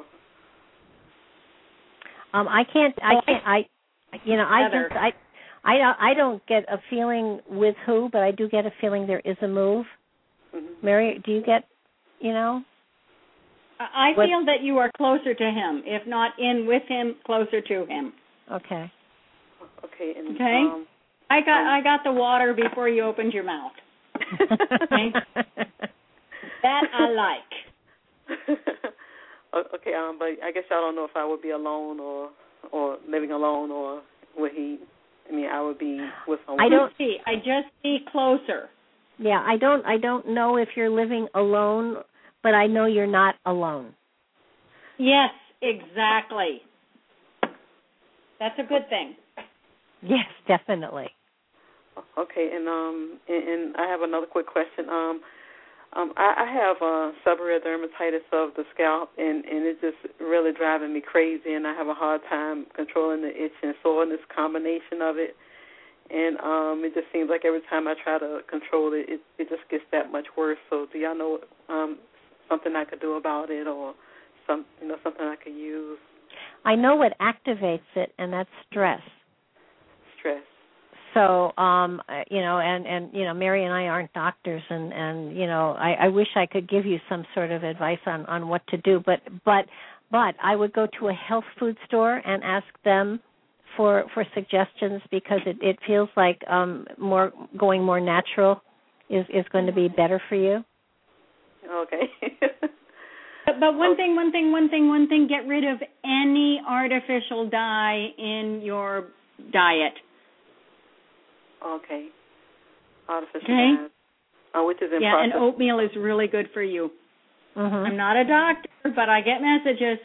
um, I can't, I can't, I, you know, I just, I, I, don't- I don't get a feeling with who, but I do get a feeling there is a move. Mm-hmm. Mary, do you get, you know? I what? feel that you are closer to him, if not in with him, closer to him. Okay. Okay. And, okay. Um, I got, um, I got the water before you opened your mouth. Okay. That I like. Okay, um, but I guess y'all don't know if I would be alone or or living alone, or would he? I mean, I would be with someone. I don't see. I just see closer. Yeah, I don't. I don't know if you're living alone, but I know you're not alone. Yes, exactly. That's a good thing. Yes, definitely. Okay, and um, and, and I have another quick question. Um. Um, I, I have uh, seborrheic dermatitis of the scalp, and, and it's just really driving me crazy, and I have a hard time controlling the itch and soreness combination of it. And um, it just seems like every time I try to control it, it, it just gets that much worse. So do y'all know um, something I could do about it, or some, you know, something I could use? I know what activates it, and that's stress. Stress. So, um, you know, and, and, you know, Mary and I aren't doctors, and, and you know, I, I wish I could give you some sort of advice on, on what to do, but, but, but I would go to a health food store and ask them for, for suggestions, because it, it feels like um, more going more natural is, is going to be better for you. Okay. But, but one thing, one thing, one thing, one thing, get rid of any artificial dye in your diet. Okay. Artificial okay. dyes. Oh, which is in yeah, process. and oatmeal is really good for you. Mm-hmm. I'm not a doctor, but I get messages.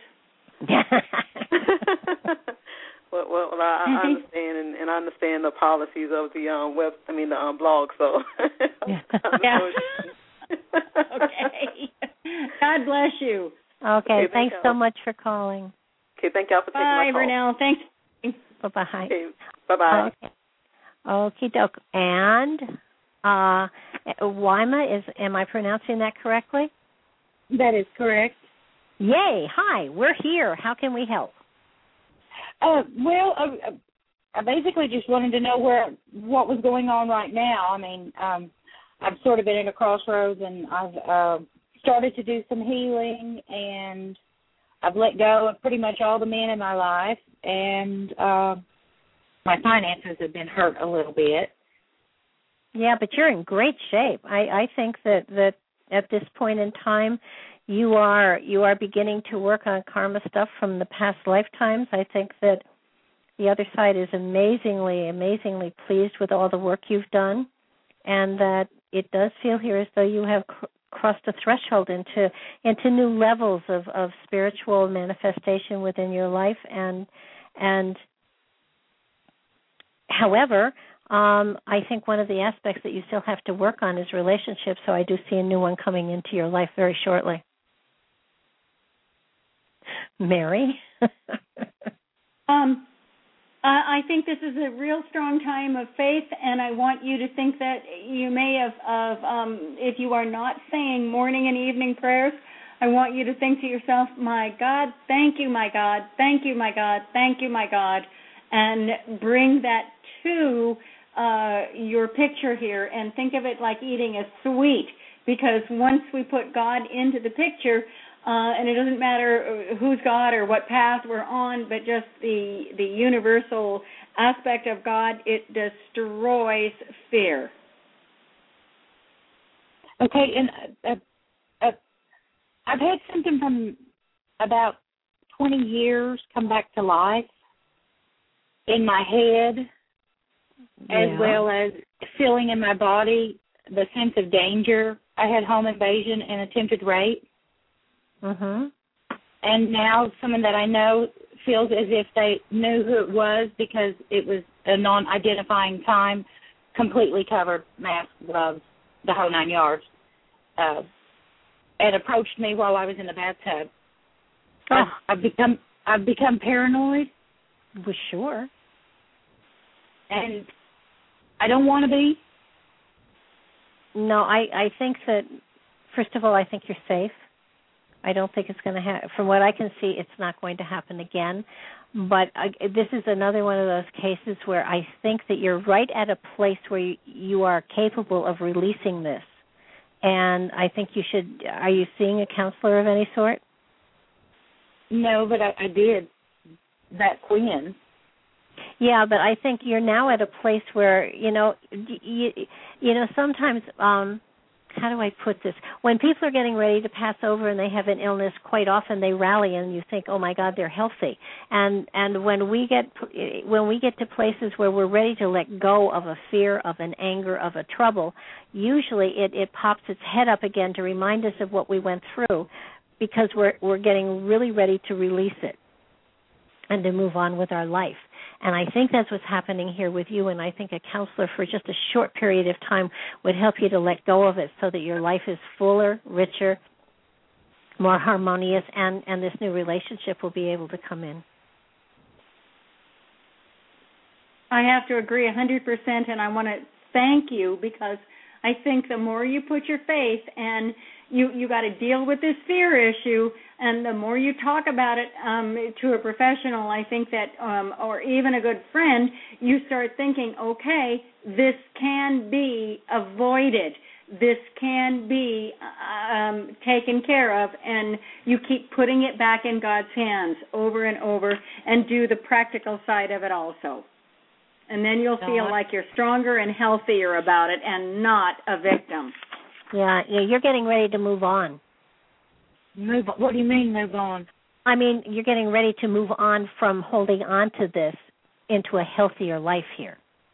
well, well, well, I, I understand, and, and I understand the policies of the um web. I mean the um blog. So. yeah. yeah. Okay. God bless you. Okay. okay thanks thank so much for calling. Okay. Thank y'all for taking Bye, my call. Vernell. Thanks. Bye bye. Okay. Bye bye. Okay. Okie doke. And uh, Wyma, is am I pronouncing that correctly? That is correct. Yay! Hi, we're here. How can we help? Uh, well, uh, I basically just wanted to know where what was going on right now. I mean, um, I've sort of been at a crossroads, and I've uh, started to do some healing, and I've let go of pretty much all the men in my life, and uh, my finances have been hurt a little bit. Yeah, but you're in great shape. I, I think that, that at this point in time, you are you are beginning to work on karma stuff from the past lifetimes. I think that the other side is amazingly, amazingly pleased with all the work you've done, and that it does feel here as though you have cr- crossed a threshold into into new levels of, of spiritual manifestation within your life, and and however, um, I think one of the aspects that you still have to work on is relationships, so I do see a new one coming into your life very shortly. Mary? um, I think this is a real strong time of faith, and I want you to think that you may have, of, um, if you are not saying morning and evening prayers, I want you to think to yourself, my God, thank you, my God, thank you, my God, thank you, my God, and bring that to uh, your picture here, and think of it like eating a sweet, because once we put God into the picture, uh, and it doesn't matter who's God or what path we're on, but just the the universal aspect of God, it destroys fear. Okay, and uh, uh, I've had something from about twenty years come back to life in my head, yeah. as well as feeling in my body the sense of danger. I had home invasion and attempted rape. Mhm. And now someone that I know feels as if they knew who it was because it was a non-identifying time, completely covered, mask, gloves, the whole nine yards, uh, and approached me while I was in the bathtub. Oh. I've, I've become I've become paranoid. Well, sure. And I don't want to be. No, I, I think that, first of all, I think you're safe. I don't think it's going to happen. From what I can see, it's not going to happen again. But I, this is another one of those cases where I think that you're right at a place where you, you are capable of releasing this. And I think you should, are you seeing a counselor of any sort? No, but I, I did that when. Yeah, but I think you're now at a place where, you know, you, you know, sometimes, um, how do I put this? When people are getting ready to pass over and they have an illness, quite often they rally and you think, oh my God, they're healthy. And and when we get when we get to places where we're ready to let go of a fear, of an anger, of a trouble, usually it, it pops its head up again to remind us of what we went through, because we're we're getting really ready to release it and to move on with our life. And I think that's what's happening here with you, and I think a counselor for just a short period of time would help you to let go of it so that your life is fuller, richer, more harmonious, and, and this new relationship will be able to come in. I have to agree one hundred percent, and I want to thank you, because I think the more you put your faith and you you got to deal with this fear issue, and the more you talk about it um, to a professional, I think that, um, or even a good friend, you start thinking, okay, this can be avoided. This can be um, taken care of, and you keep putting it back in God's hands over and over, and do the practical side of it also. And then you'll feel like you're stronger and healthier about it and not a victim. Yeah, yeah, you're getting ready to move on. Move on. What do you mean move on? I mean, you're getting ready to move on from holding on to this into a healthier life here.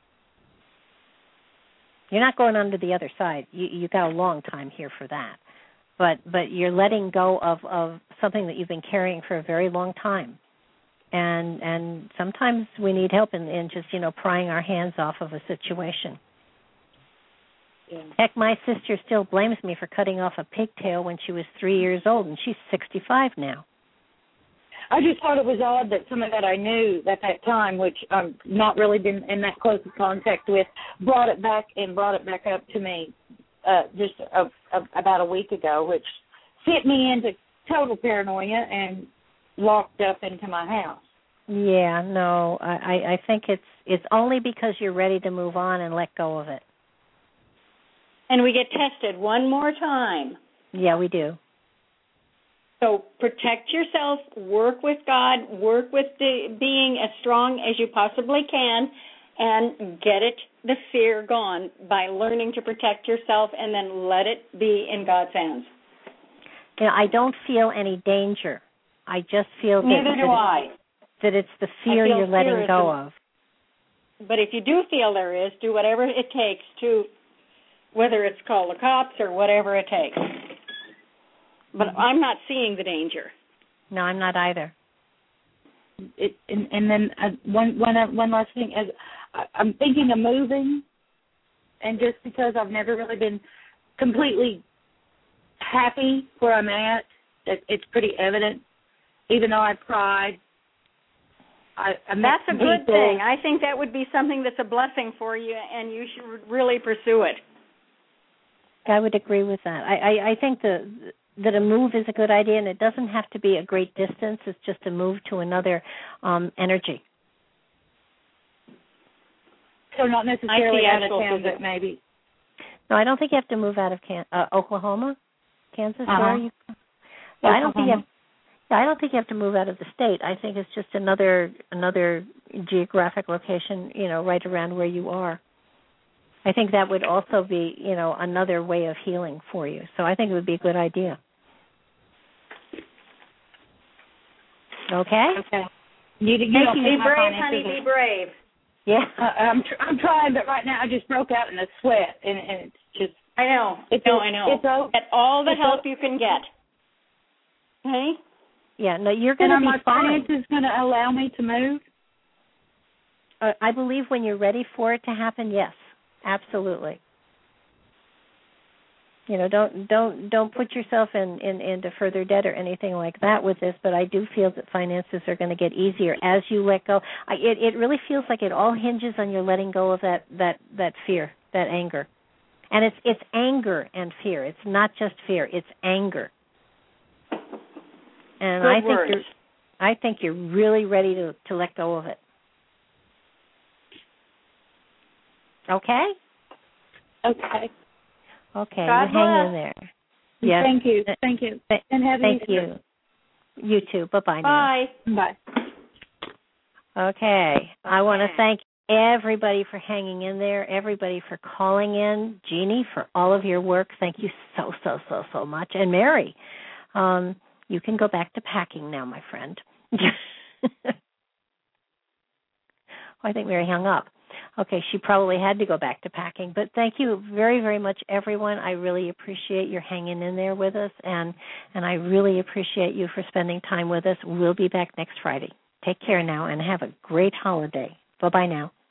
You're not going on to the other side. You you got a long time here for that. But but you're letting go of, of something that you've been carrying for a very long time. And and sometimes we need help in, in just, you know, prying our hands off of a situation. Yeah. Heck, my sister still blames me for cutting off a pigtail when she was three years old, and she's sixty-five now. I just thought it was odd that someone that I knew at that time, which I've not really been in that close of contact with, brought it back and brought it back up to me uh, just a, a, about a week ago, which sent me into total paranoia and locked up into my house. Yeah, no, I, I think it's it's only because you're ready to move on and let go of it. And we get tested one more time. Yeah, we do. So protect yourself, work with God, work with the, being as strong as you possibly can, and get it, the fear gone by learning to protect yourself, and then let it be in God's hands. You know, I don't feel any danger. I just feel that, Neither do that, I. that it's the fear you're letting go of. But if you do feel there is, do whatever it takes to, whether it's call the cops or whatever it takes. But mm-hmm. I'm not seeing the danger. No, I'm not either. It, and, and then uh, one, one, uh, one last thing is, I, I'm thinking of moving, and just because I've never really been completely happy where I'm at, it, it's pretty evident. Even though I tried, I, I that's a people. good thing. I think that would be something that's a blessing for you, and you should really pursue it. I would agree with that. I, I, I think the, that a move is a good idea, and it doesn't have to be a great distance. It's just a move to another um, energy. So not necessarily out of town, but maybe. No, I don't think you have to move out of Can- uh, Oklahoma, Kansas. Uh-huh. Where are you? Yeah, I don't think you have. Yeah, I don't think you have to move out of the state. I think it's just another another geographic location, you know, right around where you are. I think that would also be, you know, another way of healing for you. So I think it would be a good idea. Okay? Okay. You, you Thank don't you. think Be my brave, finances honey. are- Be brave. Yeah. Uh, I'm tr- I'm trying, but right now I just broke out in a sweat, and, and it's just. I know. It's no, a, I know. It's a, Get all the it's help a, you can get. Okay? Yeah, no, you're going to to be my fine. finances going to allow me to move? Uh, I believe when you're ready for it to happen, yes, absolutely. You know, don't don't don't put yourself in, in into further debt or anything like that with this. But I do feel that finances are going to get easier as you let go. I, it it really feels like it all hinges on your letting go of that that that fear, that anger, and it's it's anger and fear. It's not just fear; it's anger. And Good I think words. you're I think you're really ready to to let go of it. Okay. Okay. Okay, God you hang bless. in there. Yes. Thank you. Thank you. Th- And have Thank Easter. you. You too. Bye-bye now. Bye. Bye. Okay. Okay. I want to thank everybody for hanging in there, everybody for calling in, Jeannie, for all of your work. Thank you so, so, so, so much. And Mary, um, you can go back to packing now, my friend. I think Mary hung up. Okay, she probably had to go back to packing. But thank you very, very much, everyone. I really appreciate your hanging in there with us, and, and I really appreciate you for spending time with us. We'll be back next Friday. Take care now, and have a great holiday. Bye-bye now.